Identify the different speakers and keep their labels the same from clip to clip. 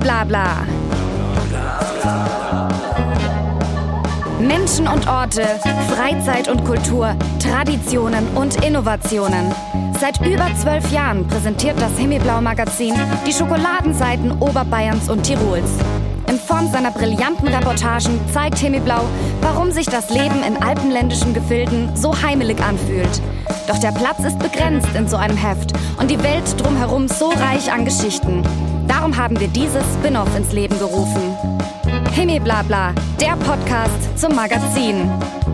Speaker 1: Himmelblabla. Menschen und Orte, Freizeit und Kultur, Traditionen und Innovationen. Seit über 12 Jahren präsentiert das Himmelblau-Magazin die Schokoladenseiten Oberbayerns und Tirols. In Form seiner brillanten Reportagen zeigt Himmelblau, warum sich das Leben in alpenländischen Gefilden so heimelig anfühlt. Doch der Platz ist begrenzt in so einem Heft und die Welt drumherum so reich an Geschichten. Darum haben wir dieses Spin-off ins Leben gerufen. Himmelblabla, der Podcast zum Magazin.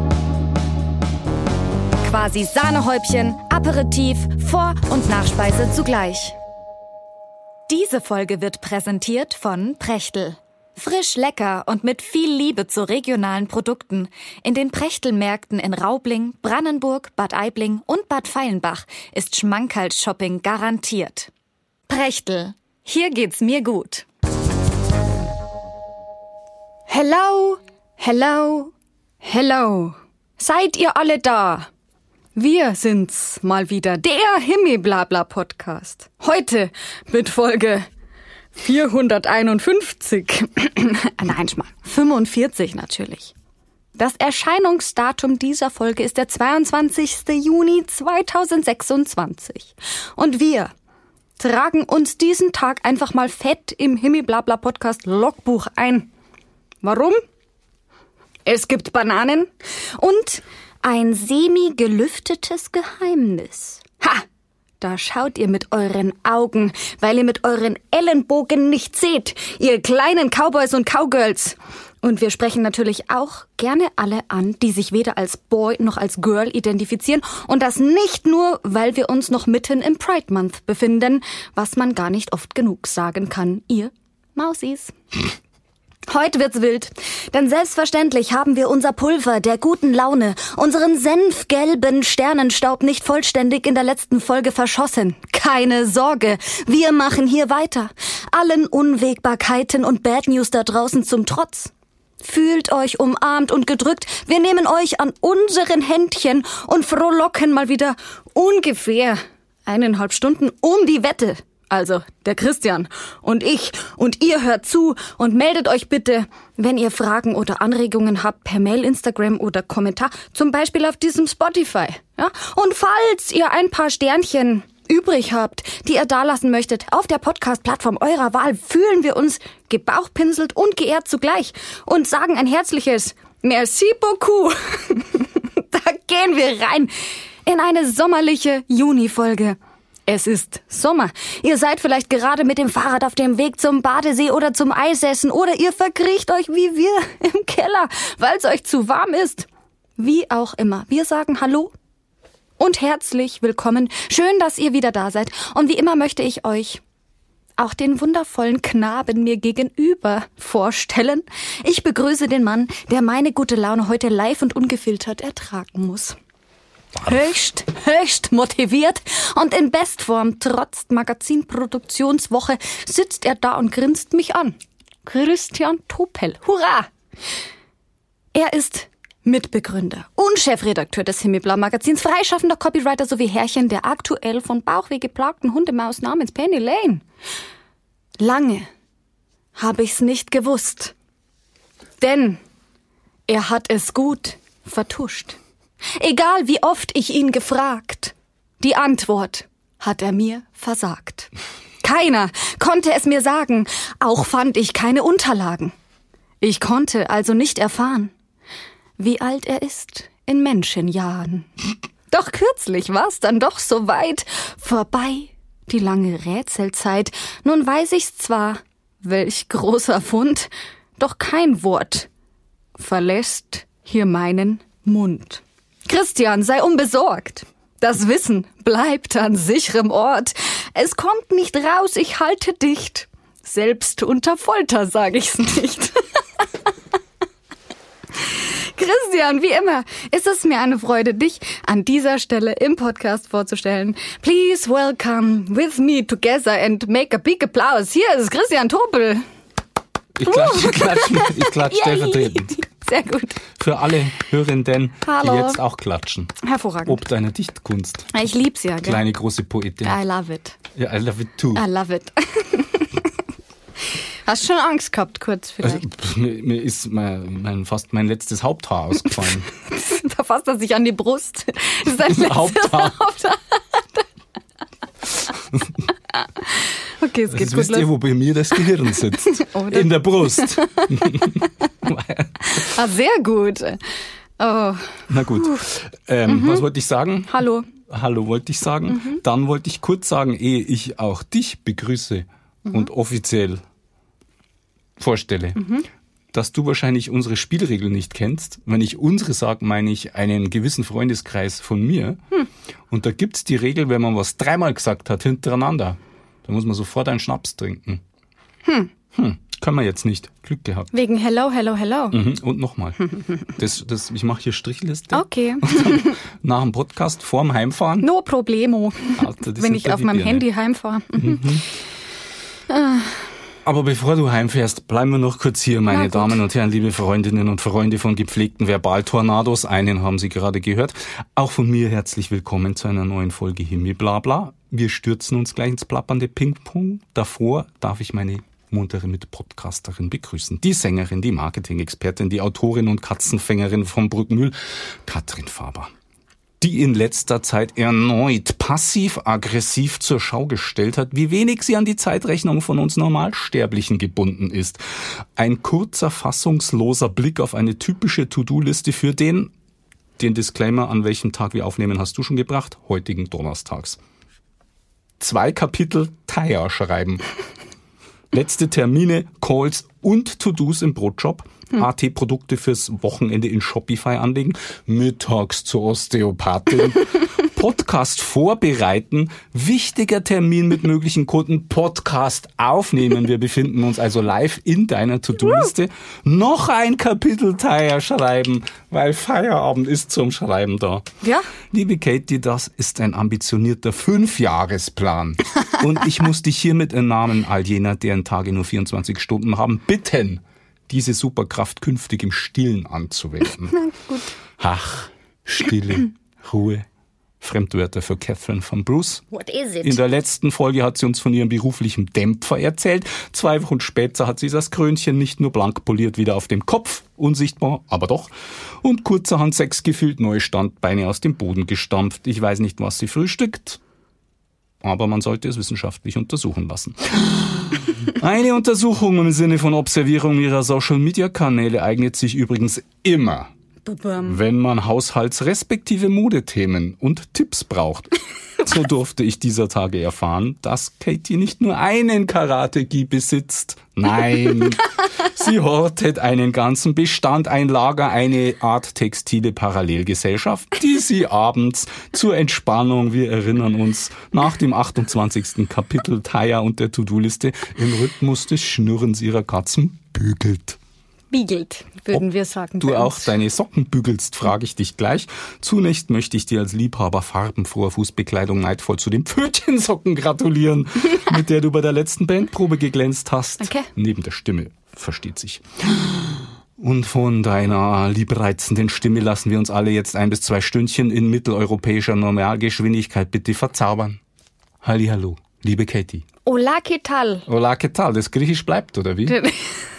Speaker 1: Quasi Sahnehäubchen, Aperitif, Vor- und Nachspeise zugleich. Diese Folge wird präsentiert von Prechtl. Frisch, lecker und mit viel Liebe zu regionalen Produkten. In den Prechtl-Märkten in Raubling, Brannenburg, Bad Aibling und Bad Feilenbach ist Schmankerl-Shopping garantiert. Prechtl, hier geht's mir gut. Hello, hello, hello. Seid ihr alle da? Wir sind's mal wieder, der Himmelblabla-Podcast. Heute mit Folge 451. Nein, 45 natürlich. Das Erscheinungsdatum dieser Folge ist der 22. Juni 2026. Und wir tragen uns diesen Tag einfach mal fett im Himmelblabla-Podcast Logbuch ein. Warum? Es gibt Bananen und ein semi-gelüftetes Geheimnis. Ha! Da schaut ihr mit euren Augen, weil ihr mit euren Ellenbogen nicht seht, ihr kleinen Cowboys und Cowgirls. Und wir sprechen natürlich auch gerne alle an, die sich weder als Boy noch als Girl identifizieren. Und das nicht nur, weil wir uns noch mitten im Pride Month befinden, was man gar nicht oft genug sagen kann, ihr Mausis. Heute wird's wild, denn selbstverständlich haben wir unser Pulver der guten Laune, unseren senfgelben Sternenstaub nicht vollständig in der letzten Folge verschossen. Keine Sorge, wir machen hier weiter. Allen Unwägbarkeiten und Bad News da draußen zum Trotz. Fühlt euch umarmt und gedrückt, wir nehmen euch an unseren Händchen und frohlocken mal wieder ungefähr 1,5 Stunden um die Wette. Also der Christian und ich und ihr hört zu und meldet euch bitte, wenn ihr Fragen oder Anregungen habt, per Mail, Instagram oder Kommentar, zum Beispiel auf diesem Spotify. Ja? Und falls ihr ein paar Sternchen übrig habt, die ihr dalassen möchtet, auf der Podcast-Plattform eurer Wahl, fühlen wir uns gebauchpinselt und geehrt zugleich und sagen ein herzliches Merci beaucoup. Da gehen wir rein in eine sommerliche Juni-Folge. Es ist Sommer. Ihr seid vielleicht gerade mit dem Fahrrad auf dem Weg zum Badesee oder zum Eisessen oder ihr verkriecht euch wie wir im Keller, weil es euch zu warm ist. Wie auch immer. Wir sagen Hallo und herzlich willkommen. Schön, dass ihr wieder da seid. Und wie immer möchte ich euch auch den wundervollen Knaben mir gegenüber vorstellen. Ich begrüße den Mann, der meine gute Laune heute live und ungefiltert ertragen muss. Höchst motiviert und in Bestform, trotz Magazinproduktionswoche, sitzt er da und grinst mich an. Christian Topel. Hurra! Er ist Mitbegründer und Chefredakteur des Himmelblau-Magazins, freischaffender Copywriter sowie Herrchen der aktuell von Bauchweh geplagten Hundemaus namens Penny Lane. Lange habe ich's nicht gewusst, denn er hat es gut vertuscht. Egal wie oft ich ihn gefragt, die Antwort hat er mir versagt. Keiner konnte es mir sagen, auch fand ich keine Unterlagen. Ich konnte also nicht erfahren, wie alt er ist in Menschenjahren. Doch kürzlich war's dann doch so weit vorbei, die lange Rätselzeit. Nun weiß ich's zwar, welch großer Fund, doch kein Wort verlässt hier meinen Mund. Christian, sei unbesorgt. Das Wissen bleibt an sicherem Ort. Es kommt nicht raus, ich halte dicht. Selbst unter Folter sag ich's nicht. Christian, wie immer, ist es mir eine Freude, dich an dieser Stelle im Podcast vorzustellen. Please welcome with me together and make a big applause. Hier ist Christian Topel.
Speaker 2: Ich klatsche stellvertretend.
Speaker 1: Sehr gut.
Speaker 2: Für alle Hörenden,
Speaker 1: Hallo.
Speaker 2: Die jetzt auch klatschen.
Speaker 1: Hervorragend.
Speaker 2: Ob deiner Dichtkunst.
Speaker 1: Ich lieb's ja, gell?
Speaker 2: Kleine, große Poetin.
Speaker 1: I love it.
Speaker 2: Ja, I love it too.
Speaker 1: I love it. Hast schon Angst gehabt, kurz vielleicht?
Speaker 2: Also, mir ist fast mein letztes Haupthaar ausgefallen.
Speaker 1: Da fasst er sich an die Brust. Das ist ein
Speaker 2: Haupthaar.
Speaker 1: Okay, es geht
Speaker 2: Jetzt
Speaker 1: gut
Speaker 2: wisst ihr,
Speaker 1: los.
Speaker 2: wo bei mir das Gehirn sitzt.
Speaker 1: Oder?
Speaker 2: In der Brust.
Speaker 1: Ah, sehr gut. Oh.
Speaker 2: Na gut. Was wollte ich sagen?
Speaker 1: Hallo.
Speaker 2: Hallo wollte ich sagen. Dann wollte ich kurz sagen, ehe ich auch dich begrüße und offiziell vorstelle, dass du wahrscheinlich unsere Spielregeln nicht kennst. Wenn ich unsere sage, meine ich einen gewissen Freundeskreis von mir. Und da gibt's die Regel, wenn man was 3-mal gesagt hat hintereinander, dann muss man sofort einen Schnaps trinken. Können wir jetzt nicht. Glück gehabt.
Speaker 1: Wegen Hello, Hello, Hello.
Speaker 2: Und nochmal. Ich mache hier Strichliste.
Speaker 1: Okay.
Speaker 2: Nach dem Podcast, vorm Heimfahren.
Speaker 1: No problemo.
Speaker 2: Alter, das
Speaker 1: Wenn
Speaker 2: sind
Speaker 1: ich
Speaker 2: da
Speaker 1: auf
Speaker 2: die
Speaker 1: meinem
Speaker 2: Birne.
Speaker 1: Handy heimfahre.
Speaker 2: Aber bevor du heimfährst, bleiben wir noch kurz hier, meine
Speaker 1: Na gut.
Speaker 2: Damen und Herren, liebe Freundinnen und Freunde von gepflegten Verbaltornados. Einen haben Sie gerade gehört. Auch von mir herzlich willkommen zu einer neuen Folge Himmelblabla. Wir stürzen uns gleich ins plappernde Ping-Pong. Davor darf ich meine muntere Mitpodcasterin begrüßen. Die Sängerin, die Marketing-Expertin, die Autorin und Katzenfängerin vom Brückmühl, Katrin Faber. Die in letzter Zeit erneut passiv-aggressiv zur Schau gestellt hat, wie wenig sie an die Zeitrechnung von uns Normalsterblichen gebunden ist. Ein kurzer, fassungsloser Blick auf eine typische To-Do-Liste für den Disclaimer, an welchem Tag wir aufnehmen, hast du schon gebracht, heutigen Donnerstags. 2 Kapitel Taya schreiben. Letzte Termine, Calls und To-Dos im Brotjob. AT-Produkte fürs Wochenende in Shopify anlegen. Mittags zur Osteopathin. Podcast vorbereiten. Wichtiger Termin mit möglichen Kunden. Podcast aufnehmen. Wir befinden uns also live in deiner To-Do-Liste. Noch ein Kapitel Taya schreiben, weil Feierabend ist zum Schreiben da.
Speaker 1: Ja.
Speaker 2: Liebe Katie, das ist ein ambitionierter 5-Jahresplan. Und ich muss dich hiermit im Namen all jener, deren Tage nur 24 Stunden haben, bitten, diese Superkraft künftig im Stillen anzuwenden.
Speaker 1: Na gut.
Speaker 2: Ach, Stille, Ruhe, Fremdwörter für Catherine von Bruce.
Speaker 1: What is it?
Speaker 2: In der letzten Folge hat sie uns von ihrem beruflichen Dämpfer erzählt. 2 Wochen später hat sie das Krönchen nicht nur blank poliert, wieder auf dem Kopf, unsichtbar, aber doch. Und kurzerhand 6 gefühlt neue Standbeine aus dem Boden gestampft. Ich weiß nicht, was sie frühstückt, aber man sollte es wissenschaftlich untersuchen lassen. Eine Untersuchung im Sinne von Observierung ihrer Social-Media-Kanäle eignet sich übrigens immer, wenn man Haushalts- respektive Modethemen und Tipps braucht. So durfte ich dieser Tage erfahren, dass Katie nicht nur einen Karate-Gi besitzt. Nein, sie hortet einen ganzen Bestand, ein Lager, eine Art textile Parallelgesellschaft, die sie abends zur Entspannung, wir erinnern uns, nach dem 28. Kapitel Taya und der To-Do-Liste im Rhythmus des Schnurrens ihrer Katzen bügelt.
Speaker 1: Biegelt, würden wir sagen.
Speaker 2: Du
Speaker 1: bei
Speaker 2: auch
Speaker 1: uns.
Speaker 2: deine Socken bügelst, frage ich dich gleich. Zunächst möchte ich dir als Liebhaber farbenfroher Fußbekleidung neidvoll zu den Pfötchensocken gratulieren, mit der du bei der letzten Bandprobe geglänzt hast.
Speaker 1: Okay.
Speaker 2: Neben der Stimme, versteht sich. Und von deiner liebreizenden Stimme lassen wir uns alle jetzt 1 bis 2 Stündchen in mitteleuropäischer Normalgeschwindigkeit bitte verzaubern. Hallihallo, liebe Katie.
Speaker 1: Hola, ¿qué tal?
Speaker 2: Hola, ¿qué tal? Das Griechisch bleibt, oder wie?
Speaker 1: Genau.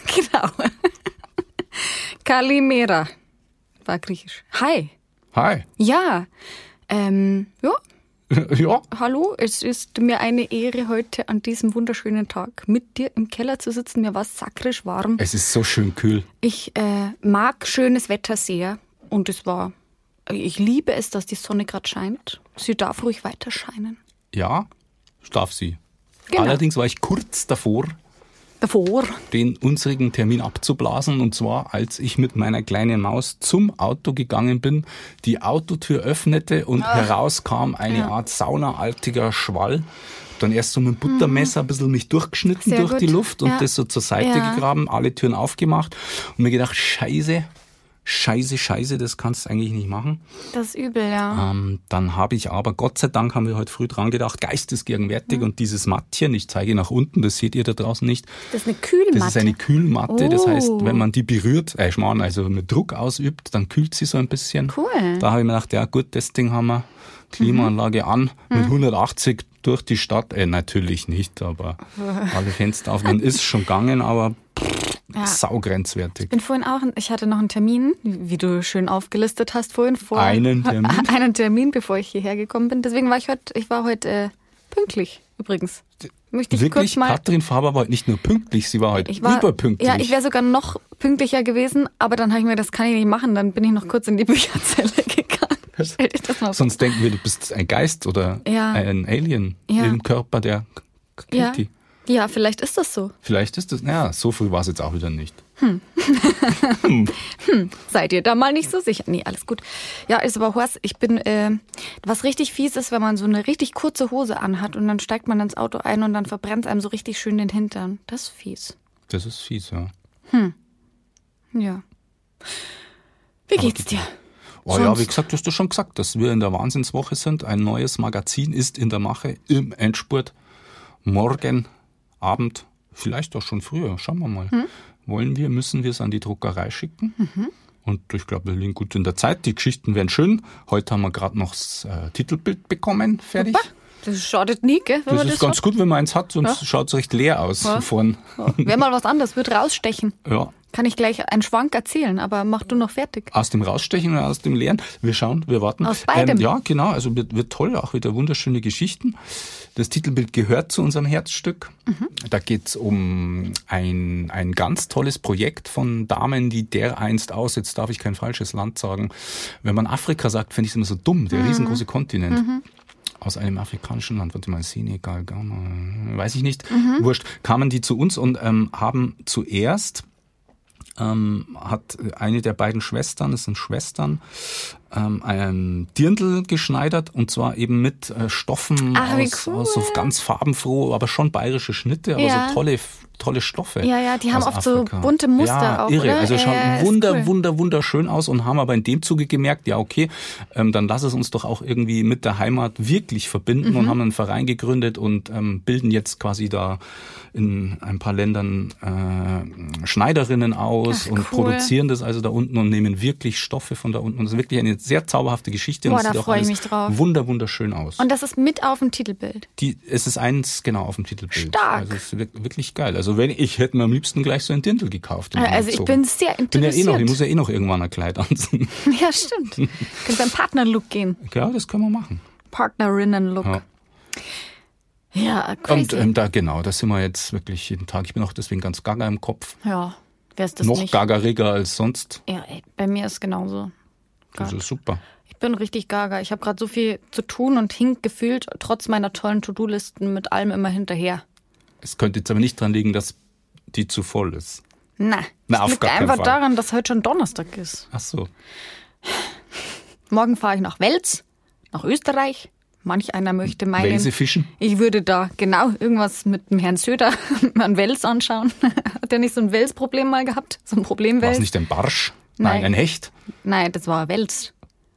Speaker 1: Kalimera. War griechisch. Hi.
Speaker 2: Hi.
Speaker 1: Ja. Ja.
Speaker 2: Ja.
Speaker 1: Hallo, es ist mir eine Ehre, heute an diesem wunderschönen Tag mit dir im Keller zu sitzen. Mir war es sakrisch warm.
Speaker 2: Es ist so schön kühl.
Speaker 1: Ich mag schönes Wetter sehr und ich liebe es, dass die Sonne gerade scheint. Sie darf ruhig weiter scheinen.
Speaker 2: Ja, darf sie.
Speaker 1: Genau.
Speaker 2: Allerdings war ich kurz davor, den unsrigen Termin abzublasen. Und zwar, als ich mit meiner kleinen Maus zum Auto gegangen bin, die Autotür öffnete und herauskam eine Art saunaartiger Schwall. Dann erst so mit dem Buttermesser ein bisschen mich durchgeschnitten
Speaker 1: Sehr
Speaker 2: durch
Speaker 1: gut.
Speaker 2: die Luft und
Speaker 1: Ja.
Speaker 2: das so zur Seite
Speaker 1: Ja.
Speaker 2: gegraben, alle Türen aufgemacht und mir gedacht, Scheiße, Scheiße, das kannst du eigentlich nicht machen.
Speaker 1: Das ist übel, ja.
Speaker 2: Dann habe ich aber, Gott sei Dank haben wir heute früh dran gedacht, geistesgegenwärtig und dieses Mattchen, ich zeige nach unten, das seht ihr da draußen nicht.
Speaker 1: Das ist eine Kühlmatte.
Speaker 2: Das ist eine Kühlmatte, das heißt, wenn man die berührt, also mit Druck ausübt, dann kühlt sie so ein bisschen.
Speaker 1: Cool.
Speaker 2: Da habe ich mir gedacht, ja gut, das Ding haben wir, Klimaanlage an, mit 180 durch die Stadt, natürlich nicht, aber alle Fenster auf, man ist schon gegangen, aber saugrenzwertig.
Speaker 1: Ich hatte noch einen Termin, wie du schön aufgelistet hast vorhin.
Speaker 2: Einen Termin?
Speaker 1: Einen Termin, bevor ich hierher gekommen bin. Deswegen war ich war heute pünktlich übrigens. Möchte ich
Speaker 2: wirklich?
Speaker 1: Kurz mal,
Speaker 2: Katrin Faber war heute nicht nur pünktlich, sie war heute überpünktlich.
Speaker 1: Ja, ich wäre sogar noch pünktlicher gewesen, aber dann habe ich mir, das kann ich nicht machen. Dann bin ich noch kurz in die Bücherzelle gegangen. Stell dir das mal vor.
Speaker 2: Sonst denken wir, du bist ein Geist oder ein Alien im Körper der Kitty.
Speaker 1: Ja, vielleicht ist das so.
Speaker 2: Vielleicht ist das, so früh war es jetzt auch wieder nicht.
Speaker 1: Seid ihr da mal nicht so sicher? Nee, alles gut. Ja, ist aber Horst, ich bin, was richtig fies ist, wenn man so eine richtig kurze Hose anhat und dann steigt man ins Auto ein und dann verbrennt einem so richtig schön den Hintern. Das ist fies.
Speaker 2: Das ist fies, ja.
Speaker 1: Ja. Wie geht's dir?
Speaker 2: Oh ja, wie gesagt, hast du schon gesagt, dass wir in der Wahnsinnswoche sind. Ein neues Magazin ist in der Mache, im Endspurt. Morgen Abend, vielleicht auch schon früher, schauen wir mal. Müssen wir es an die Druckerei schicken. Und ich glaube, wir liegen gut in der Zeit. Die Geschichten werden schön. Heute haben wir gerade noch das Titelbild bekommen, fertig.
Speaker 1: Super. Das schadet nie, gell?
Speaker 2: Das ist ganz gut, wenn man eins hat, sonst schaut es recht leer aus vorn.
Speaker 1: Wäre mal was anderes, wird rausstechen.
Speaker 2: Ja.
Speaker 1: Kann ich gleich einen Schwank erzählen, aber mach du noch fertig.
Speaker 2: Aus dem Rausstechen oder aus dem Leeren? Wir schauen, wir warten.
Speaker 1: Aus beidem.
Speaker 2: Ja, genau, also wird toll, auch wieder wunderschöne Geschichten. Das Titelbild gehört zu unserem Herzstück. Da geht's um ein ganz tolles Projekt von Damen, die dereinst aus, jetzt darf ich kein falsches Land sagen, wenn man Afrika sagt, finde ich es immer so dumm, der riesengroße Kontinent. Aus einem afrikanischen Land, warte mal, Senegal, Ghana, weiß ich nicht, wurscht, kamen die zu uns und haben zuerst hat eine der beiden Schwestern, das sind Schwestern, ein Dirndl geschneidert und zwar eben mit Stoffen aus so ganz farbenfroh, aber schon bayerische Schnitte, aber so tolle Stoffe.
Speaker 1: Ja, die haben oft
Speaker 2: Afrika.
Speaker 1: So bunte Muster auch,
Speaker 2: irre.
Speaker 1: oder?
Speaker 2: Also schauen wunderschön aus und haben aber in dem Zuge gemerkt, ja okay, dann lass es uns doch auch irgendwie mit der Heimat wirklich verbinden und haben einen Verein gegründet und bilden jetzt quasi da in ein paar Ländern Schneiderinnen aus und produzieren das also da unten und nehmen wirklich Stoffe von da unten. Und das ist wirklich eine sehr zauberhafte Geschichte.
Speaker 1: Boah,
Speaker 2: und
Speaker 1: da
Speaker 2: sieht auch
Speaker 1: freue ich mich drauf.
Speaker 2: Wunderschön aus.
Speaker 1: Und das ist mit auf dem Titelbild?
Speaker 2: Es ist eins genau auf dem Titelbild.
Speaker 1: Stark.
Speaker 2: Also es ist wirklich geil. Also ich hätte mir am liebsten gleich so ein Dirndl gekauft.
Speaker 1: Also ich bin sehr interessiert.
Speaker 2: Ich muss ja noch irgendwann ein Kleid anziehen.
Speaker 1: Ja, stimmt. Können beim Partnerlook gehen.
Speaker 2: Ja, das können wir machen.
Speaker 1: Partnerinnen-Look. Ja, crazy.
Speaker 2: Und da sind wir jetzt wirklich jeden Tag. Ich bin auch deswegen ganz gaga im Kopf.
Speaker 1: Ja, wer ist das
Speaker 2: noch
Speaker 1: nicht?
Speaker 2: gagariger als sonst.
Speaker 1: Ja, bei mir ist es genauso.
Speaker 2: Das ist super.
Speaker 1: Ich bin richtig gaga. Ich habe gerade so viel zu tun und hink gefühlt, trotz meiner tollen To-Do-Listen mit allem immer hinterher.
Speaker 2: Es könnte jetzt aber nicht dran liegen, dass die zu voll ist.
Speaker 1: Na, es liegt einfach daran, dass heute schon Donnerstag ist.
Speaker 2: Ach so.
Speaker 1: Morgen fahre ich nach Wels, nach Österreich. Manch einer möchte meinen,
Speaker 2: Welse fischen?
Speaker 1: Ich würde da genau irgendwas mit dem Herrn Söder an Wels anschauen. Hat er nicht so ein Wels-Problem mal gehabt? So ein Problem-Wels?
Speaker 2: War es nicht ein Barsch? Nein, ein Hecht?
Speaker 1: Nein, das war Wels.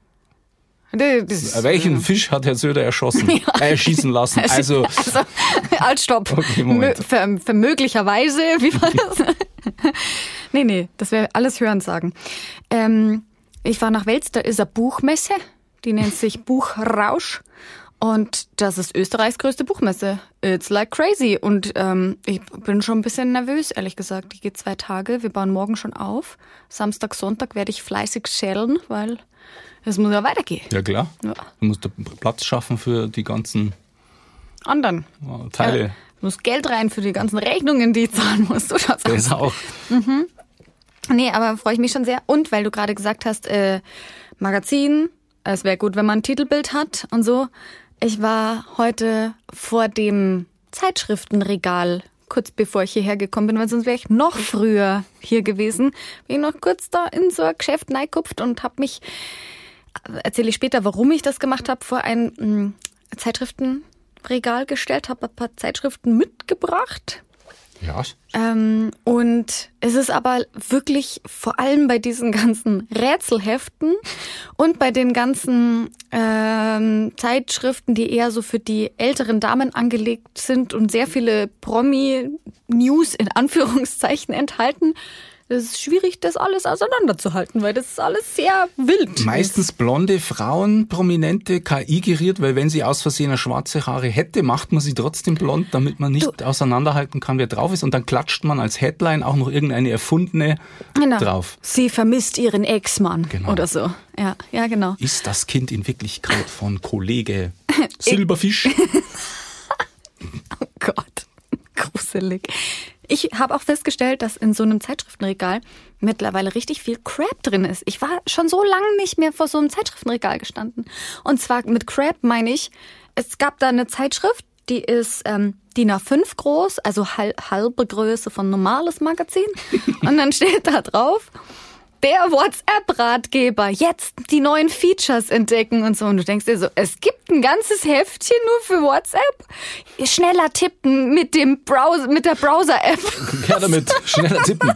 Speaker 2: Welchen Fisch hat Herr Söder erschossen? Schießen lassen? Also
Speaker 1: halt, stopp.
Speaker 2: Okay, Moment.
Speaker 1: Für möglicherweise, wie war das? Nee, das wäre alles Hörensagen. Ich war nach Wels, da ist eine Buchmesse, die nennt sich Buchrausch. Und das ist Österreichs größte Buchmesse. It's like crazy. Und ich bin schon ein bisschen nervös, ehrlich gesagt. Die geht 2 Tage. Wir bauen morgen schon auf. Samstag, Sonntag werde ich fleißig schälen, weil es muss ja weitergehen.
Speaker 2: Ja, klar. Ja. Du musst Platz schaffen für die ganzen
Speaker 1: anderen
Speaker 2: Teile.
Speaker 1: Ja, muss Geld rein für die ganzen Rechnungen, die ich zahlen muss.
Speaker 2: Das auch.
Speaker 1: Nee, aber freue ich mich schon sehr. Und weil du gerade gesagt hast, Magazin, es wäre gut, wenn man ein Titelbild hat und so. Ich war heute vor dem Zeitschriftenregal, kurz bevor ich hierher gekommen bin, weil sonst wäre ich noch früher hier gewesen. Bin ich noch kurz da in so ein Geschäft reingekupft und habe mich, erzähle ich später, warum ich das gemacht habe, vor ein Zeitschriftenregal gestellt, habe ein paar Zeitschriften mitgebracht.
Speaker 2: Ja.
Speaker 1: Und es ist aber wirklich vor allem bei diesen ganzen Rätselheften und bei den ganzen Zeitschriften, die eher so für die älteren Damen angelegt sind und sehr viele Promi-News in Anführungszeichen enthalten, es ist schwierig, das alles auseinanderzuhalten, weil das ist alles sehr wild.
Speaker 2: Meistens blonde Frauen, prominente, KI geriert, weil wenn sie aus Versehen schwarze Haare hätte, macht man sie trotzdem blond, damit man nicht auseinanderhalten kann, wer drauf ist. Und dann klatscht man als Headline auch noch irgendeine erfundene drauf.
Speaker 1: Sie vermisst ihren Ex-Mann oder so. Ja, genau.
Speaker 2: Ist das Kind in Wirklichkeit von Kollege Silberfisch?
Speaker 1: Oh Gott, gruselig. Ich habe auch festgestellt, dass in so einem Zeitschriftenregal mittlerweile richtig viel Crap drin ist. Ich war schon so lange nicht mehr vor so einem Zeitschriftenregal gestanden. Und zwar mit Crap meine ich, es gab da eine Zeitschrift, die ist DIN A5 groß, also halbe Größe von normales Magazin. Und dann steht da drauf, der WhatsApp-Ratgeber, jetzt die neuen Features entdecken und so. Und du denkst dir so, es gibt ein ganzes Heftchen nur für WhatsApp? Schneller tippen mit der Browser-App.
Speaker 2: Ja, damit. Schneller tippen.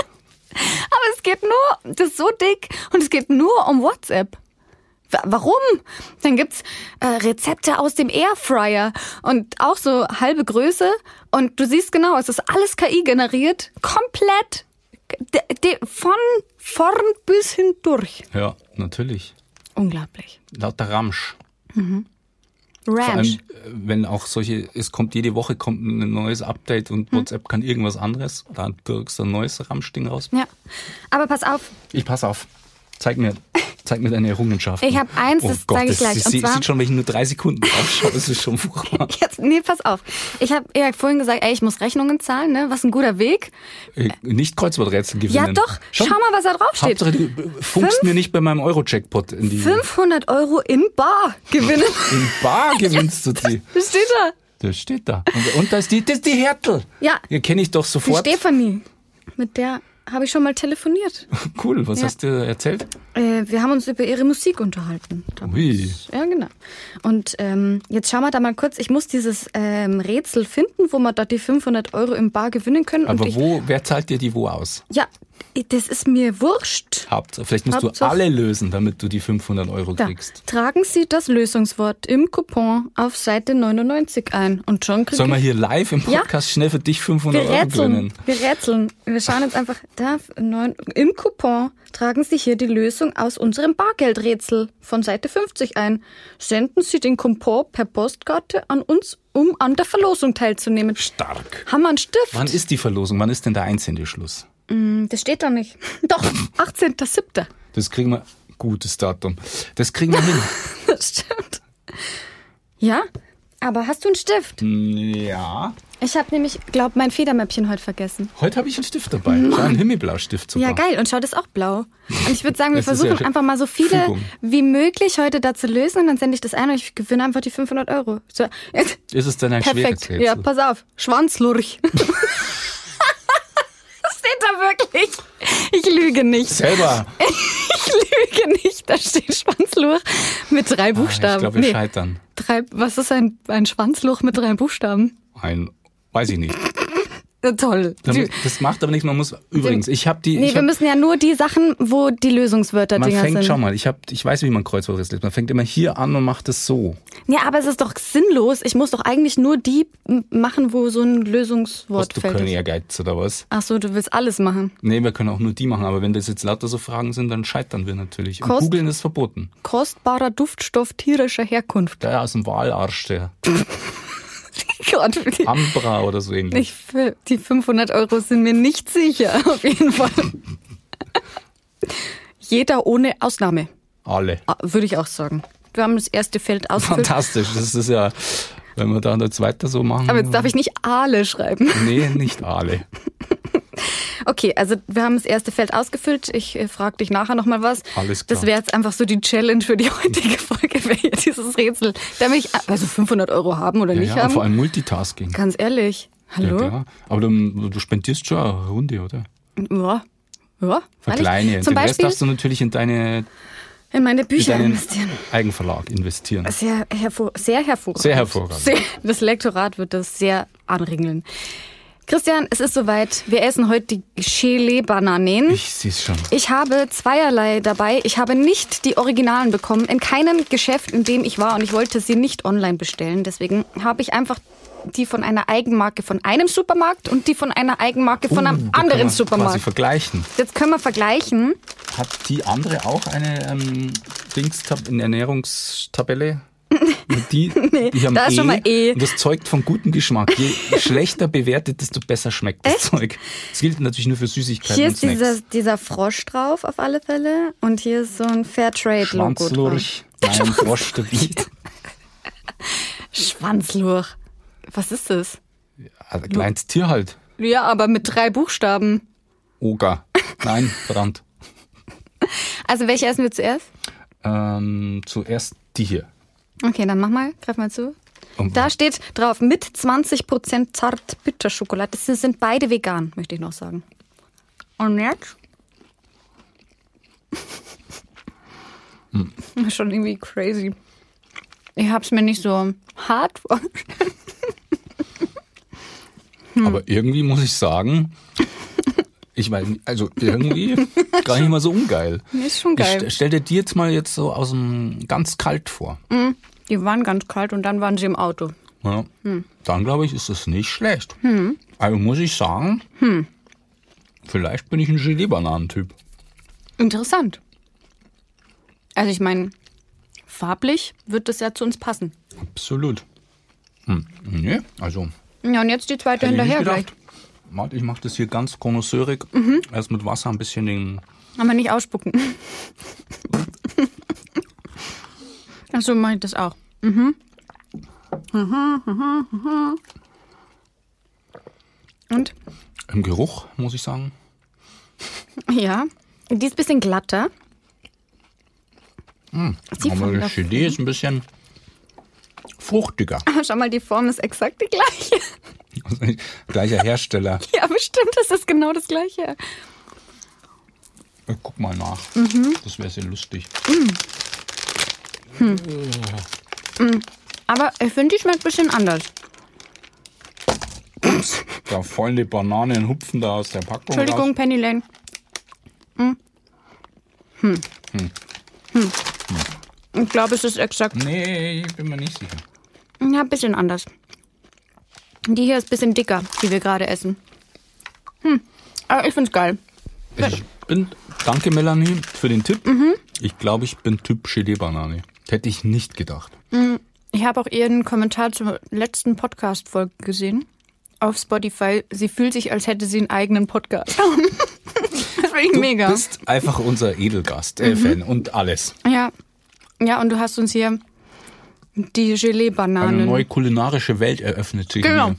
Speaker 1: Aber es geht nur, das ist so dick und es geht nur um WhatsApp. Warum? Dann gibt's Rezepte aus dem Airfryer und auch so halbe Größe. Und du siehst genau, es ist alles KI generiert, komplett. Von vorn bis hindurch.
Speaker 2: Ja, natürlich.
Speaker 1: Unglaublich.
Speaker 2: Lauter Ramsch.
Speaker 1: Mhm.
Speaker 2: Ranch. Vor allem, wenn auch jede Woche kommt ein neues Update und WhatsApp kann irgendwas anderes, dann birgst du ein neues Ramschding raus.
Speaker 1: Ja, aber pass auf.
Speaker 2: Ich pass auf. Zeig mir deine Errungenschaften.
Speaker 1: Ich habe eins, das zeige ich gleich.
Speaker 2: Das sieht schon, wenn ich nur 3 Sekunden draufschaue, das ist schon furchtbar.
Speaker 1: Nee, pass auf. Ich habe vorhin gesagt, ich muss Rechnungen zahlen, ne? Was ein guter Weg.
Speaker 2: Nicht Kreuzworträtsel gewinnen.
Speaker 1: Ja doch, schau mal, was da drauf steht.
Speaker 2: Hauptsache, du funkst mir nicht bei meinem Euro-Jackpot in die...
Speaker 1: 500 € in bar gewinnen.
Speaker 2: In bar gewinnst du die.
Speaker 1: Das steht da.
Speaker 2: Das steht da. Und das ist die Hertel.
Speaker 1: Ja.
Speaker 2: Die kenne ich doch sofort.
Speaker 1: Die Stefanie. Mit der habe ich schon mal telefoniert.
Speaker 2: Cool, was hast du erzählt?
Speaker 1: Wir haben uns über ihre Musik unterhalten.
Speaker 2: Ui.
Speaker 1: Ja, genau. Und jetzt schauen wir da mal kurz. Ich muss dieses Rätsel finden, wo wir da die 500 € im Bar gewinnen können.
Speaker 2: Aber wer zahlt dir die wo aus?
Speaker 1: Ja, das ist mir wurscht.
Speaker 2: Vielleicht musst du alle lösen, damit du die 500 € kriegst.
Speaker 1: Tragen Sie das Lösungswort im Coupon auf Seite 99 ein. Und schon kriegst du...
Speaker 2: Sollen wir hier live im Podcast schnell für dich 500 € gewinnen?
Speaker 1: Wir rätseln. Wir schauen jetzt einfach im Coupon tragen Sie hier die Lösung aus unserem Bargeldrätsel von Seite 50 ein. Senden Sie den Coupon per Postkarte an uns, um an der Verlosung teilzunehmen.
Speaker 2: Stark.
Speaker 1: Haben wir einen Stift?
Speaker 2: Wann ist die Verlosung? Wann ist denn der Einsendeschluss?
Speaker 1: Das steht da nicht. Doch, 18.07.
Speaker 2: Das kriegen wir, gutes Datum. Das kriegen wir hin.
Speaker 1: Das stimmt. Ja, aber hast du einen Stift?
Speaker 2: Ja.
Speaker 1: Ich habe nämlich, mein Federmäppchen heute vergessen.
Speaker 2: Heute habe ich einen Stift dabei. Schau, einen Himmelblaustift sogar.
Speaker 1: Ja, geil. Und schau, das ist auch blau. Und ich würde sagen, wir versuchen einfach mal so viele wie möglich heute da zu lösen. Und dann sende ich das ein und ich gewinne einfach die 500 €. So,
Speaker 2: ist es denn ein schweres Rätsel?
Speaker 1: Ja, pass auf. Schwanzlurch. Steht da wirklich? Ich lüge nicht.
Speaker 2: Selber.
Speaker 1: Ich lüge nicht. Da steht Schwanzlurch mit 3 Buchstaben.
Speaker 2: Ich glaube, wir scheitern.
Speaker 1: Was ist ein Schwanzlurch mit 3 Buchstaben?
Speaker 2: Weiß ich nicht.
Speaker 1: Toll.
Speaker 2: Das macht aber nichts. Man muss übrigens,
Speaker 1: wir müssen ja nur die Sachen, wo die Lösungswörter-Dinger sind.
Speaker 2: Schau mal, ich weiß, wie man Kreuzworträtsel liest. Man fängt immer hier an und macht es so.
Speaker 1: Ja, aber es ist doch sinnlos. Ich muss doch eigentlich nur die machen, wo so ein Lösungswort fällt.
Speaker 2: Du können Ehrgeiz oder was?
Speaker 1: Ach so, du willst alles machen.
Speaker 2: Nee, wir können auch nur die machen. Aber wenn das jetzt lauter so Fragen sind, dann scheitern wir natürlich. Und googeln ist verboten.
Speaker 1: Kostbarer Duftstoff tierischer Herkunft.
Speaker 2: Der aus dem Walarsch, der...
Speaker 1: Gott,
Speaker 2: Ambra oder so ähnlich.
Speaker 1: Die 500 € sind mir nicht sicher, auf jeden Fall. Jeder ohne Ausnahme.
Speaker 2: Alle.
Speaker 1: Würde ich auch sagen. Wir haben das erste Feld ausgefüllt.
Speaker 2: Fantastisch, das ist ja, wenn wir da jetzt weiter so machen.
Speaker 1: Aber jetzt darf ich nicht Ale schreiben.
Speaker 2: Nee, nicht Ale.
Speaker 1: Okay, also wir haben das erste Feld ausgefüllt. Ich frage dich nachher nochmal was.
Speaker 2: Alles klar.
Speaker 1: Das wäre jetzt einfach so die Challenge für die heutige Folge, wäre hier dieses Rätsel. Damit ich 500 € haben oder nicht haben.
Speaker 2: Vor allem Multitasking.
Speaker 1: Ganz ehrlich. Hallo?
Speaker 2: Ja, aber du spendierst schon eine Runde, oder?
Speaker 1: Ja.
Speaker 2: Für kleine. Den Rest darfst du natürlich in
Speaker 1: meine Bücher investieren.
Speaker 2: Eigenverlag investieren.
Speaker 1: Sehr hervorragend.
Speaker 2: Sehr hervorragend.
Speaker 1: Das Lektorat wird das sehr anringeln. Christian, es ist soweit. Wir essen heute die Gelee-Bananen.
Speaker 2: Ich sehe es schon.
Speaker 1: Ich habe zweierlei dabei. Ich habe nicht die Originalen bekommen. In keinem Geschäft, in dem ich war. Und ich wollte sie nicht online bestellen. Deswegen habe ich einfach die von einer Eigenmarke von einem Supermarkt und die von einer Eigenmarke von einem anderen Supermarkt.
Speaker 2: Quasi vergleichen.
Speaker 1: Jetzt können wir vergleichen.
Speaker 2: Hat die andere auch eine eine Ernährungstabelle? Die haben
Speaker 1: da ist schon mal E.
Speaker 2: Und das zeugt von gutem Geschmack. Je schlechter bewertet, desto besser schmeckt das Zeug. Das gilt natürlich nur für Süßigkeiten
Speaker 1: Hier
Speaker 2: und
Speaker 1: ist
Speaker 2: Snacks.
Speaker 1: dieser Frosch drauf, auf alle Fälle. Und hier ist so ein Fairtrade-Logo drauf.
Speaker 2: Schwanzlurch. Nein, Frosch stabil.
Speaker 1: Schwanzlurch. Was ist das?
Speaker 2: Also ein kleines Tier halt.
Speaker 1: Ja, aber mit 3 Buchstaben.
Speaker 2: Oger. Nein, verdammt.
Speaker 1: Also welche essen wir zuerst?
Speaker 2: Zuerst die hier.
Speaker 1: Okay, dann mach mal, greif mal zu.
Speaker 2: Und
Speaker 1: Da steht drauf, mit 20% Zartbitterschokolade. Das sind beide vegan, möchte ich noch sagen. Und jetzt? Schon irgendwie crazy. Ich hab's mir nicht so hart vorgestellt.
Speaker 2: Aber irgendwie muss ich sagen, ich meine, also irgendwie gar nicht mal so ungeil.
Speaker 1: Ist schon geil.
Speaker 2: Stell dir die jetzt mal so aus dem ganz kalt vor.
Speaker 1: Die waren ganz kalt und dann waren sie im Auto.
Speaker 2: Ja. Dann glaube ich, ist das nicht schlecht. Also muss ich sagen, vielleicht bin ich ein Gelee-Bananen-Typ.
Speaker 1: Interessant. Also ich meine, farblich wird das ja zu uns passen.
Speaker 2: Absolut. Nee, also
Speaker 1: Ja, und jetzt die zweite
Speaker 2: hätte ich nicht
Speaker 1: hinterher gleich.
Speaker 2: gedacht. Warte, ich mache das hier ganz konnoisseurig. Erst mit Wasser ein bisschen den...
Speaker 1: Aber nicht ausspucken. Achso, mach ich das auch. Und?
Speaker 2: Im Geruch, muss ich sagen.
Speaker 1: Ja, die ist ein bisschen glatter. Sie
Speaker 2: Aber
Speaker 1: von
Speaker 2: das Gelee ist ein bisschen fruchtiger.
Speaker 1: Schau mal, die Form ist exakt die gleiche.
Speaker 2: Gleicher Hersteller.
Speaker 1: Ja, bestimmt ist das genau das gleiche.
Speaker 2: Guck mal nach. Das wäre sehr lustig.
Speaker 1: Aber ich finde, die schmeckt ein bisschen anders.
Speaker 2: Da fallen die Bananen hupfen da aus der Packung
Speaker 1: Entschuldigung,
Speaker 2: raus.
Speaker 1: Penny Lane. Ich glaube, es ist exakt.
Speaker 2: Nee, ich bin mir nicht sicher.
Speaker 1: Ja, ein bisschen anders. Die hier ist ein bisschen dicker, die wir gerade essen. Aber ich find's geil.
Speaker 2: Danke Melanie für den Tipp. Ich glaube, ich bin Typ Gelee-Banane. Hätte ich nicht gedacht.
Speaker 1: Ich habe auch ihren Kommentar zur letzten Podcast-Folge gesehen. Auf Spotify. Sie fühlt sich, als hätte sie einen eigenen Podcast. Das finde ich mega.
Speaker 2: Du bist einfach unser Edelgast, Fan und alles.
Speaker 1: Ja. Ja, und du hast uns hier die Gelee-Bananen.
Speaker 2: Eine neue kulinarische Welt eröffnet sich
Speaker 1: Genau.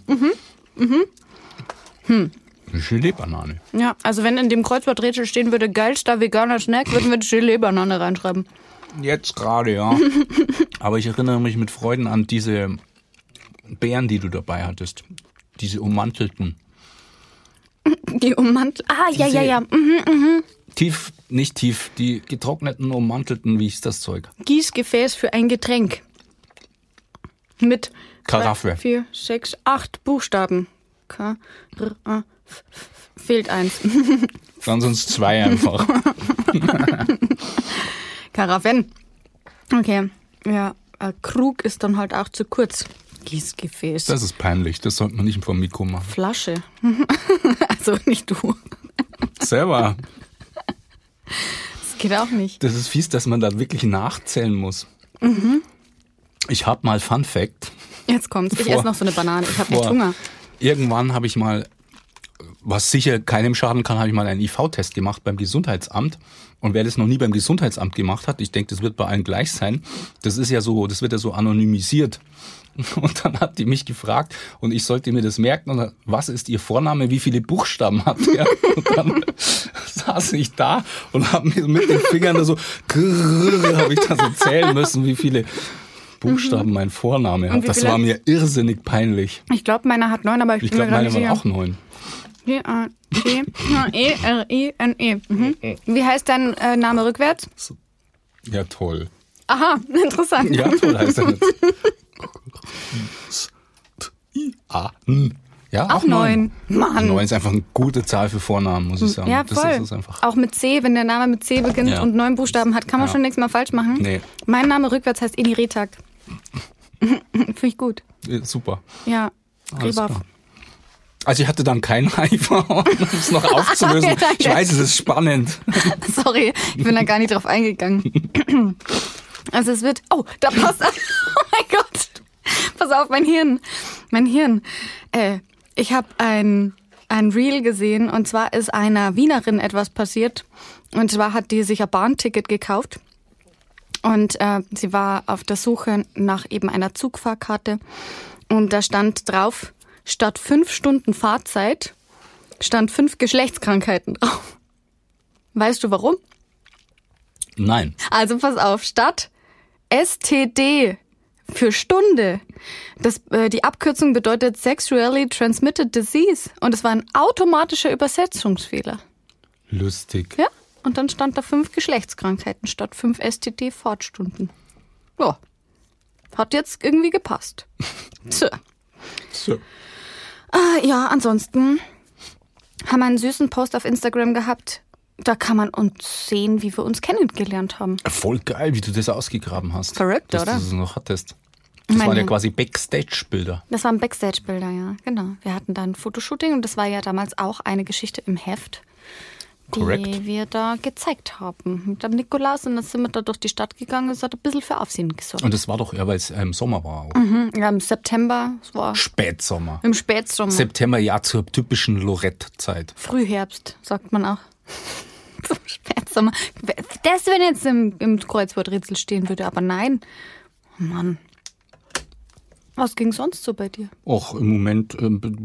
Speaker 2: mir. Gelee-Banane.
Speaker 1: Ja, also wenn in dem Kreuzworträtsel stehen würde, geilster veganer Snack, würden wir die Gelee-Banane reinschreiben.
Speaker 2: Jetzt gerade, ja. Aber ich erinnere mich mit Freuden an diese Beeren, die du dabei hattest. Diese ummantelten.
Speaker 1: Die ummantelten. Ah, ja.
Speaker 2: Tief, nicht tief, die getrockneten, ummantelten, wie ist das Zeug?
Speaker 1: Gießgefäß für ein Getränk. Mit
Speaker 2: Karaffe.
Speaker 1: 2, 4, 6, 8 Buchstaben. K, R, A, fehlt eins.
Speaker 2: Dann sind es 2 einfach.
Speaker 1: Karaffen. Okay, ja, Krug ist dann halt auch zu kurz. Gießgefäß.
Speaker 2: Das ist peinlich, das sollte man nicht vom Mikro machen.
Speaker 1: Flasche. Also nicht du.
Speaker 2: Selber.
Speaker 1: Das geht auch nicht.
Speaker 2: Das ist fies, dass man da wirklich nachzählen muss. Ich habe mal Fun Fact.
Speaker 1: Jetzt kommt's. Ich esse noch so eine Banane. Ich habe echt Hunger.
Speaker 2: Irgendwann habe ich mal, was sicher keinem schaden kann, habe ich mal einen IV-Test gemacht beim Gesundheitsamt. Und wer das noch nie beim Gesundheitsamt gemacht hat, ich denke, das wird bei allen gleich sein. Das ist ja so, das wird ja so anonymisiert. Und dann hat die mich gefragt und ich sollte mir das merken. Und dann, was ist Ihr Vorname? Wie viele Buchstaben hat er? Und dann saß ich da und habe mir mit den Fingern da so, habe ich da so zählen müssen, wie viele Buchstaben mein Vorname hat. Das war mir irrsinnig peinlich.
Speaker 1: Ich glaube, meiner hat 9, aber ich bin mir
Speaker 2: glaube,
Speaker 1: gerade
Speaker 2: meine
Speaker 1: nicht
Speaker 2: waren
Speaker 1: sicher.
Speaker 2: auch 9.
Speaker 1: G-A-T-E-R-I-N-E. Wie heißt dein Name rückwärts?
Speaker 2: Ja, toll.
Speaker 1: Aha, interessant.
Speaker 2: Ja, toll heißt er jetzt. Ja,
Speaker 1: auch 9. Mann.
Speaker 2: 9 ist einfach eine gute Zahl für Vornamen, muss ich sagen.
Speaker 1: Ja,
Speaker 2: Das
Speaker 1: voll.
Speaker 2: ist es einfach.
Speaker 1: Auch mit C, wenn der Name mit C beginnt
Speaker 2: Ja.
Speaker 1: und 9 Buchstaben hat, kann man schon nichts mehr falsch machen.
Speaker 2: Nee.
Speaker 1: Mein Name rückwärts heißt Eni Retag. Finde ich gut.
Speaker 2: Super.
Speaker 1: Ja,
Speaker 2: Alles
Speaker 1: Rebav.
Speaker 2: klar. Also ich hatte dann kein iPhone, um es noch aufzulösen.
Speaker 1: Ja, danke.
Speaker 2: Ich weiß, es ist spannend.
Speaker 1: Sorry, ich bin da gar nicht drauf eingegangen. Also es wird... Oh, da passt... Oh mein Gott. Pass auf, mein Hirn. Ich habe ein Reel gesehen und zwar ist einer Wienerin etwas passiert. Und zwar hat die sich ein Bahnticket gekauft. Und sie war auf der Suche nach eben einer Zugfahrkarte. Und da stand drauf, statt 5 Stunden Fahrzeit, stand 5 Geschlechtskrankheiten drauf. Weißt du warum?
Speaker 2: Nein.
Speaker 1: Also pass auf, statt STD für Stunde. Die Abkürzung bedeutet Sexually Transmitted Disease. Und es war ein automatischer Übersetzungsfehler.
Speaker 2: Lustig.
Speaker 1: Ja? Und dann stand da 5 Geschlechtskrankheiten statt 5 STD-Fahrtstunden. Ja. Hat jetzt irgendwie gepasst. So. Ja, ansonsten haben wir einen süßen Post auf Instagram gehabt. Da kann man uns sehen, wie wir uns kennengelernt haben.
Speaker 2: Voll geil, wie du das ausgegraben hast.
Speaker 1: Verrückt,
Speaker 2: dass
Speaker 1: oder?
Speaker 2: du das noch hattest. Das waren ja quasi Backstage-Bilder.
Speaker 1: Das waren Backstage-Bilder, ja, genau. Wir hatten da ein Fotoshooting und das war ja damals auch eine Geschichte im Heft,
Speaker 2: Korrekt.
Speaker 1: die wir da gezeigt haben. Mit dem Nikolaus und dann sind wir da durch die Stadt gegangen und es hat ein bisschen für Aufsehen gesorgt.
Speaker 2: Und das war doch eher, weil es im Sommer war. Auch.
Speaker 1: Ja, im September, es war
Speaker 2: Spätsommer.
Speaker 1: im Spätsommer.
Speaker 2: September, ja, zur typischen Lorette-Zeit.
Speaker 1: Frühherbst, sagt man auch. Zum Spätsommer. Das, wenn jetzt im Kreuzworträtsel stehen würde, aber nein. Mann. Was ging sonst so bei dir?
Speaker 2: Och, im Moment,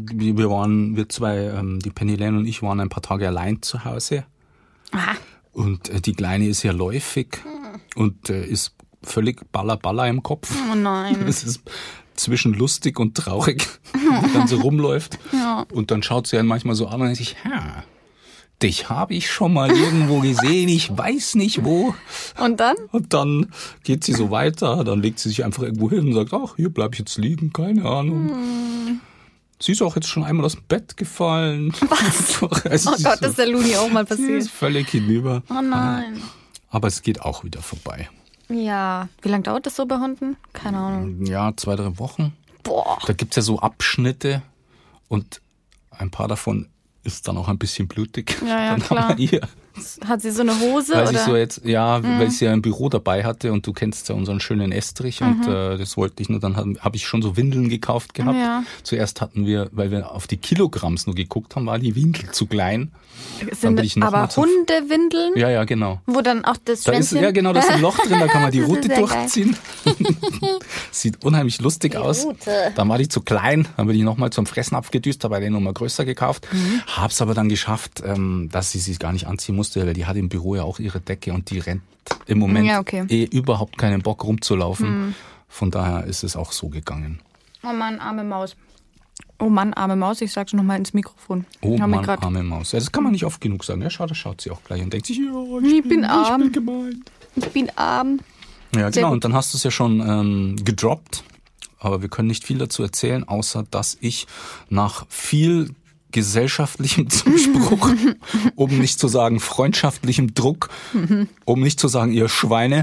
Speaker 2: wir zwei, die Penny Lane und ich waren ein paar Tage allein zu Hause.
Speaker 1: Aha.
Speaker 2: Und die Kleine ist ja läufig und ist völlig Baller im Kopf.
Speaker 1: Oh nein.
Speaker 2: Es ist zwischen lustig und traurig, die dann so rumläuft.
Speaker 1: Ja.
Speaker 2: Und dann schaut sie einen manchmal so an und denkt sich, dich habe ich schon mal irgendwo gesehen, ich weiß nicht wo.
Speaker 1: Und dann?
Speaker 2: Und dann geht sie so weiter, dann legt sie sich einfach irgendwo hin und sagt, ach, hier bleib ich jetzt liegen, keine Ahnung. Sie ist auch jetzt schon einmal aus dem Bett gefallen.
Speaker 1: Was?
Speaker 2: Also
Speaker 1: Oh Gott, das ist der Luni auch mal
Speaker 2: sie
Speaker 1: passiert.
Speaker 2: ist völlig hinüber.
Speaker 1: Oh nein.
Speaker 2: Aber es geht auch wieder vorbei.
Speaker 1: Ja. Wie lange dauert das so bei Hunden? Keine Ahnung.
Speaker 2: Ja, 2-3 Wochen.
Speaker 1: Boah.
Speaker 2: Da gibt's ja so Abschnitte und ein paar davon ist dann auch ein bisschen blutig.
Speaker 1: Ja,
Speaker 2: dann
Speaker 1: klar.
Speaker 2: haben wir ihr,
Speaker 1: Hat sie so eine Hose?
Speaker 2: weil
Speaker 1: oder?
Speaker 2: ich so jetzt, weil ich sie ja im Büro dabei hatte und du kennst ja unseren schönen Estrich und das wollte ich nur, dann habe ich schon so Windeln gekauft gehabt.
Speaker 1: Ja.
Speaker 2: Zuerst hatten wir, weil wir auf die Kilogramms nur geguckt haben, war die Windel zu klein. Dann
Speaker 1: Sind
Speaker 2: bin ich noch
Speaker 1: aber
Speaker 2: mal zu-
Speaker 1: Hundewindeln,
Speaker 2: Ja, genau.
Speaker 1: wo dann auch das
Speaker 2: Da ist,
Speaker 1: Schwänzchen...
Speaker 2: ja genau, da ist ein Loch drin, da kann man die
Speaker 1: Das ist
Speaker 2: Rute
Speaker 1: sehr
Speaker 2: durchziehen. Sieht unheimlich lustig aus.
Speaker 1: Rute.
Speaker 2: Dann war die zu klein, dann bin ich nochmal zum Fressen abgedüst, habe eine Nummer größer gekauft. Hab's aber dann geschafft, dass sie sich gar nicht anziehen musste, weil die hat im Büro ja auch ihre Decke und die rennt im Moment
Speaker 1: Ja, okay.
Speaker 2: überhaupt keinen Bock rumzulaufen. Von daher ist es auch so gegangen.
Speaker 1: Oh Mann, arme Maus. Oh Mann, arme Maus, ich sag's nochmal ins Mikrofon.
Speaker 2: Oh
Speaker 1: Ich hab mich
Speaker 2: Mann,
Speaker 1: grad-
Speaker 2: arme Maus. Ja, das kann man nicht oft genug sagen. Ja, schade, schaut sie auch gleich und denkt sich, ja,
Speaker 1: Ich bin arm.
Speaker 2: Ich bin gemeint.
Speaker 1: Ich bin arm.
Speaker 2: Ja,
Speaker 1: Sehr
Speaker 2: genau.
Speaker 1: gut.
Speaker 2: Und dann hast du es ja schon gedroppt. Aber wir können nicht viel dazu erzählen, außer dass ich nach viel gesellschaftlichem Zuspruch, um nicht zu sagen freundschaftlichem Druck, um nicht zu sagen ihr Schweine,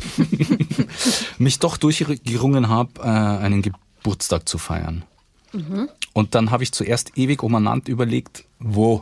Speaker 2: mich doch durchgerungen habe, einen Geburtstag zu feiern. Und dann habe ich zuerst ewig umeinander überlegt, wo.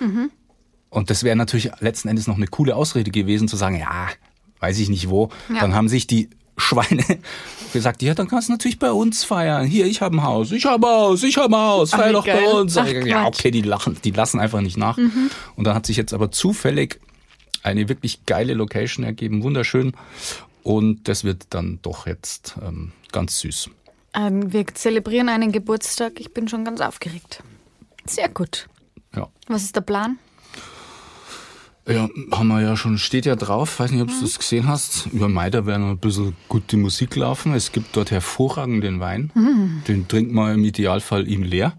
Speaker 2: Und das wäre natürlich letzten Endes noch eine coole Ausrede gewesen, zu sagen, ja, weiß ich nicht wo.
Speaker 1: Ja.
Speaker 2: Dann haben sich die Schweine gesagt, ja, dann kannst du natürlich bei uns feiern. Hier, ich habe ein Haus, ich habe ein Haus, feier
Speaker 1: wie
Speaker 2: doch bei
Speaker 1: geil.
Speaker 2: uns.
Speaker 1: Ach,
Speaker 2: Ja,
Speaker 1: Quatsch.
Speaker 2: okay, die lassen einfach nicht nach. Und dann hat sich jetzt aber zufällig eine wirklich geile Location ergeben, wunderschön. Und das wird dann doch jetzt ganz süß.
Speaker 1: Wir zelebrieren einen Geburtstag. Ich bin schon ganz aufgeregt. Sehr gut.
Speaker 2: Ja.
Speaker 1: Was ist der Plan?
Speaker 2: Ja, haben wir ja schon, steht ja drauf, weiß nicht, ob du das gesehen hast. Über Mai, da werden noch ein bisschen gute Musik laufen. Es gibt dort hervorragenden Wein. Den trinkt man im Idealfall ihm leer.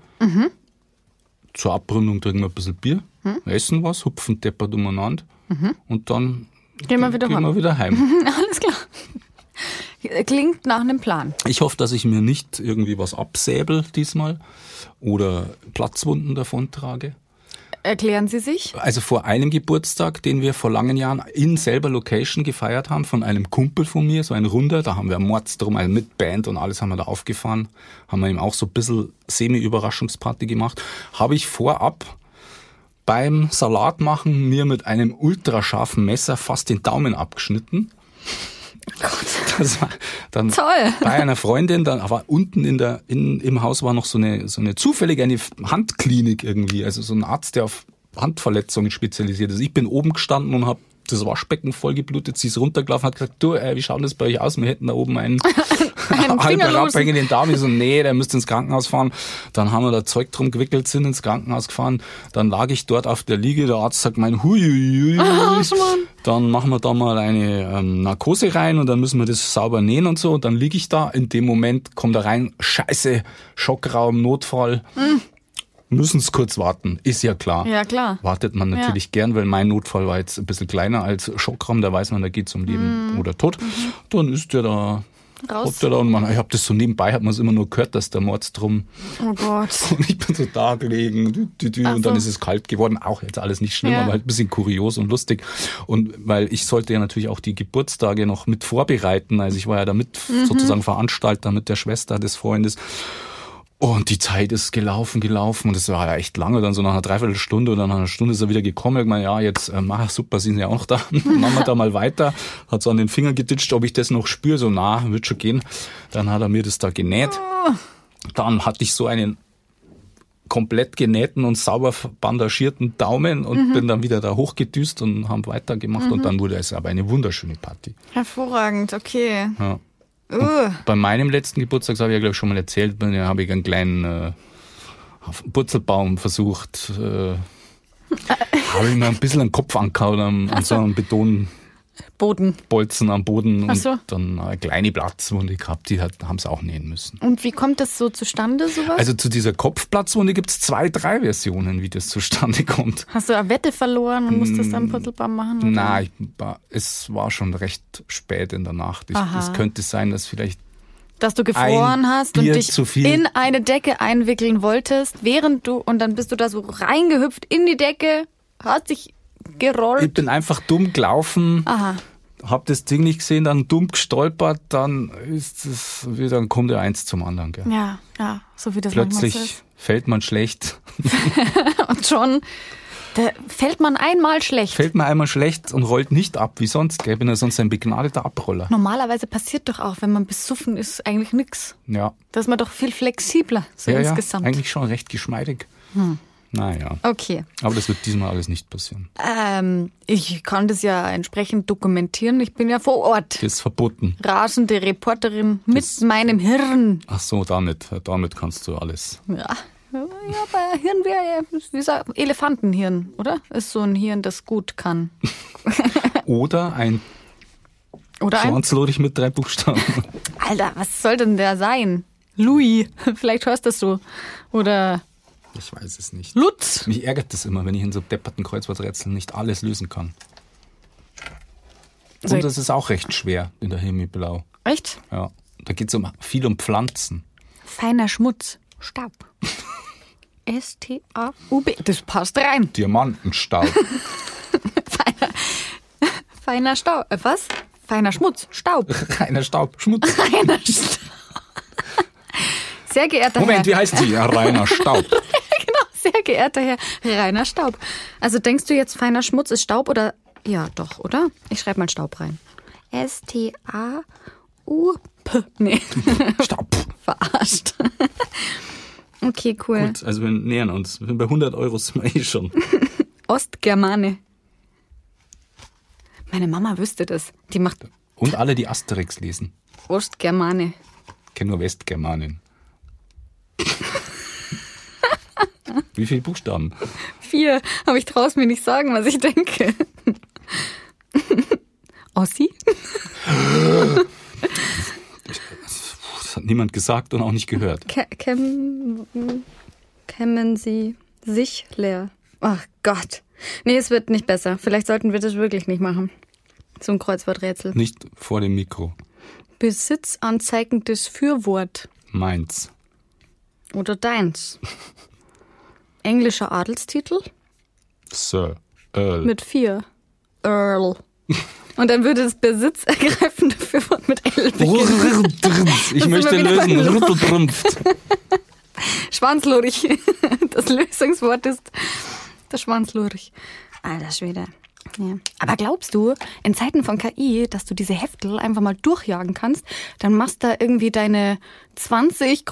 Speaker 2: Zur Abrundung trinken wir ein bisschen Bier, essen was, hupfen deppert umeinander und dann
Speaker 1: Gehen wir wieder
Speaker 2: gehen
Speaker 1: heim.
Speaker 2: wir wieder heim.
Speaker 1: Alles klar. Klingt nach einem Plan.
Speaker 2: Ich hoffe, dass ich mir nicht irgendwie was absäbel diesmal oder Platzwunden davontrage.
Speaker 1: Erklären Sie sich?
Speaker 2: Also vor einem Geburtstag, den wir vor langen Jahren in selber Location gefeiert haben, von einem Kumpel von mir, so ein Runder, da haben wir Mords drum, also mit Band und alles haben wir da aufgefahren, haben wir ihm auch so ein bisschen Semi-Überraschungsparty gemacht, habe ich vorab beim Salatmachen mir mit einem ultrascharfen Messer fast den Daumen abgeschnitten.
Speaker 1: Gott.
Speaker 2: Das war dann
Speaker 1: Toll.
Speaker 2: Bei einer Freundin, dann aber unten im Haus war noch so eine zufällig eine Handklinik irgendwie, also so ein Arzt, der auf Handverletzungen spezialisiert ist. Ich bin oben gestanden und habe das Waschbecken voll geblutet, sie ist runtergelaufen, hat gesagt, du, wie schaut das bei euch aus? Wir hätten da oben einen halb herabhängenden Daumen. Ich so, nee, der müsste ins Krankenhaus fahren. Dann haben wir da Zeug drum gewickelt, sind ins Krankenhaus gefahren. Dann lag ich dort auf der Liege, der Arzt sagt, hui. Dann machen wir da mal eine Narkose rein und dann müssen wir das sauber nähen und so. Und dann liege ich da, in dem Moment kommt da rein, scheiße, Schockraum, Notfall. Müssen es kurz warten, ist ja klar.
Speaker 1: Ja, klar.
Speaker 2: Wartet man natürlich gern, weil mein Notfall war jetzt ein bisschen kleiner als Schockraum, da weiß man, da geht es um Leben oder Tod. Dann ist der da raus. Und ich habe das so nebenbei, hat man es immer nur gehört, dass der Mords drum.
Speaker 1: Oh Gott.
Speaker 2: Und ich bin so da gelegen und dann ist es kalt geworden. Auch jetzt alles nicht schlimm, aber halt ein bisschen kurios und lustig. Und weil ich sollte ja natürlich auch die Geburtstage noch mit vorbereiten. Also ich war ja da mit sozusagen Veranstalter mit der Schwester des Freundes. Und die Zeit ist gelaufen und es war ja echt lange, dann so nach einer Dreiviertelstunde oder nach einer Stunde ist er wieder gekommen. Ich meine, ja, jetzt, super, Sie sind ja auch noch da, machen wir da mal weiter. Hat so an den Finger geditscht, ob ich das noch spüre, so wird schon gehen. Dann hat er mir das da genäht. Dann hatte ich so einen komplett genähten und sauber bandagierten Daumen und bin dann wieder da hochgedüst und haben weitergemacht und dann wurde es aber eine wunderschöne Party.
Speaker 1: Hervorragend, okay.
Speaker 2: Ja. Bei meinem letzten Geburtstag, das habe ich ja glaube ich schon mal erzählt, habe ich einen kleinen Purzelbaum versucht, habe ich mir ein bisschen den Kopf angehauen an so einem Betonbolzen am Boden und dann eine kleine Platzwunde gehabt, die haben sie auch nähen müssen.
Speaker 1: Und wie kommt das so zustande, sowas?
Speaker 2: Also zu dieser Kopfplatzwunde gibt es 2, 3 Versionen, wie das zustande kommt.
Speaker 1: Hast du eine Wette verloren und musstest einen Purzelbaum machen? Oder?
Speaker 2: Nein, es war schon recht spät in der Nacht. Es könnte sein, dass vielleicht
Speaker 1: dass du gefroren hast und dich in eine Decke einwickeln wolltest, und dann bist du da so reingehüpft in die Decke, hast dich gerollt.
Speaker 2: Ich bin einfach dumm gelaufen, hab das Ding nicht gesehen, dann dumm gestolpert, dann kommt der eins zum anderen. Gell?
Speaker 1: Ja, so wie das
Speaker 2: plötzlich
Speaker 1: manchmal ist.
Speaker 2: Fällt man schlecht.
Speaker 1: Und schon fällt man einmal schlecht.
Speaker 2: Fällt man einmal schlecht und rollt nicht ab, wie sonst. Ich bin ja sonst ein begnadeter Abroller.
Speaker 1: Normalerweise passiert doch auch, wenn man besoffen ist, eigentlich nichts.
Speaker 2: Ja.
Speaker 1: Da ist man doch viel flexibler, so insgesamt.
Speaker 2: Ja, eigentlich schon recht geschmeidig. Naja.
Speaker 1: Okay.
Speaker 2: Aber das wird diesmal alles nicht passieren.
Speaker 1: Ich kann das ja entsprechend dokumentieren. Ich bin ja vor Ort.
Speaker 2: Das ist verboten.
Speaker 1: Rasende Reporterin mit meinem Hirn.
Speaker 2: Ach so, damit kannst du alles.
Speaker 1: Ja, bei Hirn wäre wie sagt Elefantenhirn, oder? Ist so ein Hirn, das gut kann.
Speaker 2: Oder ein Schwanzlodig mit 3 Buchstaben.
Speaker 1: Alter, was soll denn der sein? Louis, vielleicht hörst du das so. Oder
Speaker 2: ich weiß es nicht.
Speaker 1: Lutz.
Speaker 2: Mich ärgert das immer, wenn ich in so depperten Kreuzworträtseln nicht alles lösen kann. Und das ist auch recht schwer in der Himmelblau.
Speaker 1: Echt?
Speaker 2: Ja, da geht es viel um Pflanzen.
Speaker 1: Feiner Schmutz. Staub. S-T-A-U-B. Das passt rein.
Speaker 2: Diamantenstaub.
Speaker 1: Feiner Staub. Was? Feiner Schmutz. Staub.
Speaker 2: Reiner Staub. Schmutz.
Speaker 1: Reiner Staub. Sehr geehrter Herr.
Speaker 2: Moment, wie heißt sie? Reiner Staub.
Speaker 1: Genau, sehr geehrter Herr. Reiner Staub. Also denkst du jetzt, feiner Schmutz ist Staub oder? Ja, doch, oder? Ich schreibe mal Staub rein. S-T-A-U-P. Nee.
Speaker 2: Staub.
Speaker 1: Verarscht. Okay, cool.
Speaker 2: Gut, also wir nähern uns. Wir sind bei 100 € sind wir schon.
Speaker 1: Ostgermane. Meine Mama wüsste das. Die macht.
Speaker 2: Und alle, die Asterix lesen.
Speaker 1: Ostgermane.
Speaker 2: Ich kenne nur Westgermanen. Wie viele Buchstaben?
Speaker 1: 4. Aber ich traue es mir nicht sagen, was ich denke. Ossi?
Speaker 2: Das hat niemand gesagt und auch nicht gehört.
Speaker 1: Kämmen Sie sich leer. Ach Gott. Nee, es wird nicht besser. Vielleicht sollten wir das wirklich nicht machen. So ein Kreuzworträtsel.
Speaker 2: Nicht vor dem Mikro.
Speaker 1: Besitzanzeigendes Fürwort.
Speaker 2: Meins.
Speaker 1: Oder deins. Englischer Adelstitel?
Speaker 2: Sir. Earl.
Speaker 1: Mit 4. Earl. Und dann würde das besitzergreifende Fürwort mit L beginnen.
Speaker 2: Ich möchte lösen. Rütteltrumpft.
Speaker 1: Schwanzlurch. Das Lösungswort ist der Schwanzlurch. Alter Schwede. Ja. Aber glaubst du, in Zeiten von KI, dass du diese Heftel einfach mal durchjagen kannst, dann machst du da irgendwie deine 20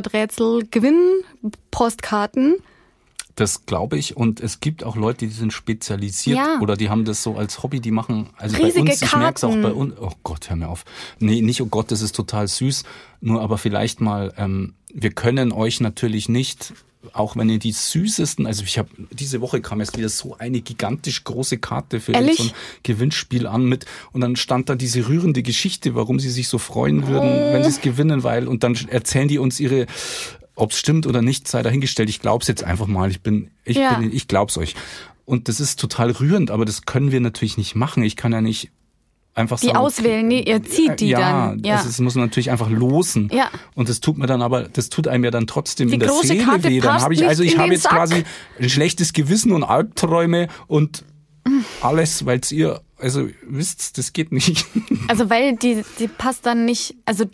Speaker 1: Kreuzworträtsel-Gewinn-Postkarten.
Speaker 2: Das glaube ich. Und es gibt auch Leute, die sind spezialisiert oder die haben das so als Hobby, die machen, also
Speaker 1: riesige
Speaker 2: bei uns, ich merke es auch
Speaker 1: Karten.
Speaker 2: bei uns, oh Gott, hör mir auf. Nee, nicht, oh Gott, das ist total süß. Nur aber vielleicht mal, wir können euch natürlich nicht, auch wenn ihr die süßesten, also diese Woche kam erst wieder so eine gigantisch große Karte für so ein Gewinnspiel an mit, und dann stand da diese rührende Geschichte, warum sie sich so freuen würden, wenn sie es gewinnen, und dann erzählen die uns ob es stimmt oder nicht, sei dahingestellt. Ich glaub's jetzt einfach mal. Ich glaub's euch. Und das ist total rührend, aber das können wir natürlich nicht machen. Ich kann ja nicht einfach
Speaker 1: die
Speaker 2: sagen,
Speaker 1: auswählen, nee, ihr zieht die dann. Ja,
Speaker 2: das muss man natürlich einfach losen.
Speaker 1: Ja.
Speaker 2: Und das tut einem ja dann trotzdem in der
Speaker 1: große
Speaker 2: Seele
Speaker 1: Karte
Speaker 2: weh. Dann
Speaker 1: passt
Speaker 2: habe ich
Speaker 1: nicht in
Speaker 2: habe
Speaker 1: den
Speaker 2: jetzt
Speaker 1: Sack.
Speaker 2: quasi ein schlechtes Gewissen und Albträume und alles, weil ihr wisst, das geht nicht.
Speaker 1: Also weil die passt dann nicht, also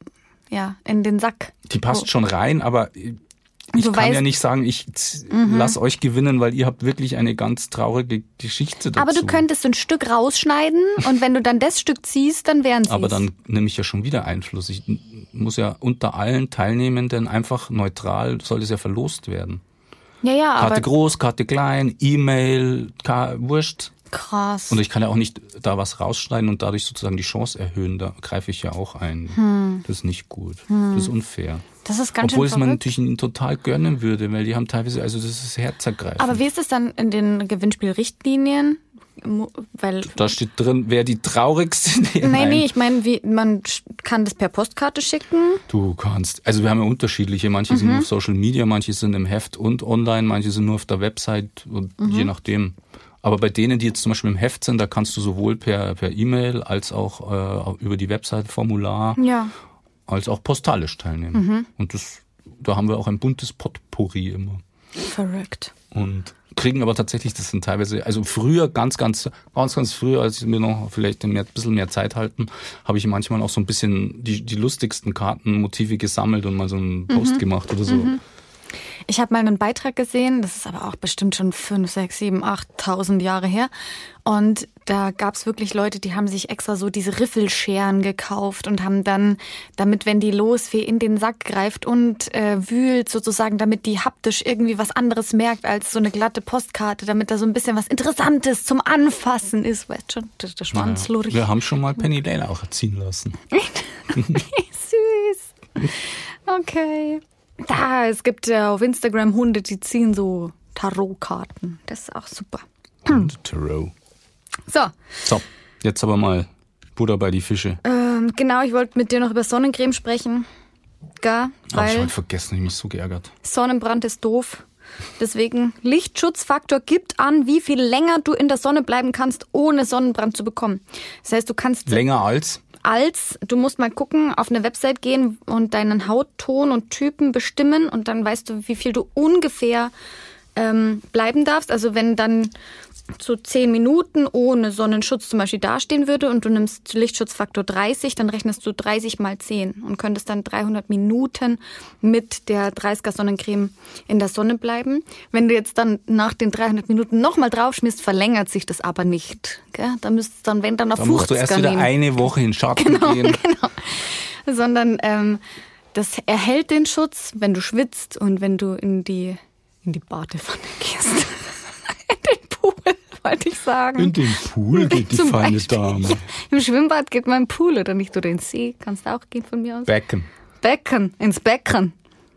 Speaker 1: in den Sack.
Speaker 2: Die passt schon rein, aber ich kann ja nicht sagen, ich lass euch gewinnen, weil ihr habt wirklich eine ganz traurige Geschichte dazu.
Speaker 1: Aber du könntest ein Stück rausschneiden und wenn du dann das Stück ziehst, dann wären sie.
Speaker 2: Aber dann nehme ich ja schon wieder Einfluss. Ich muss ja unter allen Teilnehmenden einfach neutral, soll das ja verlost werden.
Speaker 1: Ja,
Speaker 2: Karte
Speaker 1: aber
Speaker 2: groß, Karte klein, E-Mail, wurscht.
Speaker 1: krass.
Speaker 2: Und ich kann ja auch nicht da was rausschneiden und dadurch sozusagen die Chance erhöhen. Da greife ich ja auch ein. Das ist nicht gut. Das ist unfair.
Speaker 1: Das ist ganz
Speaker 2: Obwohl
Speaker 1: schön
Speaker 2: es man
Speaker 1: verrückt.
Speaker 2: natürlich ihnen total gönnen würde, weil die haben teilweise, das ist herzergreifend.
Speaker 1: Aber wie ist es dann in den Gewinnspielrichtlinien? Weil
Speaker 2: Da steht drin, wer die traurigste...
Speaker 1: Nee, ich meine, man kann das per Postkarte schicken.
Speaker 2: Du kannst, also wir haben ja unterschiedliche, manche sind nur auf Social Media, manche sind im Heft und online, manche sind nur auf der Website und je nachdem. Aber bei denen, die jetzt zum Beispiel im Heft sind, da kannst du sowohl per E-Mail als auch über die Website Formular als auch postalisch teilnehmen. Und da haben wir auch ein buntes Potpourri immer.
Speaker 1: Verrückt.
Speaker 2: Und kriegen aber tatsächlich, das sind teilweise, also früher, ganz früher, als wir noch vielleicht ein bisschen mehr Zeit hatten, habe ich manchmal auch so ein bisschen die lustigsten Kartenmotive gesammelt und mal so einen Post gemacht oder so.
Speaker 1: Ich habe mal einen Beitrag gesehen, das ist aber auch bestimmt schon 5, 6, 7, 8.000 Jahre her. Und da gab's wirklich Leute, die haben sich extra so diese Riffelscheren gekauft und haben dann, damit, wenn die Losfee in den Sack greift und wühlt sozusagen, damit die haptisch irgendwie was anderes merkt als so eine glatte Postkarte, damit da so ein bisschen was Interessantes zum Anfassen ist. Weißt schon, der Schwanzlurch.
Speaker 2: Wir haben schon mal Penny Lane auch erziehen lassen.
Speaker 1: Süß. Okay. Es gibt auf Instagram Hunde, die ziehen so Tarotkarten. Das ist auch super.
Speaker 2: Tarot.
Speaker 1: So,
Speaker 2: jetzt aber mal Butter bei die Fische.
Speaker 1: genau, ich wollte mit dir noch über Sonnencreme sprechen.
Speaker 2: Hab ich
Speaker 1: Weil
Speaker 2: heute vergessen, ich mich so geärgert.
Speaker 1: Sonnenbrand ist doof. Deswegen, Lichtschutzfaktor gibt an, wie viel länger du in der Sonne bleiben kannst, ohne Sonnenbrand zu bekommen. Das heißt, du kannst...
Speaker 2: Länger als?
Speaker 1: Du musst mal gucken, auf eine Website gehen und deinen Hautton und Typen bestimmen und dann weißt du, wie viel du ungefähr bleiben darfst. Also wenn dann so 10 Minuten ohne Sonnenschutz zum Beispiel dastehen würde und du nimmst Lichtschutzfaktor 30, dann rechnest du 30 mal 10 und könntest dann 300 Minuten mit der 30er Sonnencreme in der Sonne bleiben. Wenn du jetzt dann nach den 300 Minuten nochmal draufschmierst, verlängert sich das aber nicht. Gell? Da müsstest du dann, wenn dann auf 50er nehmen.
Speaker 2: Da musst du erst wieder eine Woche in Schatten gehen.
Speaker 1: Genau. Sondern das erhält den Schutz, wenn du schwitzt und wenn du in die Badewanne gehst. In den Pool, wollte ich sagen.
Speaker 2: In den Pool geht die
Speaker 1: Zum
Speaker 2: feine
Speaker 1: Beispiel.
Speaker 2: Dame.
Speaker 1: Im Schwimmbad geht man im Pool oder nicht, oder ins See. Kannst du auch gehen von mir aus.
Speaker 2: Becken.
Speaker 1: Ins Becken.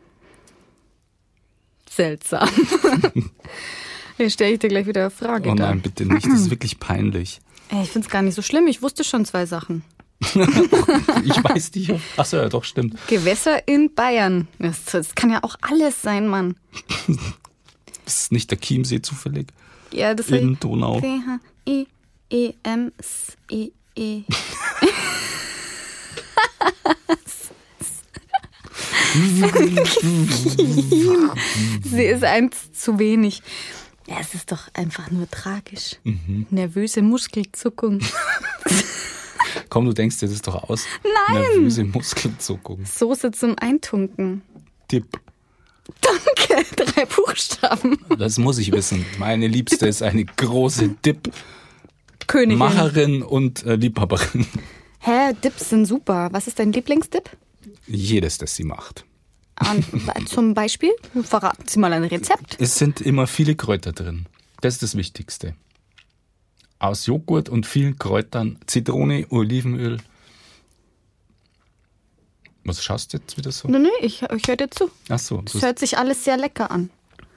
Speaker 1: Seltsam. Jetzt stelle ich dir gleich wieder eine Frage.
Speaker 2: Oh nein, bitte nicht. Das ist wirklich peinlich.
Speaker 1: Ich finde es gar nicht so schlimm. Ich wusste schon 2 Sachen.
Speaker 2: Ich weiß nicht. Achso, ja, doch, stimmt.
Speaker 1: Gewässer in Bayern. Das kann ja auch alles sein, Mann.
Speaker 2: Das ist nicht der Chiemsee zufällig.
Speaker 1: Ja, das
Speaker 2: In Donau.
Speaker 1: C-H-I-E-M-S-E-E. Sie ist eins zu wenig. Ja, es ist doch einfach nur tragisch. Nervöse Muskelzuckung.
Speaker 2: Komm, du denkst dir das doch aus.
Speaker 1: Nein.
Speaker 2: Nervöse Muskelzuckung.
Speaker 1: Soße zum Eintunken.
Speaker 2: Tipp.
Speaker 1: Danke, 3 Buchstaben.
Speaker 2: Das muss ich wissen. Meine Liebste ist eine große
Speaker 1: Königin.
Speaker 2: Dip-Macherin und Liebhaberin.
Speaker 1: Hä, Dips sind super. Was ist dein Lieblingsdip?
Speaker 2: Jedes, das sie macht.
Speaker 1: Zum Beispiel? Verraten Sie mal ein Rezept.
Speaker 2: Es sind immer viele Kräuter drin. Das ist das Wichtigste. Aus Joghurt und vielen Kräutern, Zitrone, Olivenöl. Was schaust du jetzt wieder so?
Speaker 1: Nee, ich höre dir zu.
Speaker 2: Ach so.
Speaker 1: Es hört sich alles sehr lecker an.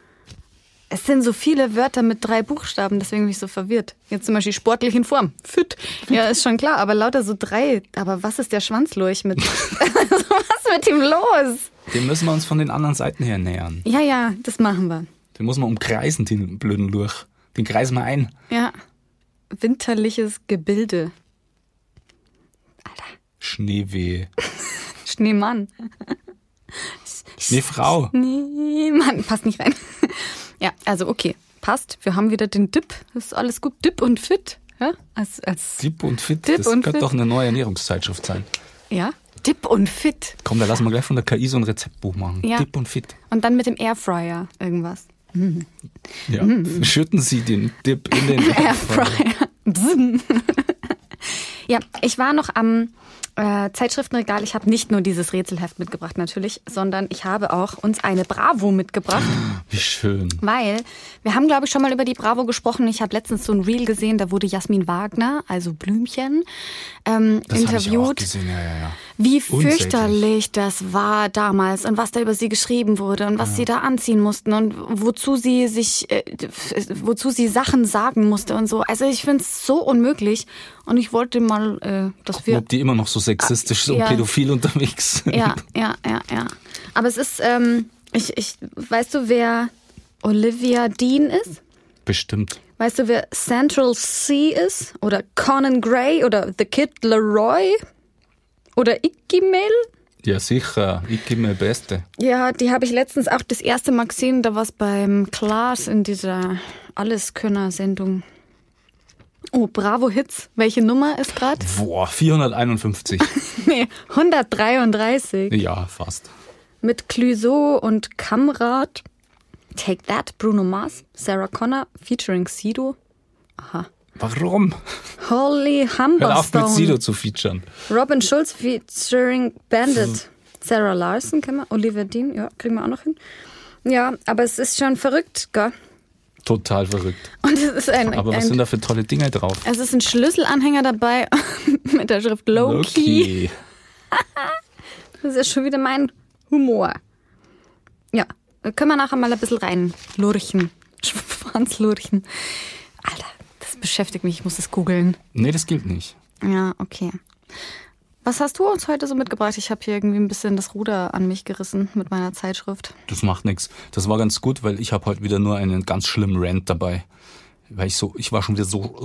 Speaker 1: Es sind so viele Wörter mit 3 Buchstaben, deswegen bin ich so verwirrt. Jetzt zum Beispiel sportlich in Form. Fit. Ja, ist schon klar, aber lauter so 3. Aber was ist der Schwanzlurch mit? Was ist mit ihm los?
Speaker 2: Den müssen wir uns von den anderen Seiten her nähern.
Speaker 1: Ja, das machen wir.
Speaker 2: Den muss man umkreisen, den blöden Lurch. Den kreisen wir ein.
Speaker 1: Ja. Winterliches Gebilde. Alter.
Speaker 2: Schneewehe.
Speaker 1: Schneemann.
Speaker 2: Schneefrau.
Speaker 1: Schneemann. Passt nicht rein. Ja, also okay. Passt. Wir haben wieder den Dip. Das ist alles gut. Dip und Fit. Ja? Als
Speaker 2: Dip und Fit.
Speaker 1: Dip
Speaker 2: das
Speaker 1: und
Speaker 2: könnte
Speaker 1: Fit.
Speaker 2: doch eine neue Ernährungszeitschrift sein.
Speaker 1: Ja. Dip und Fit.
Speaker 2: Komm, da lassen wir gleich von der KI so ein Rezeptbuch machen.
Speaker 1: Ja.
Speaker 2: Dip und Fit.
Speaker 1: Und dann mit dem Airfryer irgendwas.
Speaker 2: Ja. Schütten Sie den Dip in den
Speaker 1: Airfryer. Bzzm. Ja, ich war noch am Zeitschriftenregal. Ich habe nicht nur dieses Rätselheft mitgebracht natürlich, sondern ich habe auch uns eine Bravo mitgebracht.
Speaker 2: Wie schön.
Speaker 1: Weil wir haben, glaube ich, schon mal über die Bravo gesprochen. Ich habe letztens so ein Reel gesehen, da wurde Jasmin Wagner, also Blümchen,
Speaker 2: Das habe ich auch
Speaker 1: interviewt.
Speaker 2: gesehen, ja.
Speaker 1: Wie
Speaker 2: Unsäglich.
Speaker 1: fürchterlich das war damals und was da über sie geschrieben wurde und was sie da anziehen mussten und wozu sie Sachen sagen musste und so. Also ich finde es so unmöglich und ich wollte mal, dass wir...
Speaker 2: Ob die immer noch so sexistisch, so
Speaker 1: ja.
Speaker 2: pädophil unterwegs sind.
Speaker 1: Ja. Aber es ist, weißt du, wer Olivia Dean ist?
Speaker 2: Bestimmt.
Speaker 1: Weißt du, wer Central C ist? Oder Conan Gray? Oder The Kid Leroy? Oder Ikimel?
Speaker 2: Ja, sicher. Ich gebe mir Beste.
Speaker 1: Ja, die habe ich letztens auch das erste Mal gesehen. Da war es beim Klaas in dieser Alleskönner-Sendung. Oh, Bravo Hits. Welche Nummer ist gerade?
Speaker 2: Boah, 451.
Speaker 1: Nee, 133.
Speaker 2: Ja, fast.
Speaker 1: Mit Clouseau und Kamrat. Take That, Bruno Mars, Sarah Connor, featuring Sido. Aha.
Speaker 2: Warum?
Speaker 1: Holly
Speaker 2: Hör auf mit
Speaker 1: Humberstone.
Speaker 2: Sido zu featuren.
Speaker 1: Robin Schulz featuring Bandit. Sarah Larson kennen wir. Olivia Dean, ja, kriegen wir auch noch hin. Ja, aber es ist schon verrückt, gell?
Speaker 2: Total verrückt.
Speaker 1: Und es ist
Speaker 2: Aber was sind da für tolle Dinge drauf?
Speaker 1: es ist ein Schlüsselanhänger dabei mit der Schrift Low Key.
Speaker 2: Okay.
Speaker 1: Das ist ja schon wieder mein Humor. Ja, da können wir nachher mal ein bisschen reinlurchen. Schwanzlurchen. Alter, das beschäftigt mich, ich muss das googeln.
Speaker 2: Nee, das gilt nicht.
Speaker 1: Ja, okay. Was hast du uns heute so mitgebracht? Ich habe hier irgendwie ein bisschen das Ruder an mich gerissen mit meiner Zeitschrift.
Speaker 2: Das macht nichts. Das war ganz gut, weil ich habe heute wieder nur einen ganz schlimmen Rant dabei. Weil ich war schon wieder so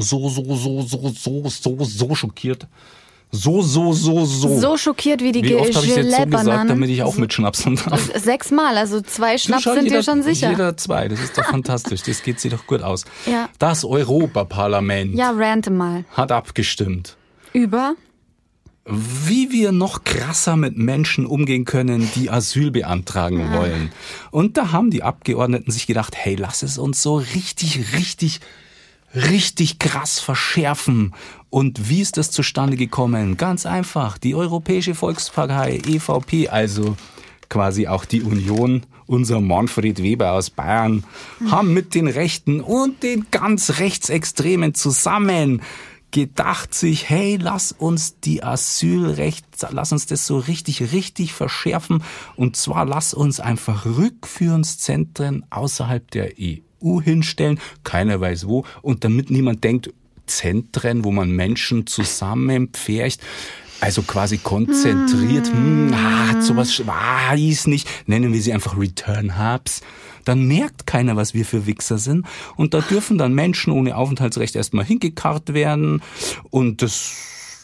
Speaker 2: schockiert. So.
Speaker 1: So schockiert wie die
Speaker 2: Wie oft habe ich jetzt so gesagt,
Speaker 1: Gelee-Bananen.
Speaker 2: damit ich auch mitschnapsen darf?
Speaker 1: 6-mal, also 2 Schnaps
Speaker 2: Schau,
Speaker 1: sind dir schon sicher.
Speaker 2: Jeder 2, das ist doch fantastisch. Das geht sich doch gut aus.
Speaker 1: Ja.
Speaker 2: Das Europaparlament
Speaker 1: Ja, rante mal.
Speaker 2: hat abgestimmt,
Speaker 1: Über?
Speaker 2: wie wir noch krasser mit Menschen umgehen können, die Asyl beantragen wollen. Und da haben die Abgeordneten sich gedacht, hey, lass es uns so richtig krass verschärfen. Und wie ist das zustande gekommen? Ganz einfach, die Europäische Volkspartei, EVP, also quasi auch die Union, unser Manfred Weber aus Bayern, haben mit den Rechten und den ganz Rechtsextremen zusammen gedacht sich, hey, lass uns die Asylrecht, lass uns das so richtig verschärfen. Und zwar lass uns einfach Rückführungszentren außerhalb der EU hinstellen, keiner weiß wo, und damit niemand denkt, Zentren, wo man Menschen zusammenpfercht, also quasi konzentriert, sowas weiß nicht, nennen wir sie einfach Return Hubs. Dann merkt keiner, was wir für Wichser sind. Und da dürfen dann Menschen ohne Aufenthaltsrecht erstmal hingekarrt werden. Und das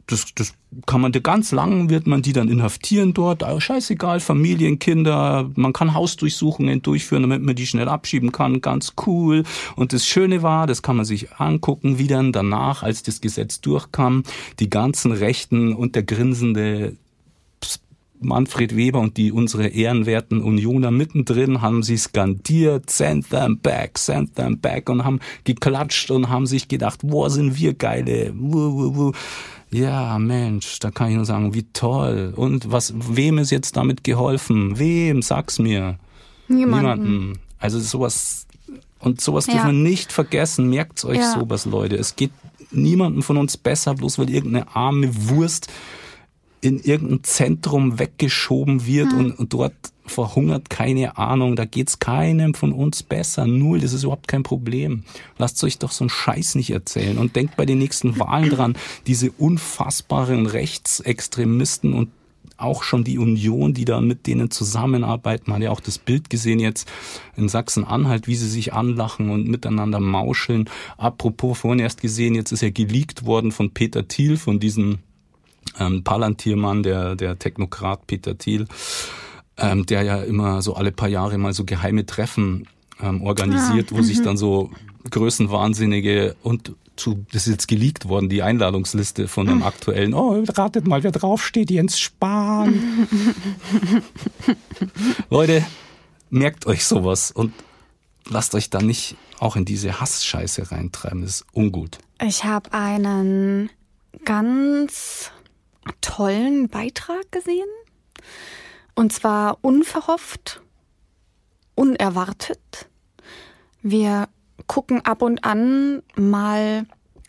Speaker 2: das kann man ganz lang, wird man die dann inhaftieren dort. Scheißegal, Familien, Kinder. Man kann Hausdurchsuchungen durchführen, damit man die schnell abschieben kann. Ganz cool. Und das Schöne war, das kann man sich angucken, wie dann danach, als das Gesetz durchkam, die ganzen Rechten und der grinsende Manfred Weber und unsere ehrenwerten Unioner mittendrin haben sie skandiert, send them back, und haben geklatscht und haben sich gedacht, boah, sind wir geile. Ja, Mensch, da kann ich nur sagen, wie toll. Und wem ist jetzt damit geholfen? Wem? Sag's mir. Niemanden. Also sowas dürfen wir nicht vergessen. Merkt's euch sowas, Leute. Es geht niemandem von uns besser, bloß weil irgendeine arme Wurst in irgendein Zentrum weggeschoben wird und dort verhungert, keine Ahnung, da geht's keinem von uns besser, null, das ist überhaupt kein Problem. Lasst euch doch so einen Scheiß nicht erzählen und denkt bei den nächsten Wahlen dran, diese unfassbaren Rechtsextremisten und auch schon die Union, die da mit denen zusammenarbeiten. Man hat ja auch das Bild gesehen jetzt in Sachsen-Anhalt, wie sie sich anlachen und miteinander mauscheln. Apropos, vorhin erst gesehen, jetzt ist ja geleakt worden von Peter Thiel, von diesem Palantirmann, der Technokrat Peter Thiel, der ja immer so alle paar Jahre mal so geheime Treffen organisiert, wo sich dann so Größenwahnsinnige das ist jetzt geleakt worden, die Einladungsliste von dem aktuellen, ratet mal, wer draufsteht, Jens Spahn. Leute, merkt euch sowas und lasst euch da nicht auch in diese Hassscheiße reintreiben, das ist ungut.
Speaker 1: Ich habe einen ganz tollen Beitrag gesehen. Und zwar unverhofft, unerwartet. Wir gucken ab und an mal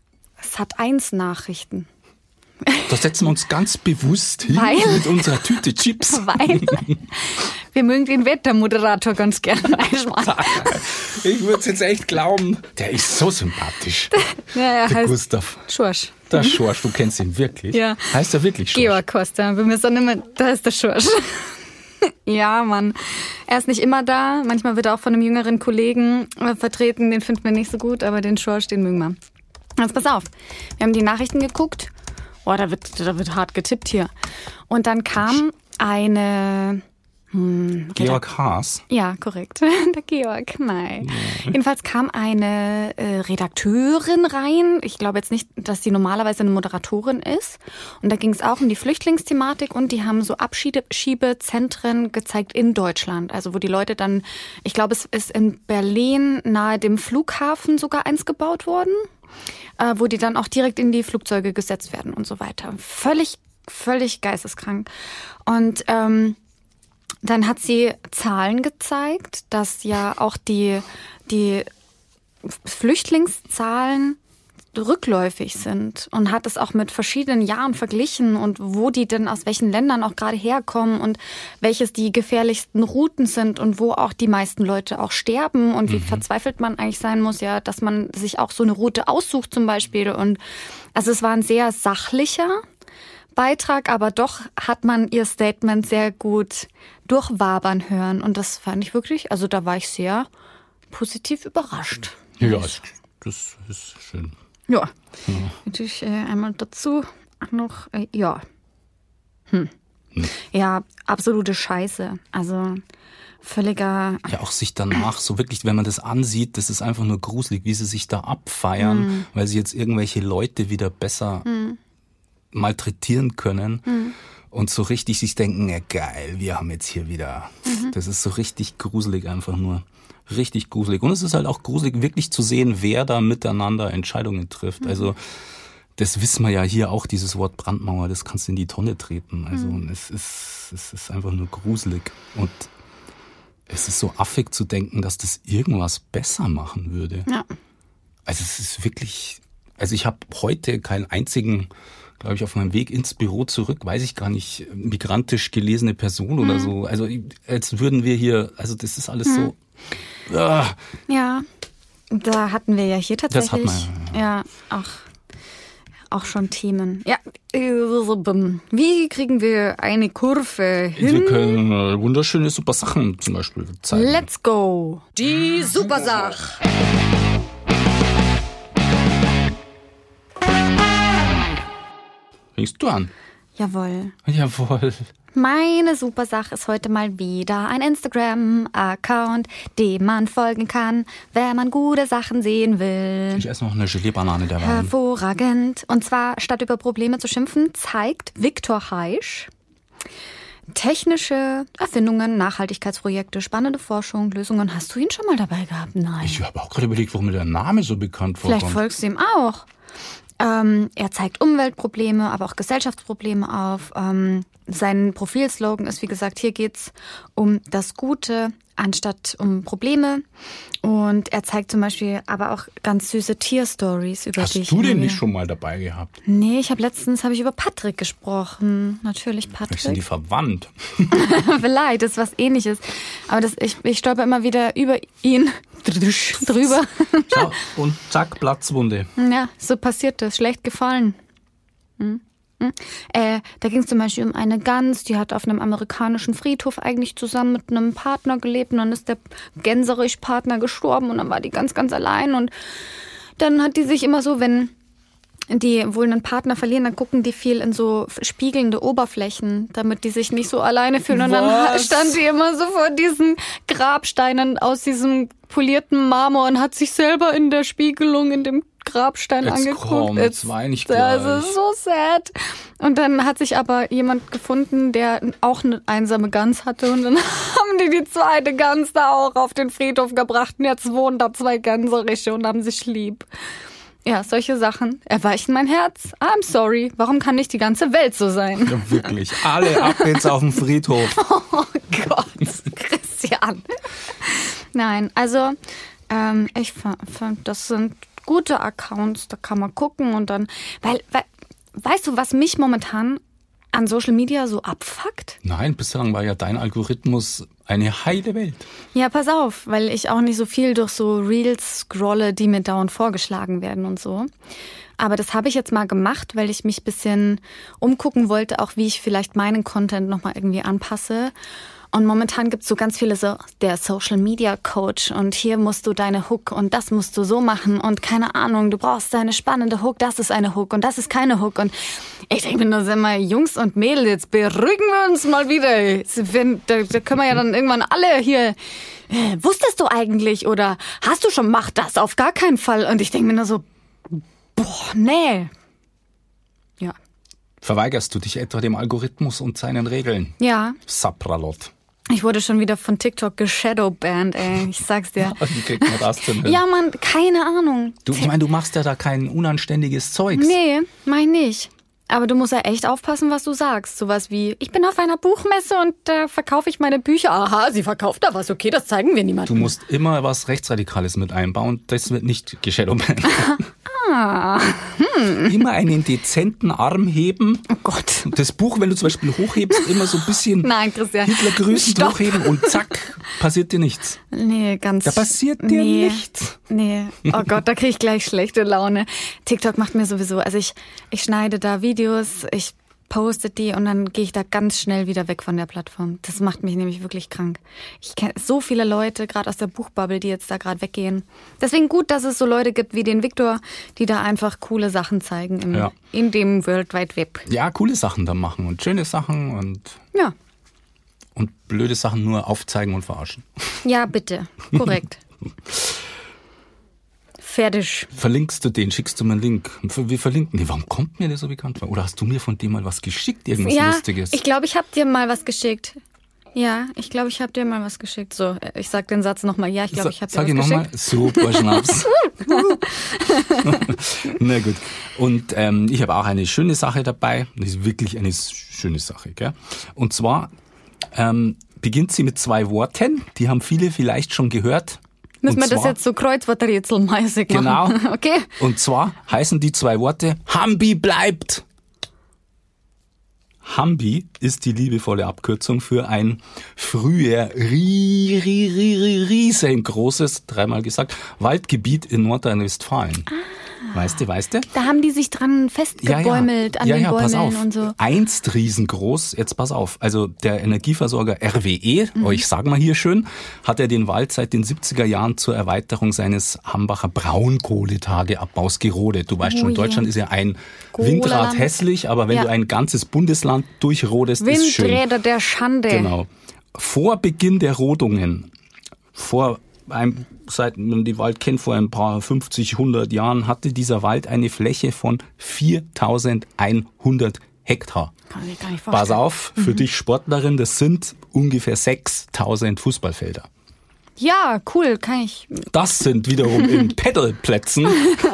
Speaker 1: Sat.1 Nachrichten.
Speaker 2: Da setzen wir uns ganz bewusst hin mit unserer Tüte Chips.
Speaker 1: Weil wir mögen den Wettermoderator ganz gerne.
Speaker 2: Ich würde es jetzt echt glauben. Der ist so sympathisch.
Speaker 1: Ja,
Speaker 2: der Gustav.
Speaker 1: Schorsch.
Speaker 2: Der Schorsch, du kennst ihn wirklich.
Speaker 1: Ja.
Speaker 2: Heißt er wirklich Schorsch?
Speaker 1: Georg Costa. Da ist der Schorsch. Ja, Mann. Er ist nicht immer da. Manchmal wird er auch von einem jüngeren Kollegen vertreten. Den finden wir nicht so gut, aber den Schorsch, den mögen wir. Also pass auf. Wir haben die Nachrichten geguckt. Oh, da wird hart getippt hier. Und dann kam eine...
Speaker 2: Georg Haas?
Speaker 1: Ja, korrekt. Der Georg, nein. Ja. Jedenfalls kam eine Redakteurin rein. Ich glaube jetzt nicht, dass sie normalerweise eine Moderatorin ist. Und da ging es auch um die Flüchtlingsthematik und die haben so Abschiebezentren gezeigt in Deutschland. Also wo die Leute dann, ich glaube es ist in Berlin nahe dem Flughafen sogar eins gebaut worden, wo die dann auch direkt in die Flugzeuge gesetzt werden und so weiter. Völlig geisteskrank. Und dann hat sie Zahlen gezeigt, dass ja auch die Flüchtlingszahlen rückläufig sind und hat es auch mit verschiedenen Jahren verglichen und wo die denn aus welchen Ländern auch gerade herkommen und welches die gefährlichsten Routen sind und wo auch die meisten Leute auch sterben und wie verzweifelt man eigentlich sein muss, ja, dass man sich auch so eine Route aussucht zum Beispiel. Und also es war ein sehr sachlicher Beitrag, aber doch hat man ihr Statement sehr gut durchwabern hören. Und das fand ich wirklich, also da war ich sehr positiv überrascht.
Speaker 2: Ja, das ist schön.
Speaker 1: Ja, natürlich einmal dazu noch, ja. Ja, absolute Scheiße. Also völliger...
Speaker 2: Ja, auch sich danach so wirklich, wenn man das ansieht, das ist einfach nur gruselig, wie sie sich da abfeiern, weil sie jetzt irgendwelche Leute wieder besser... malträtieren können und so richtig sich denken, ja geil, wir haben jetzt hier wieder, das ist so richtig gruselig einfach nur, richtig gruselig. Und es ist halt auch gruselig, wirklich zu sehen, wer da miteinander Entscheidungen trifft. Also das wissen wir ja hier auch, dieses Wort Brandmauer, das kannst du in die Tonne treten. Also es ist einfach nur gruselig und es ist so affig zu denken, dass das irgendwas besser machen würde. Ja. Also es ist wirklich, also ich habe heute keinen einzigen, glaube ich, auf meinem Weg ins Büro zurück, weiß ich gar nicht, migrantisch gelesene Person oder so. Also als würden wir hier, also das ist alles so...
Speaker 1: Ja, da hatten wir ja hier tatsächlich...
Speaker 2: Das hat man,
Speaker 1: ja auch schon Themen. Ja, wie kriegen wir eine Kurve hin?
Speaker 2: Wir können wunderschöne super Sachen zum Beispiel zeigen.
Speaker 1: Let's go! Die Supersach!
Speaker 2: Fängst du an?
Speaker 1: Jawohl.
Speaker 2: Jawohl.
Speaker 1: Meine super Sache ist heute mal wieder ein Instagram-Account, dem man folgen kann, wenn man gute Sachen sehen will.
Speaker 2: Ich esse noch eine Gelee-Banane derweil.
Speaker 1: Hervorragend. Und zwar, statt über Probleme zu schimpfen, zeigt Viktor Heisch technische Erfindungen, Nachhaltigkeitsprojekte, spannende Forschung, Lösungen. Hast du ihn schon mal dabei gehabt? Nein.
Speaker 2: Ich habe auch gerade überlegt, warum mir der Name so bekannt vorkommt.
Speaker 1: Vielleicht folgst du ihm auch. Er zeigt Umweltprobleme, aber auch Gesellschaftsprobleme auf. Sein Profilslogan ist, wie gesagt, hier geht's um das Gute anstatt um Probleme. Und er zeigt zum Beispiel aber auch ganz süße Tierstories über dich.
Speaker 2: Hast du den nicht schon mal dabei gehabt?
Speaker 1: Nee, letztens habe ich über Patrick gesprochen. Natürlich Patrick.
Speaker 2: Vielleicht sind die verwandt.
Speaker 1: Vielleicht, das ist was Ähnliches. Aber ich stolper immer wieder über ihn drüber.
Speaker 2: Schau, und zack, Platzwunde.
Speaker 1: Ja, so passiert das. Schlecht gefallen. Da ging es zum Beispiel um eine Gans, die hat auf einem amerikanischen Friedhof eigentlich zusammen mit einem Partner gelebt und dann ist der Gänserich-Partner gestorben und dann war die ganz, ganz allein und dann hat die sich immer so, wenn die wohl einen Partner verlieren, dann gucken die viel in so spiegelnde Oberflächen, damit die sich nicht so alleine fühlen. Und dann stand die immer so vor diesen Grabsteinen aus diesem polierten Marmor und hat sich selber in der Spiegelung in dem Grabstein angeguckt.
Speaker 2: Jetzt wein ich gleich.
Speaker 1: Das ist so sad. Und dann hat sich aber jemand gefunden, der auch eine einsame Gans hatte und dann haben die zweite Gans da auch auf den Friedhof gebracht und jetzt wohnen da 2 Gänseriche und haben sich lieb. Ja, solche Sachen erweichen mein Herz. I'm sorry. Warum kann nicht die ganze Welt so sein?
Speaker 2: Ja, wirklich. Alle ab jetzt auf dem Friedhof.
Speaker 1: Oh Gott, Christian. Nein, also ich fand, das sind gute Accounts, da kann man gucken und dann, weil weißt du, was mich momentan an Social Media so abfuckt?
Speaker 2: Nein, bislang war ja dein Algorithmus eine heile Welt.
Speaker 1: Ja, pass auf, weil ich auch nicht so viel durch so Reels scrolle, die mir dauernd vorgeschlagen werden und so. Aber das habe ich jetzt mal gemacht, weil ich mich ein bisschen umgucken wollte, auch wie ich vielleicht meinen Content nochmal irgendwie anpasse. Und momentan gibt's so ganz viele so, der Social Media Coach und hier musst du deine Hook und das musst du so machen und keine Ahnung, du brauchst deine spannende Hook, das ist eine Hook und das ist keine Hook und ich denke mir nur, sag mal, Jungs und Mädels, jetzt beruhigen wir uns mal wieder. Da können wir ja dann irgendwann alle hier, wusstest du eigentlich oder hast du schon, mach das, auf gar keinen Fall. Und ich denke mir nur so, boah, nee. Ja.
Speaker 2: Verweigerst du dich etwa dem Algorithmus und seinen Regeln?
Speaker 1: Ja.
Speaker 2: Sapralot.
Speaker 1: Ich wurde schon wieder von TikTok geshadowbanned, ey. Ich sag's dir.
Speaker 2: Wie kriegt man das denn hin?
Speaker 1: Ja, Mann, keine Ahnung.
Speaker 2: Ich meine, du machst ja da kein unanständiges Zeugs.
Speaker 1: Nee, mach ich nicht. Aber du musst ja echt aufpassen, was du sagst. Sowas wie, ich bin auf einer Buchmesse und da verkaufe ich meine Bücher. Aha, sie verkauft da was. Okay, das zeigen wir niemandem.
Speaker 2: Du musst immer was Rechtsradikales mit einbauen. Das wird nicht geshadowbanned. Immer einen dezenten Arm heben.
Speaker 1: Oh Gott.
Speaker 2: Das Buch, wenn du zum Beispiel hochhebst, immer so ein bisschen
Speaker 1: Nein, Christian.
Speaker 2: Hitler grüßend
Speaker 1: Stopp.
Speaker 2: hochheben und zack, passiert dir nichts.
Speaker 1: Nee, ganz...
Speaker 2: Da passiert dir nichts.
Speaker 1: Nee, oh Gott, da kriege ich gleich schlechte Laune. TikTok macht mir sowieso, also ich schneide da Videos, ich poste die und dann gehe ich da ganz schnell wieder weg von der Plattform. Das macht mich nämlich wirklich krank. Ich kenne so viele Leute, gerade aus der Buchbubble, die jetzt da gerade weggehen. Deswegen gut, dass es so Leute gibt wie den Viktor, die da einfach coole Sachen zeigen in dem World Wide Web.
Speaker 2: Ja, coole Sachen da machen und schöne Sachen und blöde Sachen nur aufzeigen und verarschen.
Speaker 1: Ja, bitte. Korrekt. Fertig.
Speaker 2: Verlinkst du den? Schickst du mir einen Link? Wir verlinken den. Warum kommt mir der so bekannt vor? Oder hast du mir von dem mal was geschickt? Irgendwas Lustiges?
Speaker 1: Ich glaube, ich habe dir mal was geschickt. Ja, ich glaube, ich habe dir mal was geschickt. So, ich sag den Satz nochmal. Ja, ich glaube, ich habe dir was geschickt.
Speaker 2: Sag ich nochmal. Super Schnaps. Na gut. Und ich habe auch eine schöne Sache dabei. Das ist wirklich eine schöne Sache. Gell? Und zwar beginnt sie mit 2 Worten. Die haben viele vielleicht schon gehört.
Speaker 1: Müssen wir das jetzt so kreuzworträtselmäßig machen?
Speaker 2: Genau.
Speaker 1: Okay.
Speaker 2: Und zwar heißen die 2 Worte, Hambi bleibt. Hambi ist die liebevolle Abkürzung für ein früher riesengroßes, 3-mal gesagt, Waldgebiet in Nordrhein-Westfalen. Weißt du?
Speaker 1: Da haben die sich dran festgebäumelt an den Bäumen
Speaker 2: pass auf.
Speaker 1: und so.
Speaker 2: Einst riesengroß, jetzt pass auf. Also der Energieversorger RWE, ich sag mal hier schön, hat er den Wald seit den 70er Jahren zur Erweiterung seines Hambacher Braunkohletageabbaus gerodet. Du weißt schon, Deutschland ist ja ein Windrad hässlich, aber wenn du ein ganzes Bundesland durchrodest, ist schön.
Speaker 1: Windräder der Schande.
Speaker 2: Genau. Vor Beginn der Rodungen, seit man den Wald kennt, vor ein paar 50, 100 Jahren, hatte dieser Wald eine Fläche von 4.100 Hektar.
Speaker 1: Kann ich gar nicht vorstellen.
Speaker 2: Pass auf, für dich Sportlerin, das sind ungefähr 6.000 Fußballfelder.
Speaker 1: Ja, cool, kann ich.
Speaker 2: Das sind wiederum in Pedalplätzen.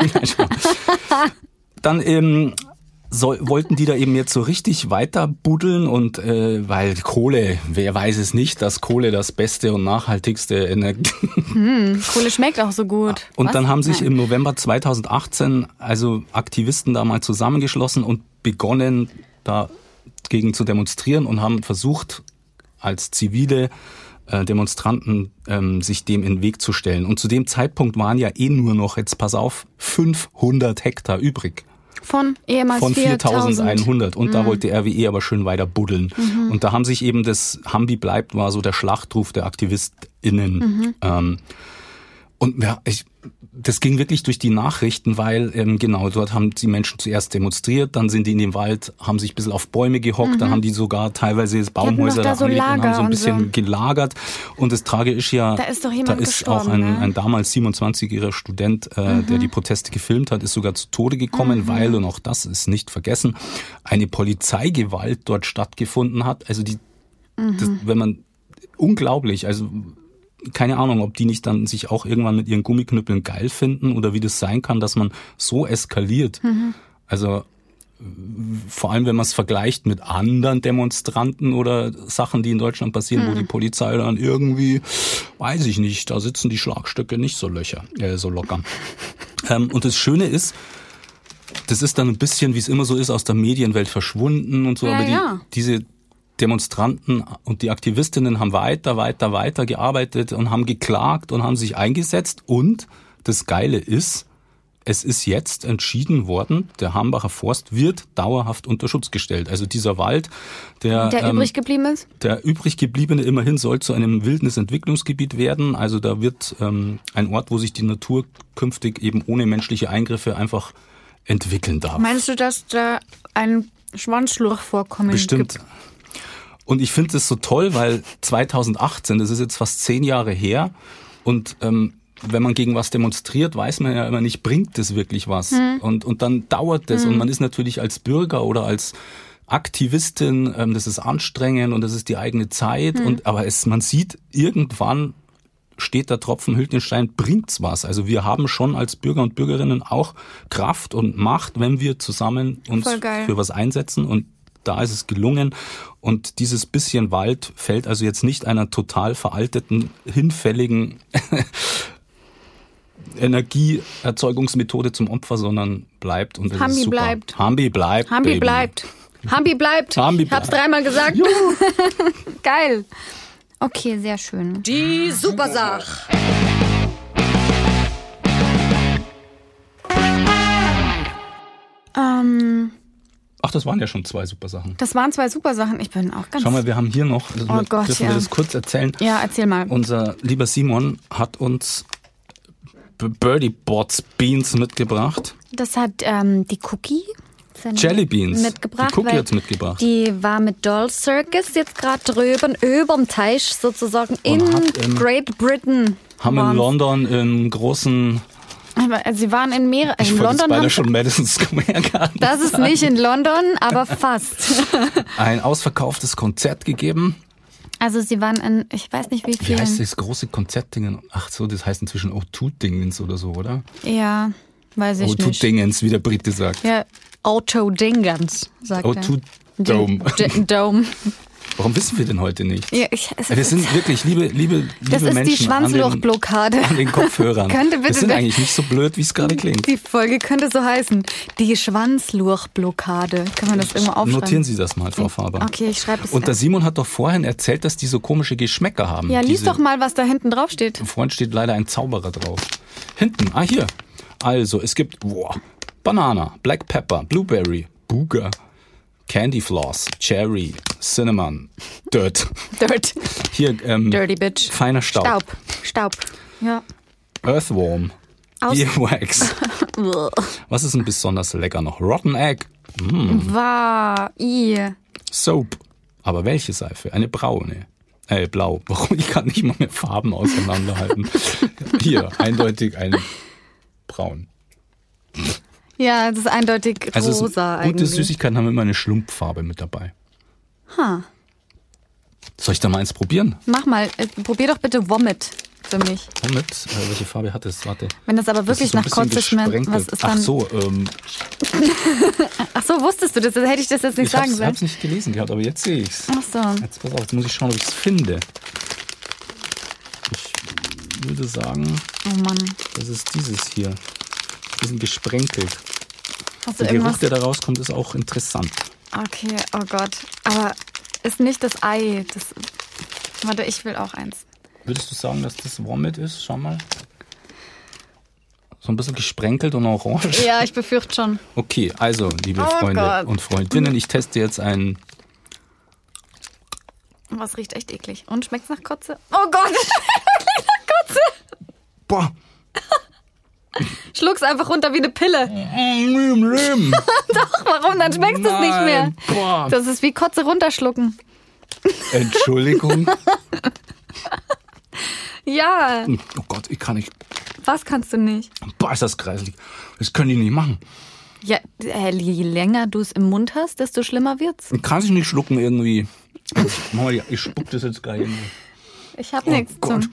Speaker 2: Dann wollten die da eben jetzt so richtig weiter buddeln und weil Kohle, wer weiß es nicht, dass Kohle das beste und nachhaltigste Energie.
Speaker 1: Kohle schmeckt auch so gut.
Speaker 2: Und dann haben sich im November 2018 also Aktivisten da mal zusammengeschlossen und begonnen dagegen zu demonstrieren und haben versucht, als zivile Demonstranten sich dem in den Weg zu stellen. Und zu dem Zeitpunkt waren ja nur noch, jetzt pass auf, 500 Hektar übrig.
Speaker 1: Von ehemals
Speaker 2: 4.100. Und da wollte RWE aber schön weiter buddeln. Und da haben sich eben das Hambi bleibt, war so der Schlachtruf der AktivistInnen. Und ja, das ging wirklich durch die Nachrichten, weil dort haben die Menschen zuerst demonstriert, dann sind die in den Wald, haben sich ein bisschen auf Bäume gehockt, dann haben die sogar teilweise Baumhäuser da angelegt und haben so ein bisschen gelagert. Und das Tragische ist ja,
Speaker 1: da ist doch jemand
Speaker 2: auch ein damals 27-jähriger Student, der die Proteste gefilmt hat, ist sogar zu Tode gekommen, weil, und auch das ist nicht vergessen, eine Polizeigewalt dort stattgefunden hat. Also unglaublich, also keine Ahnung, ob die nicht dann sich auch irgendwann mit ihren Gummiknüppeln geil finden oder wie das sein kann, dass man so eskaliert. Also vor allem, wenn man es vergleicht mit anderen Demonstranten oder Sachen, die in Deutschland passieren, wo die Polizei dann irgendwie, weiß ich nicht, da sitzen die Schlagstöcke nicht so locker. Und das Schöne ist, das ist dann ein bisschen, wie es immer so ist, aus der Medienwelt verschwunden und so, aber diese Demonstranten und die Aktivistinnen haben weiter gearbeitet und haben geklagt und haben sich eingesetzt. Und das Geile ist, es ist jetzt entschieden worden, der Hambacher Forst wird dauerhaft unter Schutz gestellt. Also dieser Wald, der
Speaker 1: übrig geblieben ist?
Speaker 2: Der übrig gebliebene immerhin soll zu einem Wildnisentwicklungsgebiet werden. Also da wird ein Ort, wo sich die Natur künftig eben ohne menschliche Eingriffe einfach entwickeln darf.
Speaker 1: Meinst du, dass da ein Schwanzlurch vorkommen
Speaker 2: Bestimmt.
Speaker 1: gibt?
Speaker 2: Und ich finde das so toll, weil 2018, das ist jetzt fast 10 Jahre her und wenn man gegen was demonstriert, weiß man ja immer nicht, bringt das wirklich was. Und dann dauert das und man ist natürlich als Bürger oder als Aktivistin, das ist anstrengend und das ist die eigene Zeit. Aber man sieht, irgendwann steht der Tropfen, hüllt den Stein, bringt's was. Also wir haben schon als Bürger und Bürgerinnen auch Kraft und Macht, wenn wir zusammen uns für was einsetzen und da ist es gelungen und dieses bisschen Wald fällt also jetzt nicht einer total veralteten, hinfälligen Energieerzeugungsmethode zum Opfer, sondern bleibt und das ist super. Hambi bleibt.
Speaker 1: Hambi bleibt. Hambi bleibt. Ich hab's 3-mal gesagt. Geil. Okay, sehr schön.
Speaker 3: Die Supersach.
Speaker 2: Ach, das waren ja schon 2 super Sachen.
Speaker 1: Das waren 2 super Sachen. Ich bin auch ganz...
Speaker 2: Schau mal, wir haben hier noch, dürfen wir das kurz erzählen?
Speaker 1: Ja, erzähl mal.
Speaker 2: Unser lieber Simon hat uns Birdie Bots Beans mitgebracht.
Speaker 1: Das hat die Cookie...
Speaker 2: Jelly Beans.
Speaker 1: Mitgebracht,
Speaker 2: die Cookie hat's mitgebracht.
Speaker 1: Die war mit Doll Circus jetzt gerade drüben, überm Teich sozusagen in Great Britain.
Speaker 2: Haben in London einen großen...
Speaker 1: Sie waren in mehreren...
Speaker 2: Ich wollte jetzt beide schon Madison Square Garden
Speaker 1: Das ist nicht in London, aber fast.
Speaker 2: Ein ausverkauftes Konzert gegeben.
Speaker 1: Also sie waren in, ich weiß nicht wie viel...
Speaker 2: Wie heißt das große Konzertdingen? Ach so, das heißt inzwischen O2-Dingens oder so, oder?
Speaker 1: Ja, weiß ich nicht.
Speaker 2: O2-Dingens, wie der Brite sagt.
Speaker 1: Ja, O2-Dingens, sagt er.
Speaker 2: O2-Dome.
Speaker 1: Dome.
Speaker 2: Warum wissen wir denn heute nicht?
Speaker 1: Ja,
Speaker 2: wir sind wirklich, liebe
Speaker 1: das ist
Speaker 2: Menschen
Speaker 1: die Schwanzlochblockade.
Speaker 2: an den Kopfhörern. Wir sind eigentlich nicht so blöd, wie es gerade klingt.
Speaker 1: Die Folge könnte so heißen. Die Schwanzlochblockade. Kann man das irgendwo aufschreiben?
Speaker 2: Notieren Sie das mal, Frau Faber.
Speaker 1: Okay, ich schreibe es.
Speaker 2: Und der Simon hat doch vorhin erzählt, dass die so komische Geschmäcker haben.
Speaker 1: Ja, lies doch mal, was da hinten drauf steht.
Speaker 2: Vorhin steht leider ein Zauberer drauf. Hinten, hier. Also, es gibt Banana, Black Pepper, Blueberry, Booger, Candy Floss, Cherry, Cinnamon, Dirt. Hier,
Speaker 1: Dirty Bitch.
Speaker 2: Feiner Staub.
Speaker 1: Staub. Ja.
Speaker 2: Earthworm. Earwax. Was ist denn besonders lecker noch? Rotten Egg. Soap. Aber welche Seife? Eine braune. Blau. Warum? Ich kann nicht mal mehr Farben auseinanderhalten. Hier, eindeutig ein braun.
Speaker 1: Ja, das ist eindeutig rosa eigentlich.
Speaker 2: Gute Süßigkeiten haben immer eine Schlumpffarbe mit dabei. Soll ich da mal eins probieren?
Speaker 1: Mach mal. Probier doch bitte Vomit für mich.
Speaker 2: Vomit? Welche Farbe hat es? Warte.
Speaker 1: Wenn das aber wirklich nach Kotze schmeckt, was ist dann? Ach so, wusstest du das? Hätte ich das jetzt nicht sagen sollen.
Speaker 2: Ich hab's nicht gelesen gehabt, aber jetzt sehe ich's.
Speaker 1: Ach so.
Speaker 2: Jetzt pass auf, jetzt muss ich schauen, ob ich's finde. Ich würde sagen, das ist dieses hier. Die sind gesprenkelt.
Speaker 1: Hast du
Speaker 2: der
Speaker 1: irgendwas?
Speaker 2: Geruch, der da rauskommt, ist auch interessant.
Speaker 1: Okay, oh Gott. Aber ist nicht das Ei. Warte, ich will auch eins.
Speaker 2: Würdest du sagen, dass das Vomit ist? Schau mal. So ein bisschen gesprenkelt und orange.
Speaker 1: Ja, ich befürchte schon.
Speaker 2: Okay, also, liebe Freunde und Freundinnen, ich teste jetzt ein...
Speaker 1: Was riecht echt eklig. Und schmeckt's nach Kotze? Oh Gott, es schmeckt wirklich nach Kotze.
Speaker 2: Boah.
Speaker 1: Schluck's einfach runter wie eine Pille. Doch, warum? Dann schmeckt es nicht mehr.
Speaker 2: Boah.
Speaker 1: Das ist wie Kotze runterschlucken.
Speaker 2: Entschuldigung.
Speaker 1: Ja.
Speaker 2: Oh Gott, ich kann nicht.
Speaker 1: Was kannst du nicht?
Speaker 2: Boah, ist das kreislig. Das können die nicht machen.
Speaker 1: Ja, je länger du es im Mund hast, desto schlimmer wird's.
Speaker 2: Ich kann sich nicht schlucken irgendwie. Ich spuck das jetzt gleich irgendwie.
Speaker 1: Ich hab nichts zum...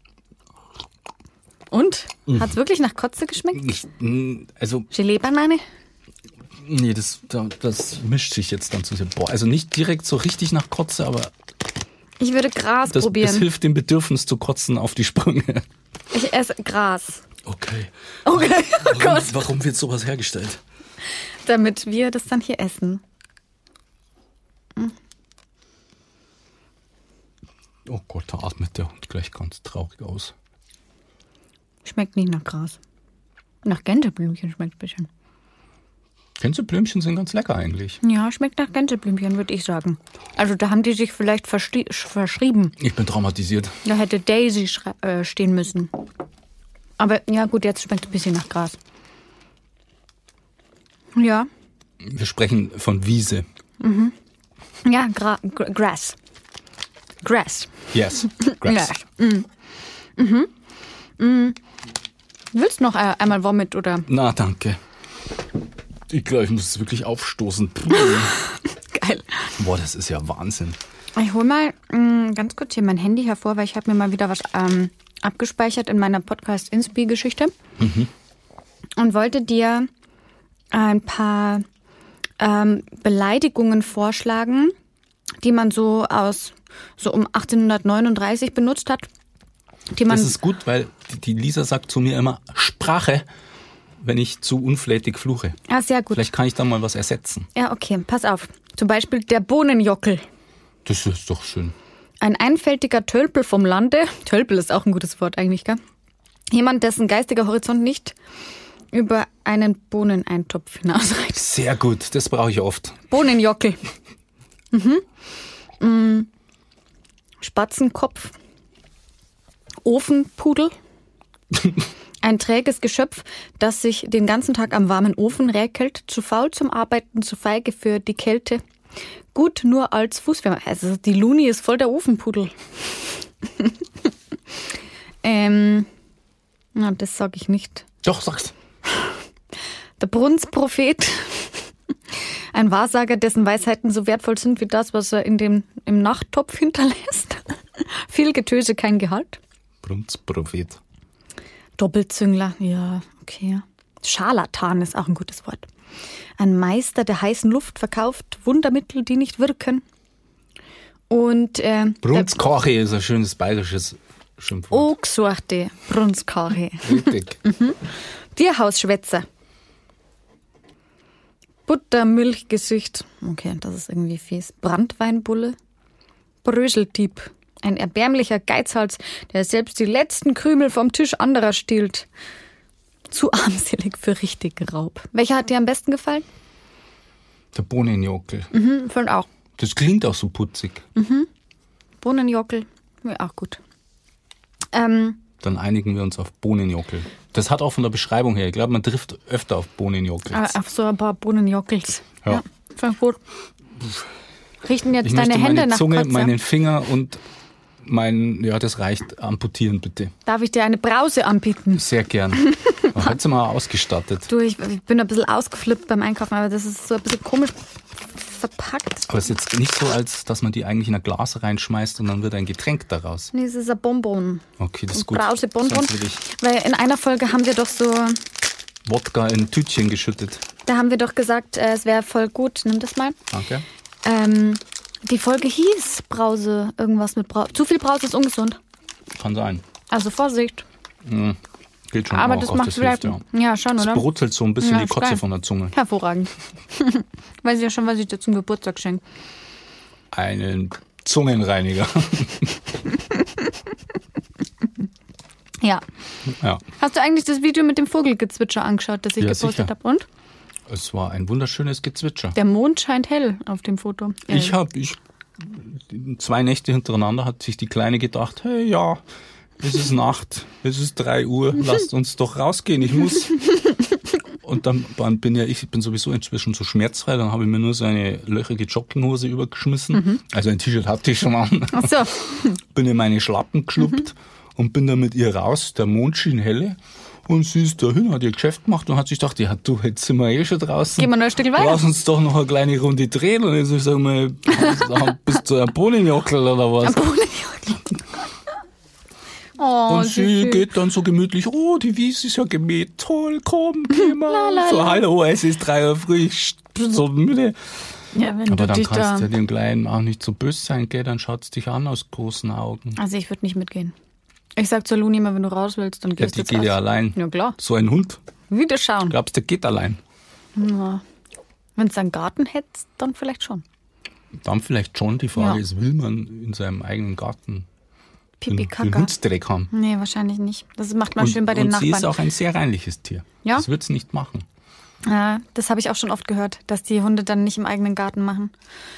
Speaker 1: Und? Hat's wirklich nach Kotze geschmeckt? Gelee-Banane?
Speaker 2: Nee, das mischt sich jetzt dann zu sehr. Boah, also nicht direkt so richtig nach Kotze, aber...
Speaker 1: Ich würde Gras probieren.
Speaker 2: Das hilft dem Bedürfnis zu kotzen auf die Sprünge.
Speaker 1: Ich esse Gras.
Speaker 2: Okay.
Speaker 1: Oh Gott.
Speaker 2: Warum wird sowas hergestellt?
Speaker 1: Damit wir das dann hier essen.
Speaker 2: Oh Gott, da atmet der Hund gleich ganz traurig aus.
Speaker 1: Schmeckt nicht nach Gras. Nach Gänseblümchen schmeckt ein bisschen.
Speaker 2: Gänseblümchen sind ganz lecker eigentlich.
Speaker 1: Ja, schmeckt nach Gänseblümchen, würde ich sagen. Also da haben die sich vielleicht verschrieben.
Speaker 2: Ich bin traumatisiert.
Speaker 1: Da hätte Daisy stehen müssen. Aber ja gut, jetzt schmeckt es ein bisschen nach Gras. Ja.
Speaker 2: Wir sprechen von Wiese.
Speaker 1: Mhm. Ja, Grass. Grass.
Speaker 2: Yes, Grass.
Speaker 1: Willst du noch einmal Vomit oder?
Speaker 2: Na, danke. Ich glaube, ich muss es wirklich aufstoßen.
Speaker 1: Geil.
Speaker 2: Boah, das ist ja Wahnsinn.
Speaker 1: Ich hole mal ganz kurz hier mein Handy hervor, weil ich habe mir mal wieder was abgespeichert in meiner Podcast-Inspi-Geschichte. Und wollte dir ein paar Beleidigungen vorschlagen, die man so um 1839 benutzt hat.
Speaker 2: Das ist gut, weil die Lisa sagt zu mir immer Sprache, wenn ich zu unflätig fluche.
Speaker 1: Ah, sehr gut.
Speaker 2: Vielleicht kann ich da mal was ersetzen.
Speaker 1: Ja, okay, pass auf. Zum Beispiel der Bohnenjockel.
Speaker 2: Das ist doch schön.
Speaker 1: Ein einfältiger Tölpel vom Lande. Tölpel ist auch ein gutes Wort eigentlich, gell? Jemand, dessen geistiger Horizont nicht über einen Bohneneintopf hinausreicht.
Speaker 2: Sehr gut, das brauche ich oft.
Speaker 1: Bohnenjockel. Spatzenkopf. Ofenpudel. Ein träges Geschöpf, das sich den ganzen Tag am warmen Ofen räkelt, zu faul zum Arbeiten, zu feige für die Kälte. Gut nur als Fußwärmer. Also die Luni ist voll der Ofenpudel. Na, das sage ich nicht.
Speaker 2: Doch, sag's.
Speaker 1: Der Brunsprophet. Ein Wahrsager, dessen Weisheiten so wertvoll sind wie das, was er im Nachttopf hinterlässt. Viel Getöse, kein Gehalt.
Speaker 2: Brunsprophet.
Speaker 1: Doppelzüngler, ja, okay. Scharlatan ist auch ein gutes Wort. Ein Meister der heißen Luft verkauft Wundermittel, die nicht wirken. Und
Speaker 2: Brunskache ist ein schönes bayerisches Schimpfwort.
Speaker 1: Ochsorte, Brunskache.
Speaker 2: Richtig.
Speaker 1: Tierhausschwätzer. Buttermilchgesicht. Okay, das ist irgendwie fies. Branntweinbulle. Bröseldieb. Ein erbärmlicher Geizhals, der selbst die letzten Krümel vom Tisch anderer stiehlt. Zu armselig für richtigen Raub. Welcher hat dir am besten gefallen?
Speaker 2: Der Bohnenjockel.
Speaker 1: Fand auch.
Speaker 2: Das klingt auch so putzig.
Speaker 1: Bohnenjockel, ja, auch gut.
Speaker 2: Dann einigen wir uns auf Bohnenjockel. Das hat auch von der Beschreibung her, ich glaube, man trifft öfter auf Bohnenjockels.
Speaker 1: Auf so ein paar Bohnenjockels.
Speaker 2: Ja.
Speaker 1: Fand ich gut. Richten jetzt
Speaker 2: Ich
Speaker 1: deine
Speaker 2: möchte
Speaker 1: Hände
Speaker 2: meine
Speaker 1: nach
Speaker 2: Zunge,
Speaker 1: Kotze.
Speaker 2: meinen Finger und das reicht, amputieren bitte.
Speaker 1: Darf ich dir eine Brause anbieten?
Speaker 2: Sehr gern. Heute sind wir ausgestattet.
Speaker 1: Du, ich bin ein bisschen ausgeflippt beim Einkaufen, aber das ist so ein bisschen komisch verpackt.
Speaker 2: Aber es ist jetzt nicht so, als dass man die eigentlich in ein Glas reinschmeißt und dann wird ein Getränk daraus.
Speaker 1: Nee, es ist ein Bonbon.
Speaker 2: Okay, das ist
Speaker 1: Ein
Speaker 2: gut.
Speaker 1: Brause-Bonbon.
Speaker 2: Sonst will ich
Speaker 1: Weil in einer Folge haben wir doch so,
Speaker 2: Wodka in ein Tütchen geschüttet.
Speaker 1: da haben wir doch gesagt, es wäre voll gut, nimm das mal.
Speaker 2: Danke.
Speaker 1: Die Folge hieß Brause, irgendwas mit Brause. Zu viel Brause ist ungesund.
Speaker 2: Kann sein.
Speaker 1: Also Vorsicht.
Speaker 2: Geht schon.
Speaker 1: Aber
Speaker 2: auch,
Speaker 1: das
Speaker 2: Gott,
Speaker 1: macht
Speaker 2: hilft,
Speaker 1: vielleicht,
Speaker 2: ja.
Speaker 1: ja schon,
Speaker 2: Es
Speaker 1: oder?
Speaker 2: brutzelt so ein bisschen
Speaker 1: Ja,
Speaker 2: die
Speaker 1: ist
Speaker 2: Kotze
Speaker 1: geil.
Speaker 2: von der Zunge.
Speaker 1: Hervorragend. Weiß ich ja schon, was ich dir zum Geburtstag schenke.
Speaker 2: Einen Zungenreiniger.
Speaker 1: Ja.
Speaker 2: Ja,
Speaker 1: Hast du eigentlich das Video mit dem Vogelgezwitscher angeschaut, das ich
Speaker 2: Ja,
Speaker 1: gepostet
Speaker 2: sicher.
Speaker 1: habe? Und?
Speaker 2: es war ein wunderschönes Gezwitscher.
Speaker 1: Der Mond scheint hell auf dem Foto.
Speaker 2: Ich 2 Nächte hintereinander hat sich die Kleine gedacht, hey, ja, es ist Nacht, es ist 3 Uhr, lasst uns doch rausgehen, ich muss. Und dann ich bin sowieso inzwischen so schmerzfrei, dann habe ich mir nur so eine löcherige Jogginghose übergeschmissen. Also ein T-Shirt hatte ich schon an.
Speaker 1: Ach so.
Speaker 2: Bin in meine Schlappen geschluppt und bin dann mit ihr raus, der Mond schien helle. Und sie ist dahin, hat ihr Geschäft gemacht und hat sich gedacht, ja du, jetzt sind wir eh schon draußen.
Speaker 1: Gehen wir noch ein Stück weiter.
Speaker 2: Lass uns doch noch eine kleine Runde drehen. Und jetzt sagen wir, bist du ein Bohnenjockel oder was?
Speaker 1: Oh,
Speaker 2: Und sie
Speaker 1: süß.
Speaker 2: geht dann so gemütlich, oh, die Wiese ist ja gemäht, toll, komm, geh mal. So, hallo, es ist 3 Uhr früh, ich bin so müde.
Speaker 1: Ja, wenn
Speaker 2: Aber
Speaker 1: du
Speaker 2: dann
Speaker 1: dich
Speaker 2: kannst
Speaker 1: da...
Speaker 2: du dem Kleinen auch nicht so böse sein, gell? Dann schaut's dich an aus großen Augen.
Speaker 1: Also ich würde nicht mitgehen. Ich sag zur Luni immer, wenn du raus willst, dann
Speaker 2: Ja,
Speaker 1: gehst du
Speaker 2: die
Speaker 1: jetzt
Speaker 2: geht
Speaker 1: raus.
Speaker 2: ja allein.
Speaker 1: Ja, klar.
Speaker 2: So ein Hund,
Speaker 1: Wieder schauen.
Speaker 2: glaubst du, der geht allein?
Speaker 1: Ja. Wenn du einen Garten hättest, dann vielleicht schon.
Speaker 2: Dann vielleicht schon. Die Frage
Speaker 1: Ja.
Speaker 2: ist, will man in seinem eigenen Garten
Speaker 1: Pipi,
Speaker 2: den
Speaker 1: Kaka.
Speaker 2: Hundsdreck haben?
Speaker 1: Nee, wahrscheinlich nicht. Das macht man schön bei den
Speaker 2: und sie
Speaker 1: Nachbarn.
Speaker 2: ist auch ein sehr reinliches Tier.
Speaker 1: Ja?
Speaker 2: Das wird's nicht machen.
Speaker 1: Ja, das habe ich auch schon oft gehört, dass die Hunde dann nicht im eigenen Garten machen.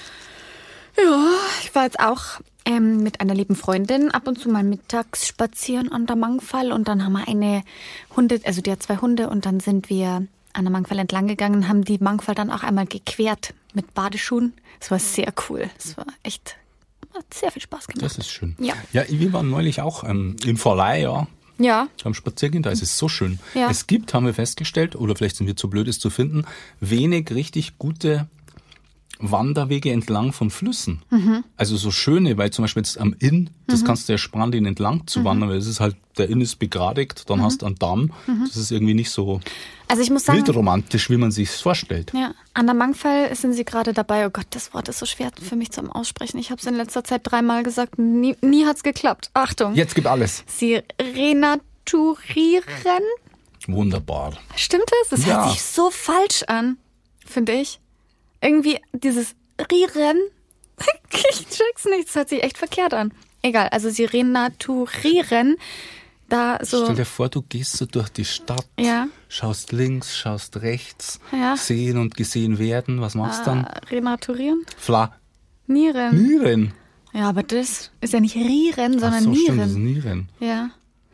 Speaker 1: Ja, ich war jetzt auch mit einer lieben Freundin ab und zu mal mittags spazieren an der Mangfall und dann haben wir eine Hunde, also die hat 2 Hunde und dann sind wir an der Mangfall entlang gegangen und haben die Mangfall dann auch einmal gequert mit Badeschuhen. Es war sehr cool. Es war echt, hat sehr viel Spaß gemacht.
Speaker 2: Das ist schön.
Speaker 1: Ja.
Speaker 2: Ja, wir waren neulich auch im Verleih, ja.
Speaker 1: Ja,
Speaker 2: Am Spaziergehen, da ist es so schön.
Speaker 1: Ja.
Speaker 2: Es gibt, haben wir festgestellt, oder vielleicht sind wir zu blöd, es zu finden, wenig richtig gute Wanderwege entlang von Flüssen. Also so schöne, weil zum Beispiel jetzt am Inn, das kannst du ja sparen, den entlang zu wandern, weil es ist halt, der Inn ist begradigt, dann hast du einen Damm. Das ist irgendwie nicht so
Speaker 1: also ich muss sagen,
Speaker 2: wildromantisch, wie man sich vorstellt.
Speaker 1: ja, an der Mangfall sind sie gerade dabei. Oh Gott, das Wort ist so schwer für mich zum Aussprechen. Ich habe es in letzter Zeit 3-mal gesagt. Nie hat's geklappt. Achtung.
Speaker 2: Jetzt gibt alles.
Speaker 1: Sie renaturieren.
Speaker 2: Wunderbar.
Speaker 1: Stimmt das? Das
Speaker 2: Ja.
Speaker 1: hört sich so falsch an, finde ich. Irgendwie dieses Rieren. Ich check's nicht. Das hört sich echt verkehrt an. Egal, also sie renaturieren da so.
Speaker 2: Stell dir vor, du gehst so durch die Stadt,
Speaker 1: Ja.
Speaker 2: schaust links, schaust rechts,
Speaker 1: Ja.
Speaker 2: sehen und gesehen werden. Was machst du dann?
Speaker 1: Renaturieren?
Speaker 2: Nieren.
Speaker 1: Nieren. Ja, aber das ist ja nicht Rieren, sondern
Speaker 2: Ach so, stimmt, das ist
Speaker 1: Nieren.
Speaker 2: Nieren.
Speaker 1: Ja.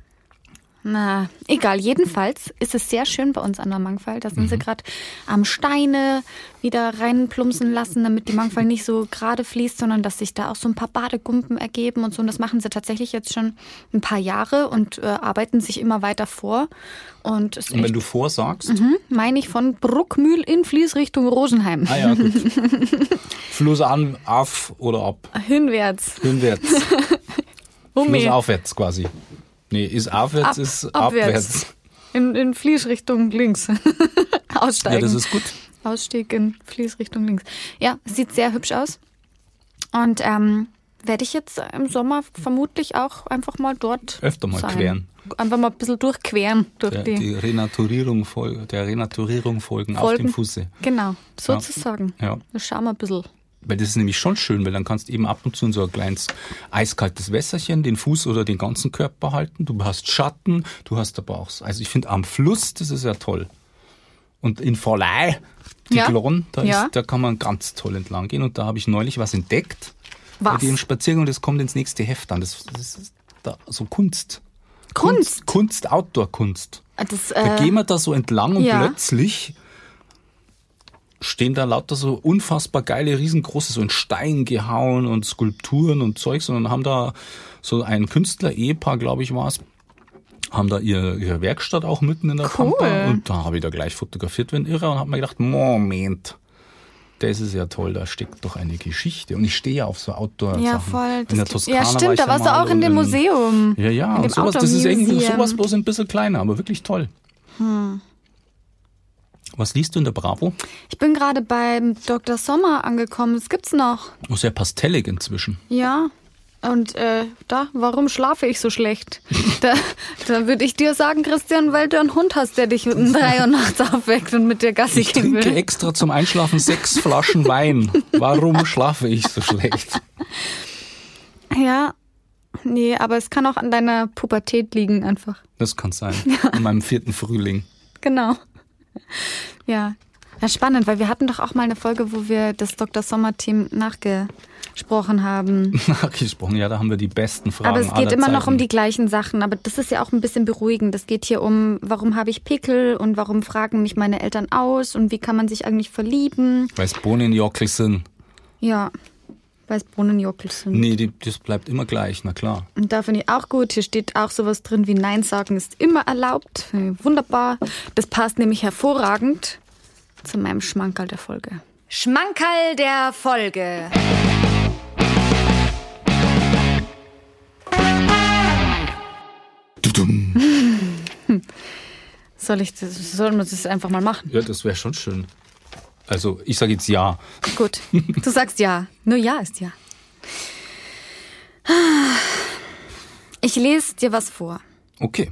Speaker 1: Na, egal. Jedenfalls ist es sehr schön bei uns an der Mangfall. Da sind sie gerade am Steine wieder reinplumpsen lassen, damit die Mangfall nicht so gerade fließt, sondern dass sich da auch so ein paar Badegumpen ergeben und so. Und das machen sie tatsächlich jetzt schon ein paar Jahre und arbeiten sich immer weiter vor. Und, ist
Speaker 2: Und wenn
Speaker 1: echt,
Speaker 2: du vorsagst,
Speaker 1: meine ich von Bruckmühl in Fließrichtung Rosenheim.
Speaker 2: ah ja, gut. Fluss an, auf oder ab.
Speaker 1: Hinwärts.
Speaker 2: Hinwärts.
Speaker 1: Humme.
Speaker 2: Fluss aufwärts quasi. Nee, ist aufwärts, ist abwärts.
Speaker 1: In Fließrichtung links. Aussteigen.
Speaker 2: Ja, das ist gut.
Speaker 1: Ausstieg in Fließrichtung links. Ja, sieht sehr hübsch aus. Und werde ich jetzt im Sommer vermutlich auch einfach mal dort
Speaker 2: Öfter mal
Speaker 1: sein.
Speaker 2: queren.
Speaker 1: Einfach mal ein bisschen durchqueren. Durch
Speaker 2: Die Renaturierung folgen auf dem Fuße.
Speaker 1: Genau, sozusagen.
Speaker 2: Ja.
Speaker 1: Das schauen wir ein bisschen.
Speaker 2: Weil das ist nämlich schon schön, weil dann kannst du eben ab und zu in so ein kleines eiskaltes Wässerchen den Fuß oder den ganzen Körper halten. Du hast Schatten, du hast aber auch, also ich finde am Fluss, das ist ja toll. Und in Verleih, die Glonn, da kann man ganz toll entlang gehen. Und da habe ich neulich was entdeckt.
Speaker 1: Was?
Speaker 2: Bei dem Spaziergang, das kommt ins nächste Heft an. Das ist da so Kunst.
Speaker 1: Kunst,
Speaker 2: Outdoor-Kunst. Da gehen wir da so entlang und plötzlich stehen da lauter so unfassbar geile, riesengroße, so in Stein gehauen und Skulpturen und Zeugs. Und dann haben da so ein Künstler-Ehepaar, glaube ich, war es, haben da ihre Werkstatt auch mitten in der Pampa. Und da habe ich da gleich fotografiert, wenn irre, und habe mir gedacht, Moment, das ist ja toll, da steckt doch eine Geschichte. Und ich stehe ja auf so Outdoor-Sachen.
Speaker 1: Ja, voll.
Speaker 2: In der Toskana
Speaker 1: ja, stimmt, da warst du auch in dem Museum.
Speaker 2: Ja, und sowas, das ist irgendwie sowas bloß ein bisschen kleiner, aber wirklich toll. Was liest du in der Bravo?
Speaker 1: Ich bin gerade beim Dr. Sommer angekommen. Das gibt's noch.
Speaker 2: Oh, sehr pastellig inzwischen.
Speaker 1: Ja. Und warum schlafe ich so schlecht? Da würde ich dir sagen, Christian, weil du einen Hund hast, der dich um 3 Uhr nachts aufweckt und mit dir Gassi gehen will.
Speaker 2: Ich trinke extra zum Einschlafen 6 Flaschen Wein. Warum schlafe ich so schlecht?
Speaker 1: Ja, nee, aber es kann auch an deiner Pubertät liegen einfach.
Speaker 2: Das kann sein. An meinem 4. Frühling.
Speaker 1: Genau. Ja, spannend, weil wir hatten doch auch mal eine Folge, wo wir das Dr. Sommer-Team nachgesprochen haben.
Speaker 2: Nachgesprochen, ja, da haben wir die besten Fragen aller Zeiten.
Speaker 1: Aber es geht immer noch um die gleichen Sachen, aber das ist ja auch ein bisschen beruhigend. Es geht hier um, warum habe ich Pickel und warum fragen mich meine Eltern aus und wie kann man sich eigentlich verlieben.
Speaker 2: Weil es Bohnenjockel sind.
Speaker 1: Ja, weil es Bohnenjockel sind.
Speaker 2: Nee, das bleibt immer gleich, na klar.
Speaker 1: Und da finde ich auch gut, hier steht auch sowas drin wie Nein sagen ist immer erlaubt. Wunderbar. Das passt nämlich hervorragend zu meinem Schmankerl der Folge. Schmankerl der Folge. Sollen wir das einfach mal machen?
Speaker 2: Ja, das wäre schon schön. Also, ich sage jetzt ja.
Speaker 1: Gut, du sagst ja. Nur ja ist ja. Ich lese dir was vor.
Speaker 2: Okay.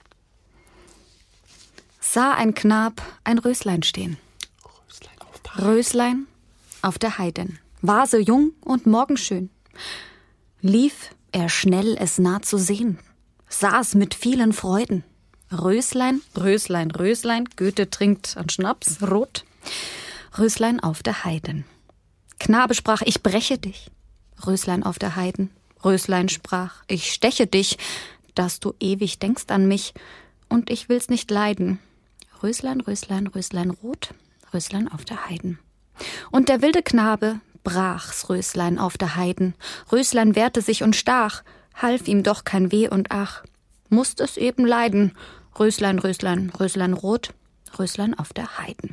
Speaker 1: Sah ein Knab ein Röslein stehen. Röslein auf der Heiden. War so jung und morgenschön. Lief er schnell, es nah zu sehen. Saß mit vielen Freuden. Röslein, Röslein, Röslein, Goethe trinkt an Schnaps, rot. Röslein auf der Heiden. Knabe sprach, ich breche dich. Röslein auf der Heiden. Röslein sprach, ich steche dich, dass du ewig denkst an mich, und ich will's nicht leiden. Röslein, Röslein, Röslein rot, Röslein auf der Heiden. Und der wilde Knabe brach's Röslein auf der Heiden. Röslein wehrte sich und stach, half ihm doch kein Weh und Ach. Musst es eben leiden. Röslein, Röslein, Röslein rot, Röslein auf der Heiden.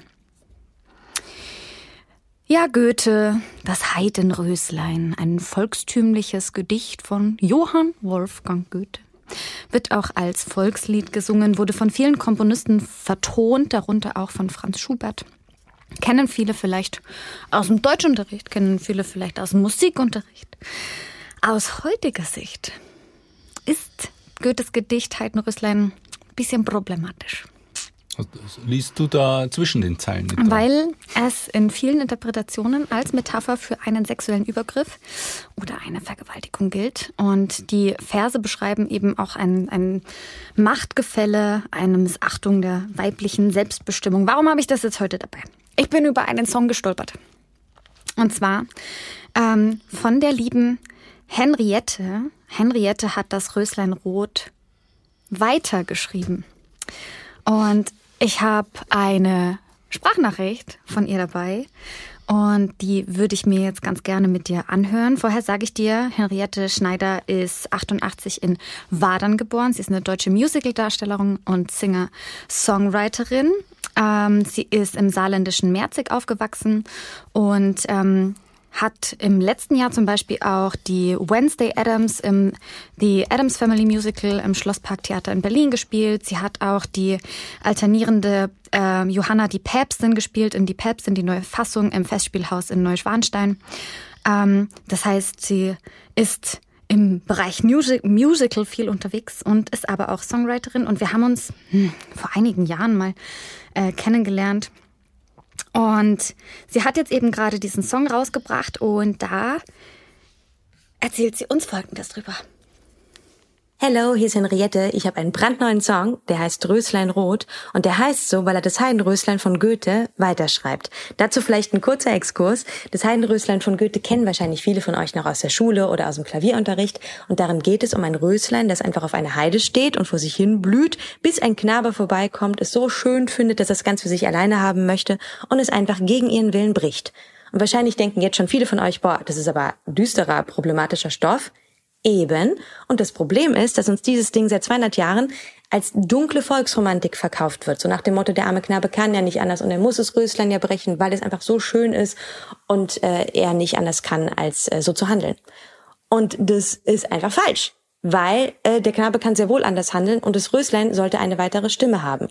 Speaker 1: Ja, Goethe, das Heidenröslein, ein volkstümliches Gedicht von Johann Wolfgang Goethe. Wird auch als Volkslied gesungen, wurde von vielen Komponisten vertont, darunter auch von Franz Schubert. Kennen viele vielleicht aus dem Deutschunterricht, kennen viele vielleicht aus dem Musikunterricht. Aus heutiger Sicht ist Goethes Gedicht Heidenröslein ein bisschen problematisch.
Speaker 2: Liest du da zwischen den Zeilen mit?
Speaker 1: Weil es in vielen Interpretationen als Metapher für einen sexuellen Übergriff oder eine Vergewaltigung gilt. Und die Verse beschreiben eben auch ein Machtgefälle, eine Missachtung der weiblichen Selbstbestimmung. Warum habe ich das jetzt heute dabei? Ich bin über einen Song gestolpert. Und zwar von der lieben Henriette. Henriette hat das Röslein Rot weitergeschrieben. Und ich habe eine Sprachnachricht von ihr dabei und die würde ich mir jetzt ganz gerne mit dir anhören. Vorher sage ich dir, Henriette Schneider ist 88 in Wadern geboren. Sie ist eine deutsche Musicaldarstellerin und Singer-Songwriterin. Sie ist im saarländischen Merzig aufgewachsen und hat im letzten Jahr zum Beispiel auch die Wednesday Addams im The Addams Family Musical im Schlossparktheater in Berlin gespielt. Sie hat auch die alternierende Johanna die Päpstin gespielt, in Die Päpstin, die neue Fassung im Festspielhaus in Neuschwanstein. Das heißt, sie ist im Bereich Musical viel unterwegs und ist aber auch Songwriterin. Und wir haben uns vor einigen Jahren mal kennengelernt. Und sie hat jetzt eben gerade diesen Song rausgebracht und da erzählt sie uns Folgendes drüber.
Speaker 3: Hello, hier ist Henriette. Ich habe einen brandneuen Song, der heißt Röslein Rot und der heißt so, weil er das Heidenröslein von Goethe weiterschreibt. Dazu vielleicht ein kurzer Exkurs. Das Heidenröslein von Goethe kennen wahrscheinlich viele von euch noch aus der Schule oder aus dem Klavierunterricht und darin geht es um ein Röslein, das einfach auf einer Heide steht und vor sich hin blüht, bis ein Knabe vorbeikommt, es so schön findet, dass er es ganz für sich alleine haben möchte und es einfach gegen ihren Willen bricht. Und wahrscheinlich denken jetzt schon viele von euch, boah, das ist aber düsterer, problematischer Stoff. Eben. Und das Problem ist, dass uns dieses Ding seit 200 Jahren als dunkle Volksromantik verkauft wird. So nach dem Motto, der arme Knabe kann ja nicht anders und er muss das Röslein ja brechen, weil es einfach so schön ist und er nicht anders kann, als so zu handeln. Und das ist einfach falsch, weil der Knabe kann sehr wohl anders handeln und das Röslein sollte eine weitere Stimme haben.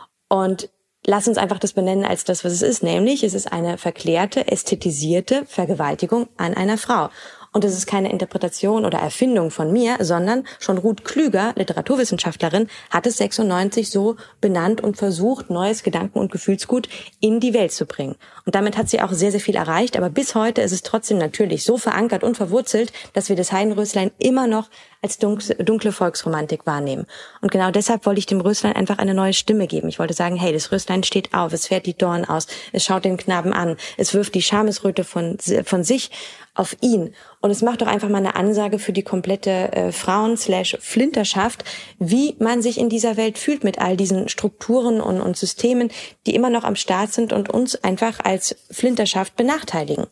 Speaker 3: Und lass uns einfach das benennen als das, was es ist, nämlich es ist eine verklärte, ästhetisierte Vergewaltigung an einer Frau. Und das ist keine Interpretation oder Erfindung von mir, sondern schon Ruth Klüger, Literaturwissenschaftlerin, hat es 96 so benannt und versucht, neues Gedanken- und Gefühlsgut in die Welt zu bringen. Und damit hat sie auch sehr, sehr viel erreicht. Aber bis heute ist es trotzdem natürlich so verankert und verwurzelt, dass wir das Heidenröslein immer noch als dunkle Volksromantik wahrnehmen. Und genau deshalb wollte ich dem Röslein einfach eine neue Stimme geben. Ich wollte sagen, hey, das Röslein steht auf, es fährt die Dorn aus, es schaut den Knaben an, es wirft die Schamesröte von sich auf ihn. Und es macht doch einfach mal eine Ansage für die komplette Frauen/Flinterschaft, wie man sich in dieser Welt fühlt mit all diesen Strukturen und Systemen, die immer noch am Start sind und uns einfach als Flinterschaft benachteiligen.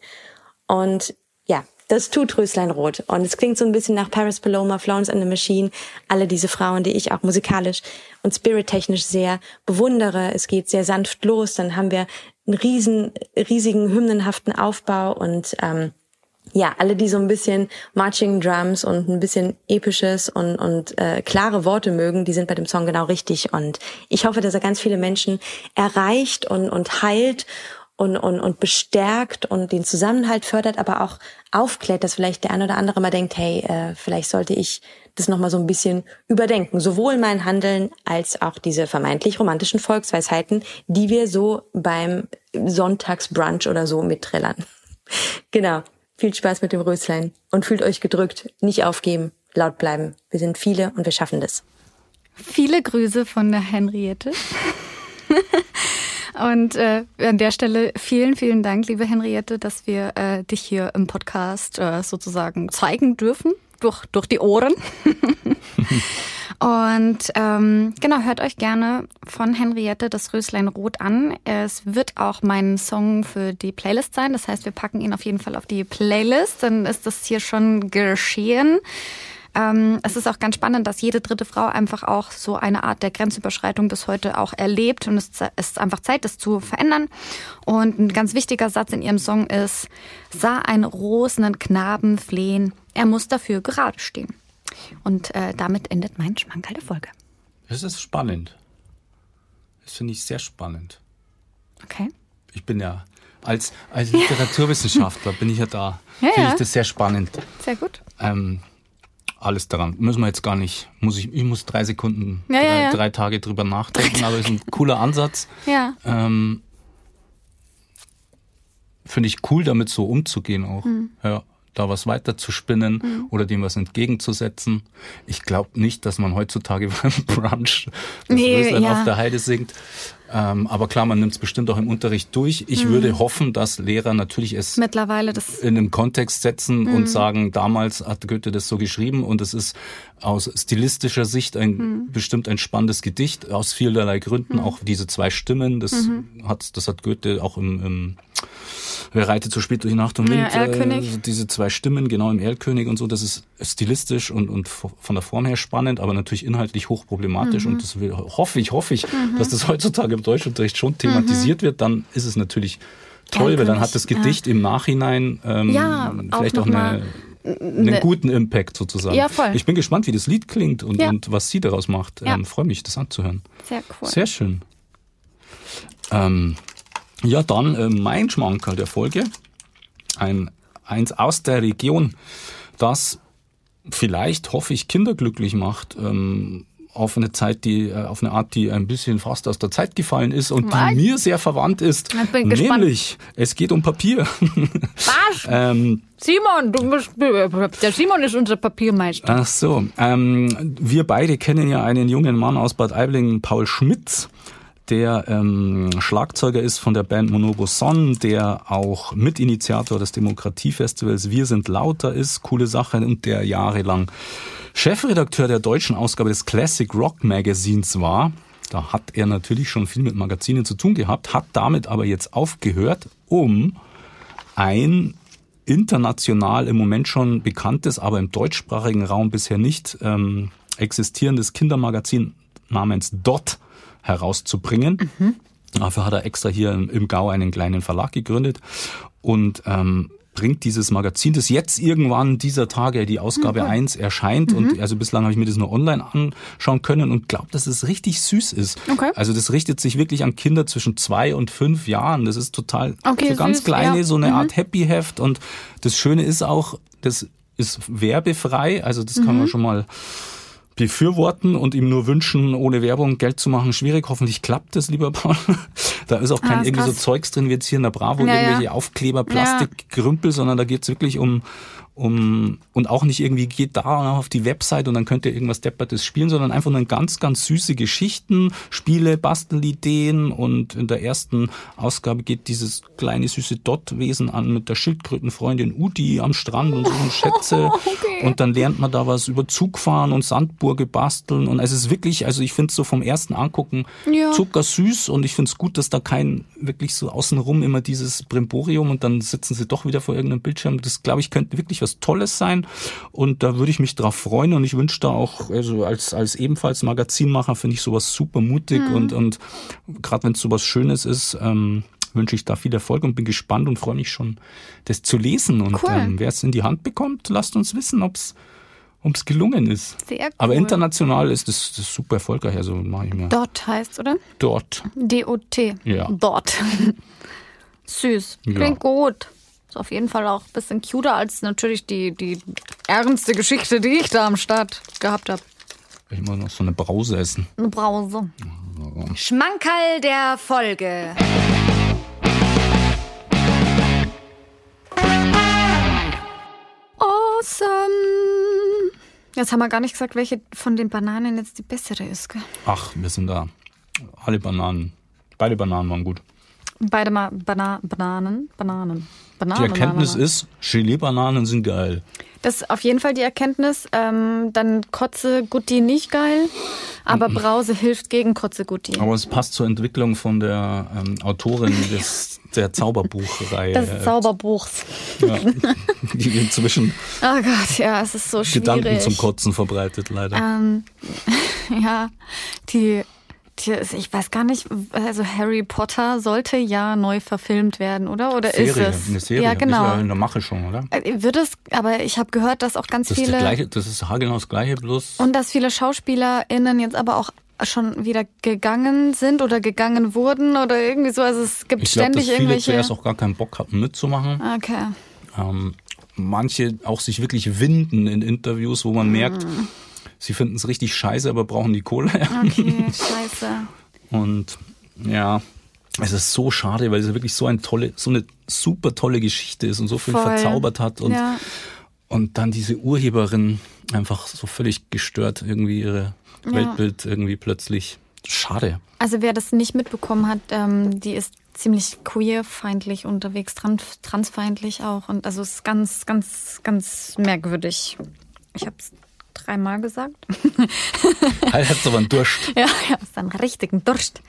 Speaker 3: Und ja, das tut Röslein Rot. Und es klingt so ein bisschen nach Paris Paloma, Florence and the Machine, alle diese Frauen, die ich auch musikalisch und spirittechnisch sehr bewundere. Es geht sehr sanft los, dann haben wir einen riesigen hymnenhaften Aufbau und ja, alle, die so ein bisschen Marching Drums und ein bisschen episches und klare Worte mögen, die sind bei dem Song genau richtig. Und ich hoffe, dass er ganz viele Menschen erreicht und heilt und bestärkt und den Zusammenhalt fördert, aber auch aufklärt, dass vielleicht der ein oder andere mal denkt, hey, vielleicht sollte ich das nochmal so ein bisschen überdenken. Sowohl mein Handeln als auch diese vermeintlich romantischen Volksweisheiten, die wir so beim Sonntagsbrunch oder so mittrillern. Genau. Viel Spaß mit dem Röslein und fühlt euch gedrückt, nicht aufgeben, laut bleiben. Wir sind viele und wir schaffen das.
Speaker 1: Viele Grüße von der Henriette. Und an der Stelle vielen, vielen Dank, liebe Henriette, dass wir dich hier im Podcast sozusagen zeigen dürfen, durch die Ohren. Und genau, hört euch gerne von Henriette das Röslein Rot an. Es wird auch mein Song für die Playlist sein. Das heißt, wir packen ihn auf jeden Fall auf die Playlist. Dann ist das hier schon geschehen. Es ist auch ganz spannend, dass jede dritte Frau einfach auch so eine Art der Grenzüberschreitung bis heute auch erlebt. Und es ist einfach Zeit, das zu verändern. Und ein ganz wichtiger Satz in ihrem Song ist: Sah ein rosenen Knaben flehen, er muss dafür gerade stehen. Und damit endet mein Schmankerl der Folge.
Speaker 2: Das ist spannend. Das finde ich sehr spannend.
Speaker 1: Okay.
Speaker 2: Ich bin ja als Literaturwissenschaftler bin ich ja da.
Speaker 1: Ja,
Speaker 2: Finde
Speaker 1: ja.
Speaker 2: ich das sehr spannend.
Speaker 1: Sehr gut.
Speaker 2: Alles daran. Müssen wir jetzt gar nicht. Ich muss 3 Sekunden,
Speaker 1: Ja.
Speaker 2: 3 Tage drüber nachdenken, aber ist ein cooler Ansatz.
Speaker 1: Ja.
Speaker 2: Finde ich cool, damit so umzugehen auch. Ja, da was weiter zu spinnen oder dem was entgegenzusetzen. Ich glaube nicht, dass man heutzutage beim Brunch das Röslein auf der Heide singt. Aber klar, man nimmt es bestimmt auch im Unterricht durch. Ich würde hoffen, dass Lehrer natürlich es
Speaker 1: Mittlerweile das
Speaker 2: in einen Kontext setzen und sagen, damals hat Goethe das so geschrieben und es ist aus stilistischer Sicht bestimmt ein spannendes Gedicht, aus vielerlei Gründen, auch diese 2 Stimmen, das hat Goethe auch im Wer reitet so spät durch Nacht und Wind, diese 2 Stimmen, genau, im Erlkönig und so, das ist stilistisch und von der Form her spannend, aber natürlich inhaltlich hochproblematisch und das hoffe ich, dass das heutzutage im Deutschunterricht schon thematisiert wird, dann ist es natürlich toll, weil dann hat das Gedicht im Nachhinein vielleicht auch einen guten Impact sozusagen.
Speaker 1: Ja, voll.
Speaker 2: Ich bin gespannt, wie das Lied klingt und was sie daraus macht. Freue mich, das anzuhören.
Speaker 1: Sehr cool.
Speaker 2: Sehr schön. Ja, dann mein Schmankerl der Folge. Eins aus der Region, das vielleicht, hoffe ich, Kinder glücklich macht. auf eine Art, die ein bisschen fast aus der Zeit gefallen ist und die mir sehr verwandt ist.
Speaker 1: Ich bin gespannt.
Speaker 2: Nämlich, es geht um Papier.
Speaker 1: Was? Simon, der Simon ist unser Papiermeister.
Speaker 2: Ach so. Wir beide kennen ja einen jungen Mann aus Bad Aiblingen, Paul Schmitz, der Schlagzeuger ist von der Band Monobo Son, der auch Mitinitiator des Demokratiefestivals Wir sind lauter ist, coole Sache, und der jahrelang Chefredakteur der deutschen Ausgabe des Classic Rock Magazins war. Da hat er natürlich schon viel mit Magazinen zu tun gehabt, hat damit aber jetzt aufgehört, um ein international im Moment schon bekanntes, aber im deutschsprachigen Raum bisher nicht existierendes Kindermagazin namens Dot herauszubringen. Dafür hat er extra hier im Gau einen kleinen Verlag gegründet und bringt dieses Magazin, das jetzt irgendwann dieser Tage die Ausgabe 1 erscheint. Und also bislang habe ich mir das nur online anschauen können und glaube, dass es richtig süß ist.
Speaker 1: Okay.
Speaker 2: Also das richtet sich wirklich an Kinder zwischen 2 und 5 Jahren. Das ist total so ganz
Speaker 1: süß,
Speaker 2: kleine,
Speaker 1: ja.
Speaker 2: so eine Art Happy-Heft. Und das Schöne ist auch, das ist werbefrei. Also das kann man schon mal befürworten und ihm nur wünschen, ohne Werbung Geld zu machen, schwierig. Hoffentlich klappt das, lieber Paul. Da ist auch kein irgendwie so Zeugs drin, wie jetzt hier in der Bravo, irgendwelche Aufkleber, Plastikgerümpel, sondern da geht's wirklich um und auch nicht irgendwie geht da auf die Website und dann könnt ihr irgendwas Deppertes spielen, sondern einfach nur ganz, ganz süße Geschichten, Spiele, Bastelideen, und in der ersten Ausgabe geht dieses kleine süße Dot-Wesen an mit der Schildkrötenfreundin Udi am Strand und suchen Schätze und dann lernt man da was über Zugfahren und Sandburge basteln und es ist wirklich, also ich finde es so vom ersten Angucken zuckersüß und ich finde es gut, dass da kein wirklich so außenrum immer dieses Brimborium und dann sitzen sie doch wieder vor irgendeinem Bildschirm. Das, glaube ich, könnte wirklich was Tolles sein und da würde ich mich drauf freuen und ich wünsche da auch, also als ebenfalls Magazinmacher finde ich sowas super mutig und gerade wenn es sowas Schönes ist, wünsche ich da viel Erfolg und bin gespannt und freue mich schon, das zu lesen und wer es in die Hand bekommt, lasst uns wissen, ob es gelungen ist.
Speaker 1: Sehr cool.
Speaker 2: Aber international ist das super erfolgreich, also mache ich mir.
Speaker 1: Dot heißt, oder?
Speaker 2: Dot.
Speaker 1: D-O-T.
Speaker 2: Ja.
Speaker 1: Dot. Süß. Klingt gut. Ist auf jeden Fall auch ein bisschen cuter als natürlich die ernste Geschichte, die ich da am Start gehabt habe.
Speaker 2: Ich muss noch so eine Brause essen.
Speaker 1: Eine Brause. Schmankerl der Folge. Awesome. Jetzt haben wir gar nicht gesagt, welche von den Bananen jetzt die bessere ist, gell?
Speaker 2: Ach, wir sind da. Alle Bananen. Beide Bananen waren gut.
Speaker 1: Beide mal Bananen.
Speaker 2: Die Erkenntnis ist, Gelee-Bananen sind geil.
Speaker 1: Das ist auf jeden Fall die Erkenntnis. Dann Kotze-Gutti nicht geil, aber Brause hilft gegen Kotze-Gutti.
Speaker 2: Aber es passt zur Entwicklung von der Autorin der Zauberbuchreihe.
Speaker 1: Des Zauberbuchs.
Speaker 2: Ja, die inzwischen
Speaker 1: Oh Gott, ja, es ist so schwierig.
Speaker 2: Gedanken zum Kotzen verbreitet, leider.
Speaker 1: Ja, ich weiß gar nicht, also Harry Potter sollte ja neu verfilmt werden, oder? Oder
Speaker 2: Serie,
Speaker 1: ist es?
Speaker 2: eine Serie.
Speaker 1: Ja, genau.
Speaker 2: Das ist ja in der Mache schon, oder?
Speaker 1: Wird es, aber ich habe gehört, dass auch ganz viele...
Speaker 2: Das ist haargenau das Gleiche, bloß...
Speaker 1: Und dass viele SchauspielerInnen jetzt aber auch schon wieder gegangen sind oder gegangen wurden oder irgendwie so. Also es gibt ständig irgendwelche... Ich glaube, dass viele
Speaker 2: zuerst auch gar keinen Bock hatten mitzumachen.
Speaker 1: Okay.
Speaker 2: Manche auch sich wirklich winden in Interviews, wo man merkt... Sie finden es richtig scheiße, aber brauchen die Kohle.
Speaker 1: Okay, scheiße.
Speaker 2: Und ja, es ist so schade, weil es wirklich so eine super tolle Geschichte ist und so viel verzaubert hat. Und dann diese Urheberin einfach so völlig gestört, irgendwie ihre Weltbild irgendwie plötzlich. Schade.
Speaker 1: Also wer das nicht mitbekommen hat, die ist ziemlich queerfeindlich unterwegs, transfeindlich auch. Und also es ist ganz, ganz, ganz merkwürdig. Ich habe es 3-mal gesagt.
Speaker 2: Halt hat's aber einen Durst.
Speaker 1: Ja, ist einen richtigen Durst.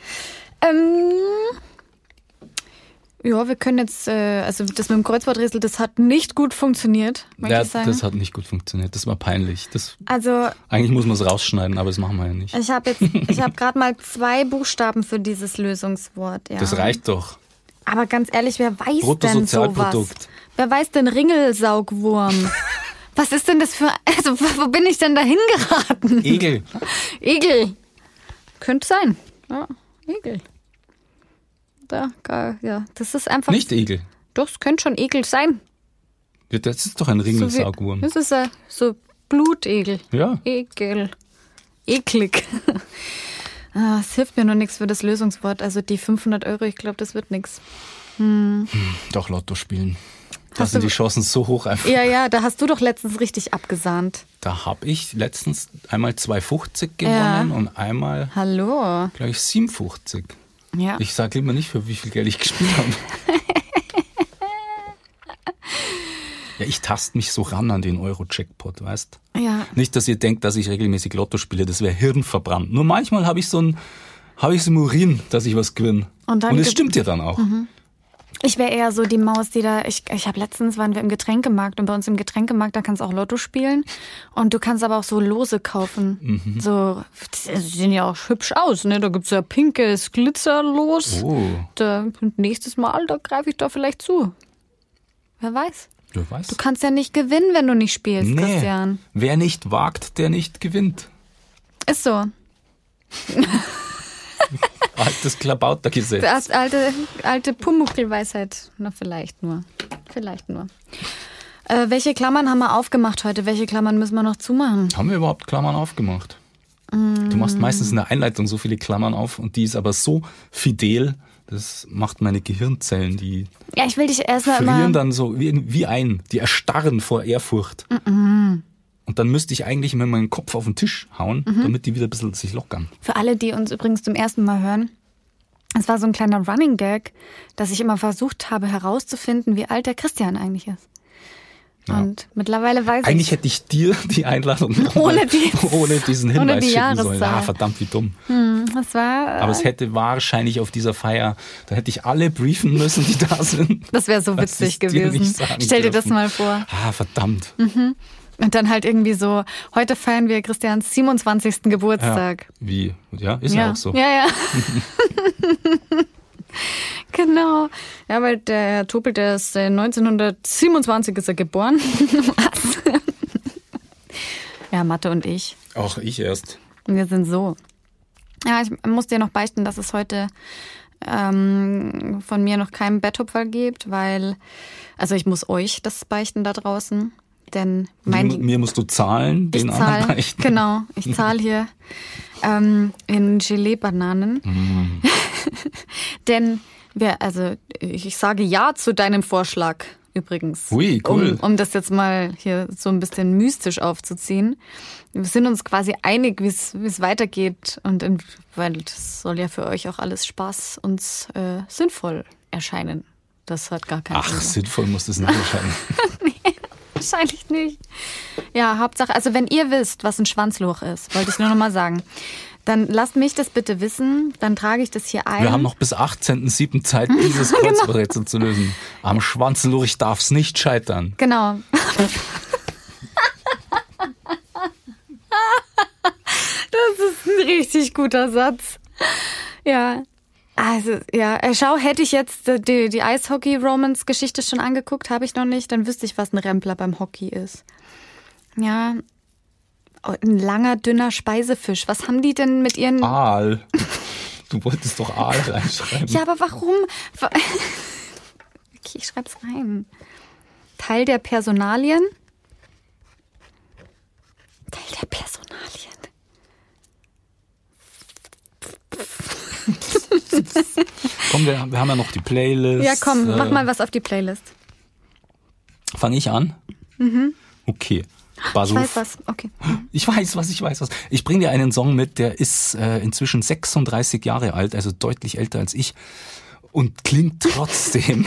Speaker 1: Ja, wir können jetzt, also das mit dem Kreuzworträtsel, das hat nicht gut funktioniert, möchte ich sagen.
Speaker 2: Das hat nicht gut funktioniert. Das war peinlich.
Speaker 1: Also
Speaker 2: eigentlich muss man es rausschneiden, aber das machen wir ja nicht.
Speaker 1: Ich habe gerade mal 2 Buchstaben für dieses Lösungswort. Ja.
Speaker 2: Das reicht doch.
Speaker 1: Aber ganz ehrlich, wer weiß denn sowas?
Speaker 2: Bruttosozialprodukt.
Speaker 1: Wer weiß denn Ringelsaugwurm? Was ist denn das für... Also, wo bin ich denn da hingeraten?
Speaker 2: Egel.
Speaker 1: Egel. Könnte sein. Ja, Egel. Ja, das ist einfach...
Speaker 2: Nicht Egel.
Speaker 1: Doch, es könnte schon Egel sein.
Speaker 2: Ja, das ist doch ein Ringelsaugwurm.
Speaker 1: Das ist so Blutegel.
Speaker 2: Ja.
Speaker 1: Egel. eklig. Es hilft mir nur nichts für das Lösungswort. Also die 500 €, ich glaube, das wird nichts.
Speaker 2: Doch, Lotto spielen. Da sind die Chancen so hoch einfach.
Speaker 1: Ja, da hast du doch letztens richtig abgesahnt.
Speaker 2: Da habe ich letztens einmal 2,50 gewonnen und einmal,
Speaker 1: Hallo.
Speaker 2: glaube ich, 57.
Speaker 1: Ja.
Speaker 2: Ich sage lieber nicht, für wie viel Geld ich gespielt habe. Ja, ich taste mich so ran an den Euro-Jackpot, weißt?
Speaker 1: Ja.
Speaker 2: Nicht, dass ihr denkt, dass ich regelmäßig Lotto spiele, das wäre hirnverbrannt. Nur manchmal habe ich so im Urin, dass ich was gewinne. Und es stimmt ja dann auch.
Speaker 1: Ich wäre eher so die Maus, die da, ich habe letztens, waren wir im Getränkemarkt und bei uns im Getränkemarkt, da kannst du auch Lotto spielen und du kannst aber auch so Lose kaufen. So, die sehen ja auch hübsch aus, ne? Da gibt's ja pinkes Glitzerlos.
Speaker 2: Oh.
Speaker 1: Nächstes Mal, da greife ich da vielleicht zu. Wer weiß.
Speaker 2: Du weißt.
Speaker 1: Du kannst ja nicht gewinnen, wenn du nicht spielst, Christian.
Speaker 2: Wer nicht wagt, der nicht gewinnt.
Speaker 1: Ist so.
Speaker 2: Altes Klabautergesetz.
Speaker 1: Das alte Pumuckl-Weisheit. Na, vielleicht nur. Welche Klammern haben wir aufgemacht heute? Welche Klammern müssen wir noch zumachen?
Speaker 2: Haben wir überhaupt Klammern aufgemacht? Du machst meistens in der Einleitung so viele Klammern auf und die ist aber so fidel, das macht meine Gehirnzellen, die
Speaker 1: ich will dich erst mal
Speaker 2: frieren dann so die erstarren vor Ehrfurcht. Und dann müsste ich eigentlich mit meinem Kopf auf den Tisch hauen, damit die wieder ein bisschen sich lockern.
Speaker 1: Für alle, die uns übrigens zum ersten Mal hören, es war so ein kleiner Running Gag, dass ich immer versucht habe herauszufinden, wie alt der Christian eigentlich ist. Ja. Und mittlerweile weiß
Speaker 2: eigentlich
Speaker 1: ich...
Speaker 2: hätte ich dir die Einladung
Speaker 1: ohne
Speaker 2: diesen Hinweis schicken sollen.
Speaker 1: Ah,
Speaker 2: verdammt, wie dumm.
Speaker 1: Das war,
Speaker 2: aber es hätte wahrscheinlich auf dieser Feier, da hätte ich alle briefen müssen, die da sind.
Speaker 1: Das wäre so witzig gewesen. Stell dir das mal vor.
Speaker 2: Verdammt.
Speaker 1: Und dann halt irgendwie so, heute feiern wir Christians 27. Geburtstag.
Speaker 2: Ja, wie? Ja, ist ja auch so.
Speaker 1: Ja. Genau. Ja, weil der Herr Topel, der ist 1927 ist er geboren. Was? Ja, Mathe und ich.
Speaker 2: Auch ich erst.
Speaker 1: Wir sind so. Ja, ich muss dir noch beichten, dass es heute von mir noch keinen Betthupferl gibt, weil, also ich muss euch das beichten da draußen. Denn
Speaker 2: mir musst du zahlen, den anderen beichten.
Speaker 1: Genau, ich zahle hier in Gelee-Bananen. Denn ich sage ja zu deinem Vorschlag übrigens.
Speaker 2: Ui, cool.
Speaker 1: Um das jetzt mal hier so ein bisschen mystisch aufzuziehen. Wir sind uns quasi einig, wie es weitergeht weil das soll ja für euch auch alles Spaß und sinnvoll erscheinen. Das hat gar keinen Sinn.
Speaker 2: Ach, sinnvoll muss das nicht erscheinen.
Speaker 1: Nee, wahrscheinlich nicht. Ja, Hauptsache, also wenn ihr wisst, was ein Schwanzloch ist, wollte ich nur noch mal sagen, dann lasst mich das bitte wissen, dann trage ich das hier ein.
Speaker 2: Wir haben noch bis 18.07. Zeit, dieses Kreuzworträtsel zu lösen. Am Schwanzlurch darf's nicht scheitern.
Speaker 1: Genau. Das ist ein richtig guter Satz. Ja. Also, ja, schau, hätte ich jetzt die Eishockey-Romance-Geschichte schon angeguckt, habe ich noch nicht, dann wüsste ich, was ein Rempler beim Hockey ist. Ja, ein langer, dünner Speisefisch. Was haben die denn mit ihren...
Speaker 2: Aal. Du wolltest doch Aal reinschreiben.
Speaker 1: Ja, aber warum? Okay, ich schreib's rein. Teil der Personalien.
Speaker 2: Komm, wir haben ja noch die Playlist.
Speaker 1: Ja, komm, mach mal was auf die Playlist.
Speaker 2: Fange ich an? Okay.
Speaker 1: Ich weiß was, okay.
Speaker 2: Ich weiß was. Ich bringe dir einen Song mit, der ist inzwischen 36 Jahre alt, also deutlich älter als ich und klingt trotzdem.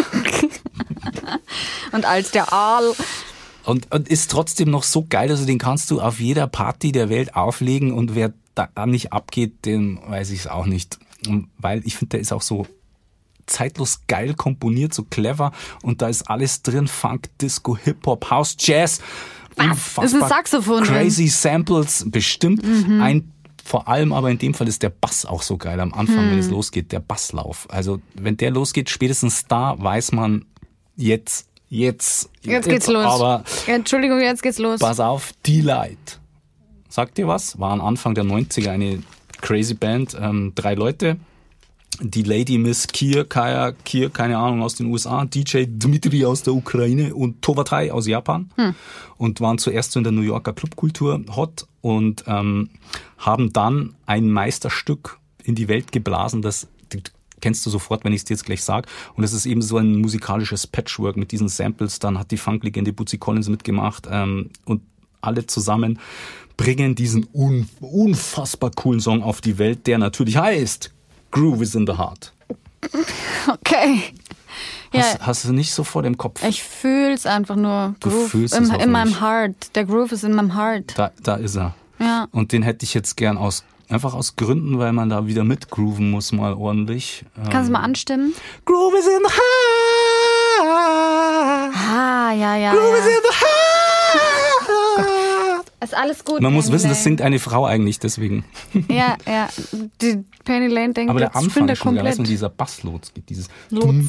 Speaker 1: Und als der Aal.
Speaker 2: Und ist trotzdem noch so geil, also den kannst du auf jeder Party der Welt auflegen und wer da nicht abgeht, den weiß ich es auch nicht. Und weil ich finde, der ist auch so zeitlos geil komponiert, so clever und da ist alles drin, Funk, Disco, Hip-Hop, House, Jazz.
Speaker 1: Was? Ist ein Saxophon
Speaker 2: crazy Samples, bestimmt. Vor allem aber in dem Fall ist der Bass auch so geil am Anfang, wenn es losgeht, der Basslauf. Also wenn der losgeht, spätestens da weiß man, jetzt geht's
Speaker 1: los.
Speaker 2: Aber
Speaker 1: Entschuldigung, jetzt geht's los.
Speaker 2: Pass auf, Delight. Sagt ihr was? War am Anfang der 90er eine crazy Band, 3 Leute. die Lady Miss Kaya Kier, keine Ahnung, aus den USA, DJ Dmitri aus der Ukraine und Towatai aus Japan und waren zuerst so in der New Yorker Clubkultur hot und haben dann ein Meisterstück in die Welt geblasen, das kennst du sofort, wenn ich es dir jetzt gleich sage. Und es ist eben so ein musikalisches Patchwork mit diesen Samples. Dann hat die Funklegende Bootsy Collins mitgemacht und alle zusammen bringen diesen unfassbar coolen Song auf die Welt, der natürlich heißt Groove is in the Heart.
Speaker 1: Okay.
Speaker 2: Hast du nicht so vor dem Kopf?
Speaker 1: Ich fühl's einfach nur. Groove in meinem Heart. Der Groove ist in meinem Heart.
Speaker 2: Da ist er.
Speaker 1: Ja.
Speaker 2: Und den hätte ich jetzt gern einfach aus Gründen, weil man da wieder mitgrooven muss, mal ordentlich.
Speaker 1: Kannst du mal anstimmen?
Speaker 2: Groove is in the heart.
Speaker 1: Ja.
Speaker 2: Groove is in the heart.
Speaker 1: Ist alles gut.
Speaker 2: Man muss wissen, das singt eine Frau eigentlich, deswegen.
Speaker 1: Ja. Die Penny Lane denkt,
Speaker 2: aber der
Speaker 1: jetzt
Speaker 2: Anfang
Speaker 1: spinnt er
Speaker 2: schon,
Speaker 1: komplett.
Speaker 2: und dieser Basslots gibt dieses.
Speaker 1: Lots.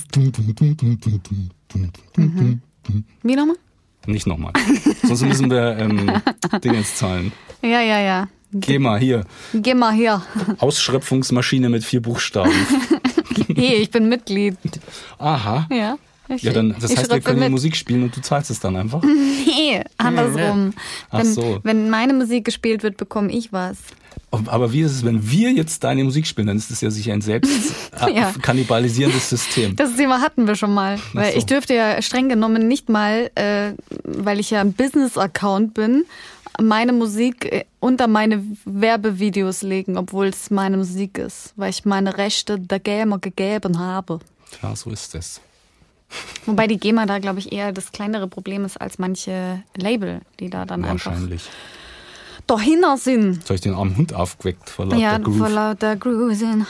Speaker 1: Wie nochmal?
Speaker 2: Nicht nochmal. Sonst müssen wir Dinge jetzt zahlen.
Speaker 1: Ja.
Speaker 2: Geh mal hier. Ausschröpfungsmaschine mit 4 Buchstaben.
Speaker 1: Hey, ich bin Mitglied.
Speaker 2: Aha.
Speaker 1: Ja.
Speaker 2: Das heißt, wir können die Musik spielen und du zahlst es dann einfach?
Speaker 1: Nee, andersrum.
Speaker 2: Ach so.
Speaker 1: Wenn meine Musik gespielt wird, bekomme ich was.
Speaker 2: Aber wie ist es, wenn wir jetzt deine Musik spielen, dann ist das ja sicher ein selbst kannibalisierendes System.
Speaker 1: Das Thema hatten wir schon mal. Weil ich dürfte ja streng genommen nicht mal, weil ich ja ein Business-Account bin, meine Musik unter meine Werbevideos legen, obwohl es meine Musik ist. Weil ich meine Rechte der GEMA gegeben habe.
Speaker 2: Ja, so ist es.
Speaker 1: Wobei die GEMA da, glaube ich, eher das kleinere Problem ist als manche Label, die da dann
Speaker 2: wahrscheinlich
Speaker 1: einfach dahinter sind.
Speaker 2: Jetzt habe ich den armen Hund aufgeweckt vor lauter Groove.
Speaker 1: Ja, vor lauter Groove in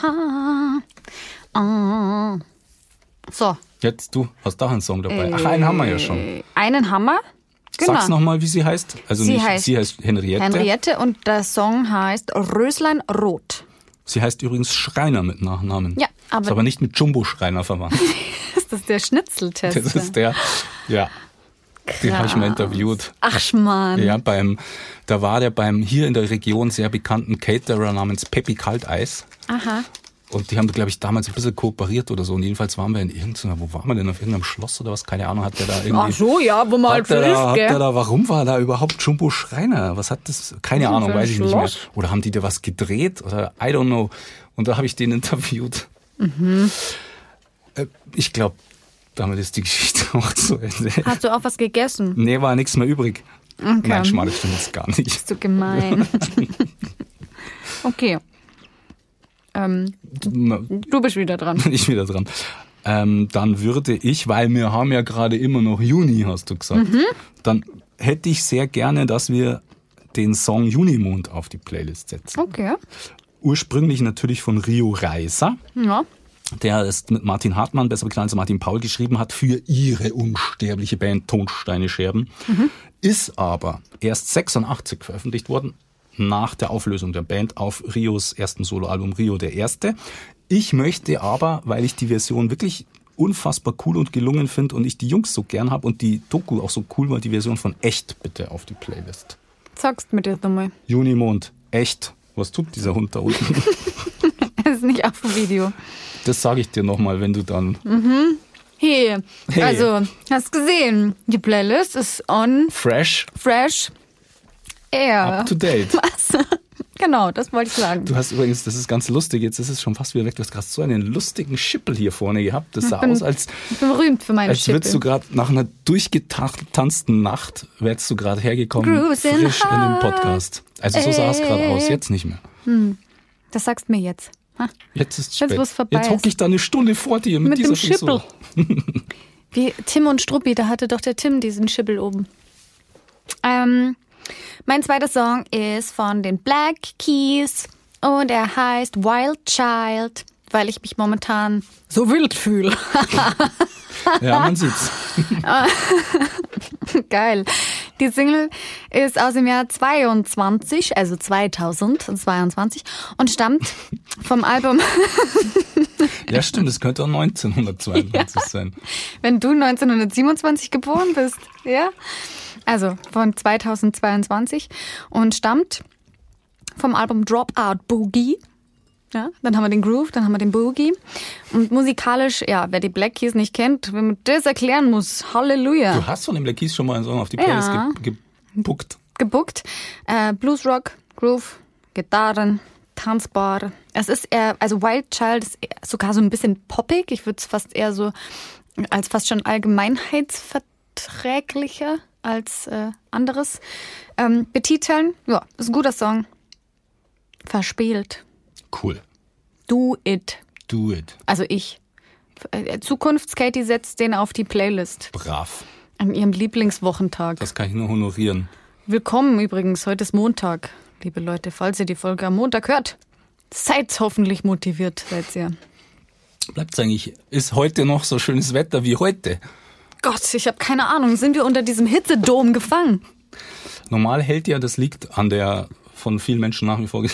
Speaker 1: So.
Speaker 2: Jetzt, du hast da einen Song dabei. Ach, einen haben wir ja schon.
Speaker 1: Einen haben wir. Genau.
Speaker 2: Sag's nochmal, wie sie heißt. Also sie heißt Henriette.
Speaker 1: Henriette und der Song heißt Röslein Rot.
Speaker 2: Sie heißt übrigens Schreiner mit Nachnamen.
Speaker 1: Ja,
Speaker 2: ist aber nicht mit Jumbo Schreiner verwandt.
Speaker 1: Ist das der Schnitzeltest?
Speaker 2: Das ist der, ja. Krass. Den habe ich mal interviewt.
Speaker 1: Ach Mann.
Speaker 2: Ja, da war der beim hier in der Region sehr bekannten Caterer namens Peppi Kalteis.
Speaker 1: Aha.
Speaker 2: Und die haben, glaube ich, damals ein bisschen kooperiert oder so. Und jedenfalls waren wir in wo waren wir denn? Auf irgendeinem Schloss oder was? Keine Ahnung, hat der da irgendwie...
Speaker 1: Ach so, ja, wo man halt frisst, gell?
Speaker 2: Warum war da überhaupt Jumbo Schreiner? Was hat das? Keine Ahnung, weiß ich nicht mehr. Oder haben die da was gedreht? Oder I don't know. Und da habe ich den interviewt.
Speaker 1: Mhm.
Speaker 2: Ich glaube, damit ist die Geschichte auch zu Ende.
Speaker 1: Hast du auch was gegessen?
Speaker 2: Nee, war nichts mehr übrig.
Speaker 1: Okay.
Speaker 2: Nein, Schmarrn, das stimmt jetzt gar nicht.
Speaker 1: Bist du gemein. Okay. Du bist wieder dran.
Speaker 2: Ich wieder dran. Dann würde ich, weil wir haben ja gerade immer noch Juni, hast du gesagt, dann hätte ich sehr gerne, dass wir den Song Junimond auf die Playlist setzen.
Speaker 1: Okay.
Speaker 2: Ursprünglich natürlich von Rio Reiser.
Speaker 1: Ja.
Speaker 2: Der ist mit Martin Hartmann, besser bekannt als Martin Paul, geschrieben hat für ihre unsterbliche Band Tonsteine Scherben. Ist aber erst 86 veröffentlicht worden, nach der Auflösung der Band auf Rios ersten Soloalbum Rio der Erste. Ich möchte aber, weil ich die Version wirklich unfassbar cool und gelungen finde und ich die Jungs so gern habe und die Doku auch so cool war, die Version von Echt bitte auf die Playlist.
Speaker 1: Sagst mir das nochmal.
Speaker 2: Junimond, Echt. Was tut dieser Hund da unten?
Speaker 1: Das ist nicht auf dem Video.
Speaker 2: Das sage ich dir nochmal, wenn du dann...
Speaker 1: Hey, also, hast gesehen, die Playlist ist on...
Speaker 2: Fresh.
Speaker 1: Air.
Speaker 2: Up to date.
Speaker 1: Was? Genau, das wollte ich sagen.
Speaker 2: Du hast übrigens, das ist ganz lustig, jetzt ist es schon fast wieder weg, du hast gerade so einen lustigen Schippel hier vorne gehabt. Das sah aus, als...
Speaker 1: Ich bin berühmt für meine Schippel.
Speaker 2: Als würdest du gerade nach einer durchgetanzten Nacht, wärst du gerade hergekommen, frisch in den Podcast. Also so sah es gerade aus, jetzt nicht mehr.
Speaker 1: Das sagst du mir jetzt. Ha?
Speaker 2: Jetzt ist es spät.
Speaker 1: Jetzt
Speaker 2: hocke ich da eine Stunde vor dir mit dieser
Speaker 1: dem Schippel. Wie Tim und Struppi, da hatte doch der Tim diesen Schippel oben. Mein zweiter Song ist von den Black Keys und er heißt Wild Child, weil ich mich momentan so wild fühle.
Speaker 2: Ja, man sieht's.
Speaker 1: Geil. Die Single ist aus dem Jahr 22, also 2022 und stammt vom Album...
Speaker 2: Ja, stimmt, es könnte auch 1922 sein.
Speaker 1: Wenn du 1927 geboren bist, ja? Also von 2022 und stammt vom Album Dropout Boogie. Ja, dann haben wir den Groove, dann haben wir den Boogie. Und musikalisch, ja, wer die Black Keys nicht kennt, wenn man das erklären muss, Halleluja.
Speaker 2: Du hast von den Black Keys schon mal einen Song auf die Playlist gebuckt.
Speaker 1: Bluesrock, Groove, Gitarren, tanzbar. Es ist eher, also Wild Child ist sogar so ein bisschen poppig. Ich würde es fast eher so als fast schon allgemeinheitsverträglicher als anderes betiteln. Ja, ist ein guter Song. Verspielt.
Speaker 2: Cool.
Speaker 1: Do it.
Speaker 2: Do it.
Speaker 1: Also ich. Zukunftskatie setzt den auf die Playlist.
Speaker 2: Brav.
Speaker 1: An ihrem Lieblingswochentag.
Speaker 2: Das kann ich nur honorieren. Willkommen
Speaker 1: übrigens, heute ist Montag. Liebe Leute, falls ihr die Folge am Montag hört, seid hoffentlich motiviert, seid ihr.
Speaker 2: Bleibt's eigentlich, ist heute noch so schönes Wetter wie heute?
Speaker 1: Gott, ich habe keine Ahnung. Sind wir unter diesem Hitzedom gefangen?
Speaker 2: Normal hält ja, das liegt an der von vielen Menschen nach wie vor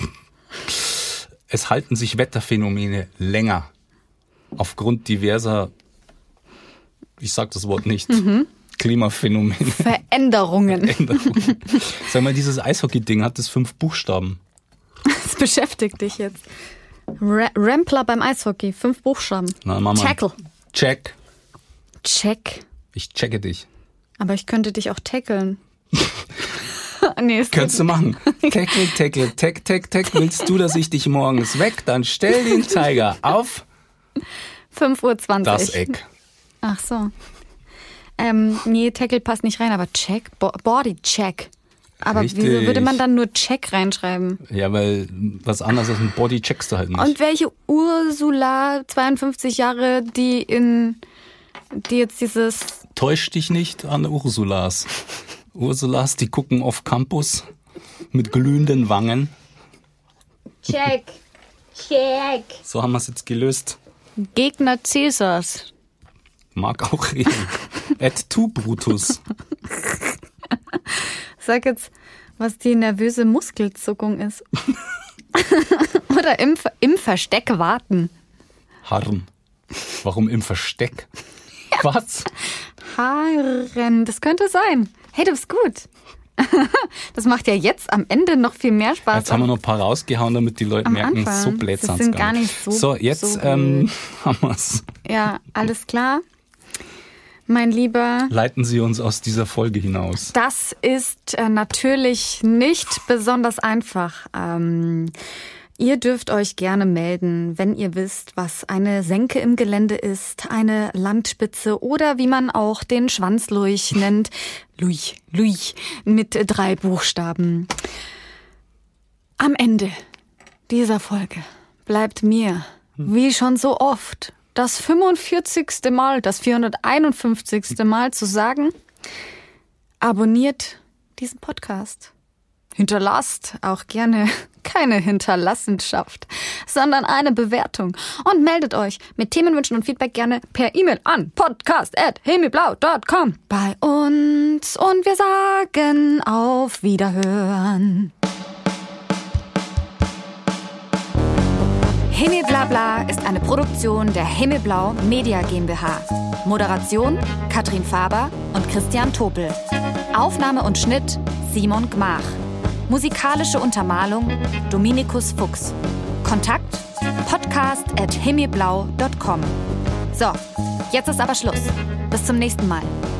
Speaker 2: es halten sich Wetterphänomene länger aufgrund diverser, ich sag das Wort nicht, Klimaphänomene.
Speaker 1: Veränderungen.
Speaker 2: Sag mal, dieses Eishockey-Ding hat das 5 Buchstaben.
Speaker 1: Das beschäftigt dich jetzt. Rempler beim Eishockey, 5 Buchstaben.
Speaker 2: Na, Mama.
Speaker 1: Tackle.
Speaker 2: Check.
Speaker 1: Ich
Speaker 2: checke dich.
Speaker 1: Aber ich könnte dich auch tackeln. Nee,
Speaker 2: könntest du machen. Tackle, tack. Willst du, dass ich dich morgens weck? Dann stell den Zeiger auf
Speaker 1: 5:20 Uhr.
Speaker 2: Das Eck.
Speaker 1: Ach so. Nee, Tackle passt nicht rein, aber Check, Body Check. Aber
Speaker 2: Richtig.
Speaker 1: Wieso würde man dann nur Check reinschreiben?
Speaker 2: Ja, weil was anderes als ein Body checkst du halt nicht.
Speaker 1: Und welche Ursula, 52 Jahre, die jetzt dieses...
Speaker 2: Täusch dich nicht an Ursulas. Ursulas, die gucken auf Campus mit glühenden Wangen.
Speaker 1: Check.
Speaker 2: So haben wir es jetzt gelöst.
Speaker 1: Gegner Cäsars.
Speaker 2: Mag auch reden. Et tu, Brutus.
Speaker 1: Sag jetzt, was die nervöse Muskelzuckung ist. Oder im Versteck warten.
Speaker 2: Harren. Warum im Versteck? Was?
Speaker 1: Harren, das könnte sein. Hey, du bist gut. Das macht ja jetzt am Ende noch viel mehr Spaß.
Speaker 2: Jetzt haben wir noch ein paar rausgehauen, damit die Leute merken,
Speaker 1: Anfang.
Speaker 2: So blöd
Speaker 1: das sind gar nicht so.
Speaker 2: So, jetzt
Speaker 1: so
Speaker 2: haben wir's.
Speaker 1: Ja, alles klar. Mein Lieber.
Speaker 2: Leiten Sie uns aus dieser Folge hinaus.
Speaker 1: Das ist natürlich nicht besonders einfach. Ihr dürft euch gerne melden, wenn ihr wisst, was eine Senke im Gelände ist, eine Landspitze oder wie man auch den Schwanzlurch nennt. Lurch mit 3 Buchstaben. Am Ende dieser Folge bleibt mir, wie schon so oft, das 45. Mal, das 451. Mal zu sagen, abonniert diesen Podcast. Hinterlasst auch gerne keine Hinterlassenschaft, sondern eine Bewertung. Und meldet euch mit Themenwünschen und Feedback gerne per E-Mail an podcast@himmelblau.com bei uns. Und wir sagen auf Wiederhören. Himmelblabla ist eine Produktion der Himmelblau Media GmbH. Moderation Katrin Faber und Christian Topel. Aufnahme und Schnitt Simon Gmach. Musikalische Untermalung Dominikus Fuchs. Kontakt podcast@himmelblau.com. So, jetzt ist aber Schluss. Bis zum nächsten Mal.